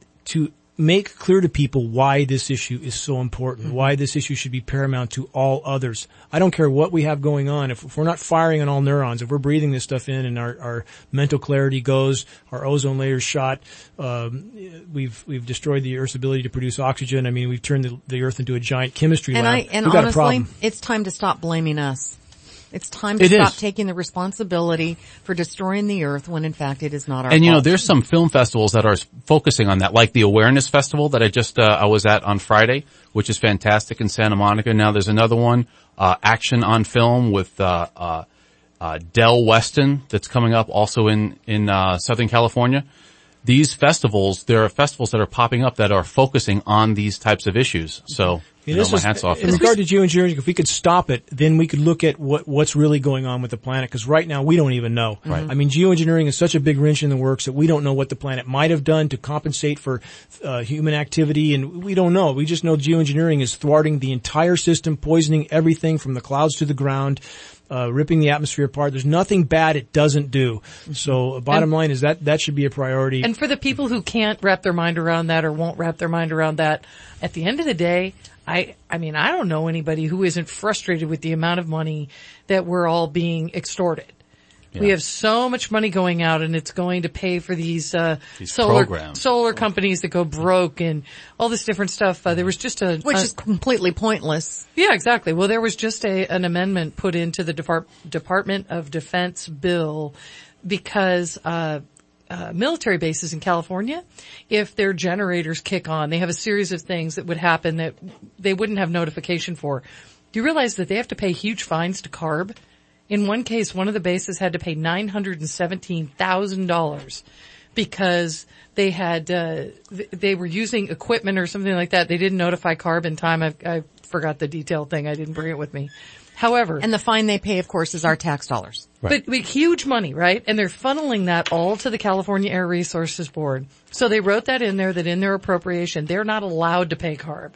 to make clear to people why this issue is so important, Mm-hmm. why this issue should be paramount to all others. I don't care what we have going on. If, if we're not firing on all neurons, if we're breathing this stuff in and our, our mental clarity goes, our ozone layer's shot, um, we've we've destroyed the Earth's ability to produce oxygen. I mean, we've turned the, the Earth into a giant chemistry And lab. I, and We've got a honestly, problem. it's time to stop blaming us. It's time to It stop is. taking the responsibility for destroying the earth when in fact it is not our And you know, fault. there's some film festivals that are s- focusing on that, like the Awareness Festival that I just, uh, I was at on Friday, which is fantastic in Santa Monica. Now there's another one, uh, Action on Film with, uh, uh, uh, Del Weston that's coming up also in, in, uh, Southern California. These festivals, there are festivals that are popping up that are focusing on these types of issues. So, Yeah, you know, this my is- hats off. in regard to geoengineering, if we could stop it, then we could look at what, what's really going on with the planet, because right now we don't even know. Right. I mean, geoengineering is such a big wrench in the works that we don't know what the planet might have done to compensate for uh, human activity, and we don't know. We just know geoengineering is thwarting the entire system, poisoning everything from the clouds to the ground, uh, ripping the atmosphere apart. There's nothing bad it doesn't do. So uh, bottom And- line is that that should be a priority. And for the people who can't wrap their mind around that or won't wrap their mind around that, at the end of the day, I, I mean, I don't know anybody who isn't frustrated with the amount of money that we're all being extorted. Yeah. We have so much money going out and it's going to pay for these, uh, These solar, programs. solar companies that go broke and all this different stuff. Uh, there was just a, Which a- is completely pointless. yeah, exactly. Well, there was just a, an amendment put into the Depart- Department of Defense bill because, uh, uh, military bases in California, if their generators kick on, they have a series of things that would happen that they wouldn't have notification for. Do you realize that they have to pay huge fines to CARB? In one case, one of the bases had to pay nine hundred seventeen thousand dollars because they had, uh, th- they were using equipment or something like that. They didn't notify CARB in time. I, I forgot the detail thing. I didn't bring it with me. However. And the fine they pay, of course, is our tax dollars. But, but huge money, right? And they're funneling that all to the California Air Resources Board. So they wrote that in there that in their appropriation, they're not allowed to pay CARB.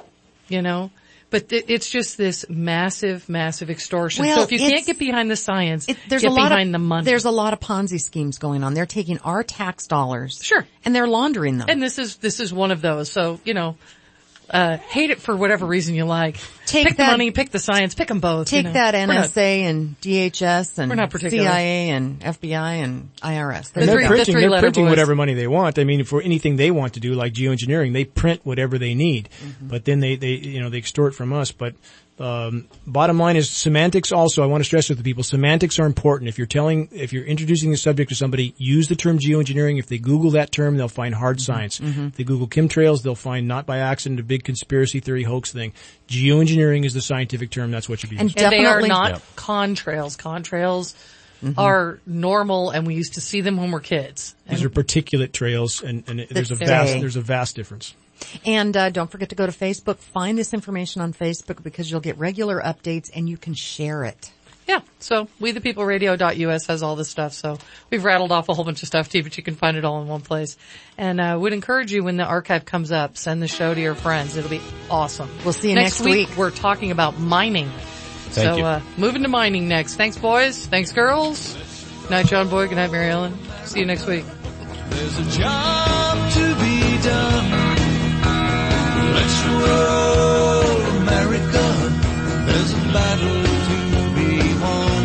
You know? But th- it's just this massive, massive extortion. Well, so if you it's- can't get behind the science, It, there's get a lot behind of, the money. There's a lot of Ponzi schemes going on. They're taking our tax dollars. Sure. And they're laundering them. And this is, this is one of those. So, you know, Uh, hate it for whatever reason you like. Take pick that, the money, pick the science, pick them both. Take you know. that N S A not, and D H S and we're not particular. C I A and F B I and I R S. And they're three, printing, the they're printing boys. whatever money they want. I mean, for anything they want to do, like geoengineering, they print whatever they need. Mm-hmm. But then they, they, you know, they extort from us. But Um, bottom line is semantics also, I want to stress with the people, semantics are important. If you're telling, if you're introducing the subject to somebody, use the term geoengineering. If they Google that term, they'll find hard mm-hmm. science. Mm-hmm. If they Google chemtrails, they'll find not by accident a big conspiracy theory hoax thing. Geoengineering is the scientific term. That's what should be used. And, and they are not yep. contrails. Contrails mm-hmm. are normal, and we used to see them when we're kids. These and are particulate trails, and, and there's a vast, there's a vast difference. And uh, don't forget to go to Facebook. Find this information on Facebook because you'll get regular updates and you can share it. Yeah. So we the people radio dot U S has all this stuff. So we've rattled off a whole bunch of stuff too, but you can find it all in one place. And I uh, would encourage you when the archive comes up, send the show to your friends. It'll be awesome. We'll see you next, next week. week. We're talking about mining. Thank so you. uh moving to mining next. Thanks boys. Thanks girls. Good night, John Boy. Good night, Mary Ellen. See you next week. There's a job to be done. Let's roll, America. There's a battle to be won.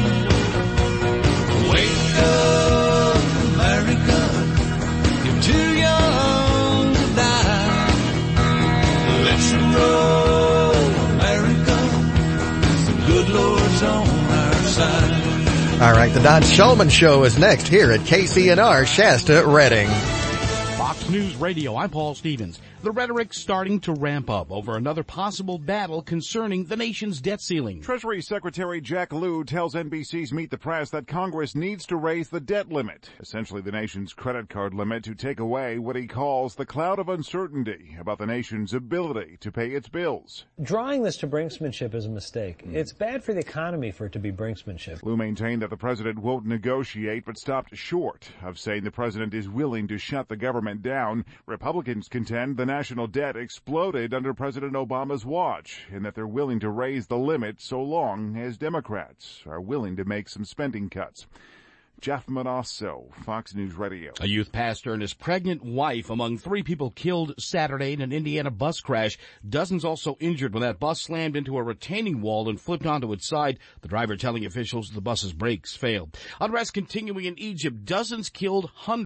Wake up, America. You're too young to die. Let's roll, America. The good Lord's on our side. All right, the Don Shulman Show is next here at K C N R Shasta Redding. Fox News Radio, I'm Paul Stevens. The rhetoric's starting to ramp up over another possible battle concerning the nation's debt ceiling. Treasury Secretary Jack Lew tells N B C's Meet the Press that Congress needs to raise the debt limit, essentially the nation's credit card limit, to take away what he calls the cloud of uncertainty about the nation's ability to pay its bills. Drawing this to brinksmanship is a mistake. Mm. It's bad for the economy for it to be brinksmanship. Lew maintained that the president won't negotiate, but stopped short of saying the president is willing to shut the government down. Republicans contend the national debt exploded under President Obama's watch, and that they're willing to raise the limit so long as Democrats are willing to make some spending cuts. Jeff Manasso, Fox News Radio. A youth pastor and his pregnant wife among three people killed Saturday in an Indiana bus crash. Dozens also injured when that bus slammed into a retaining wall and flipped onto its side. The driver telling officials the bus's brakes failed. Unrest continuing in Egypt. Dozens killed, hundreds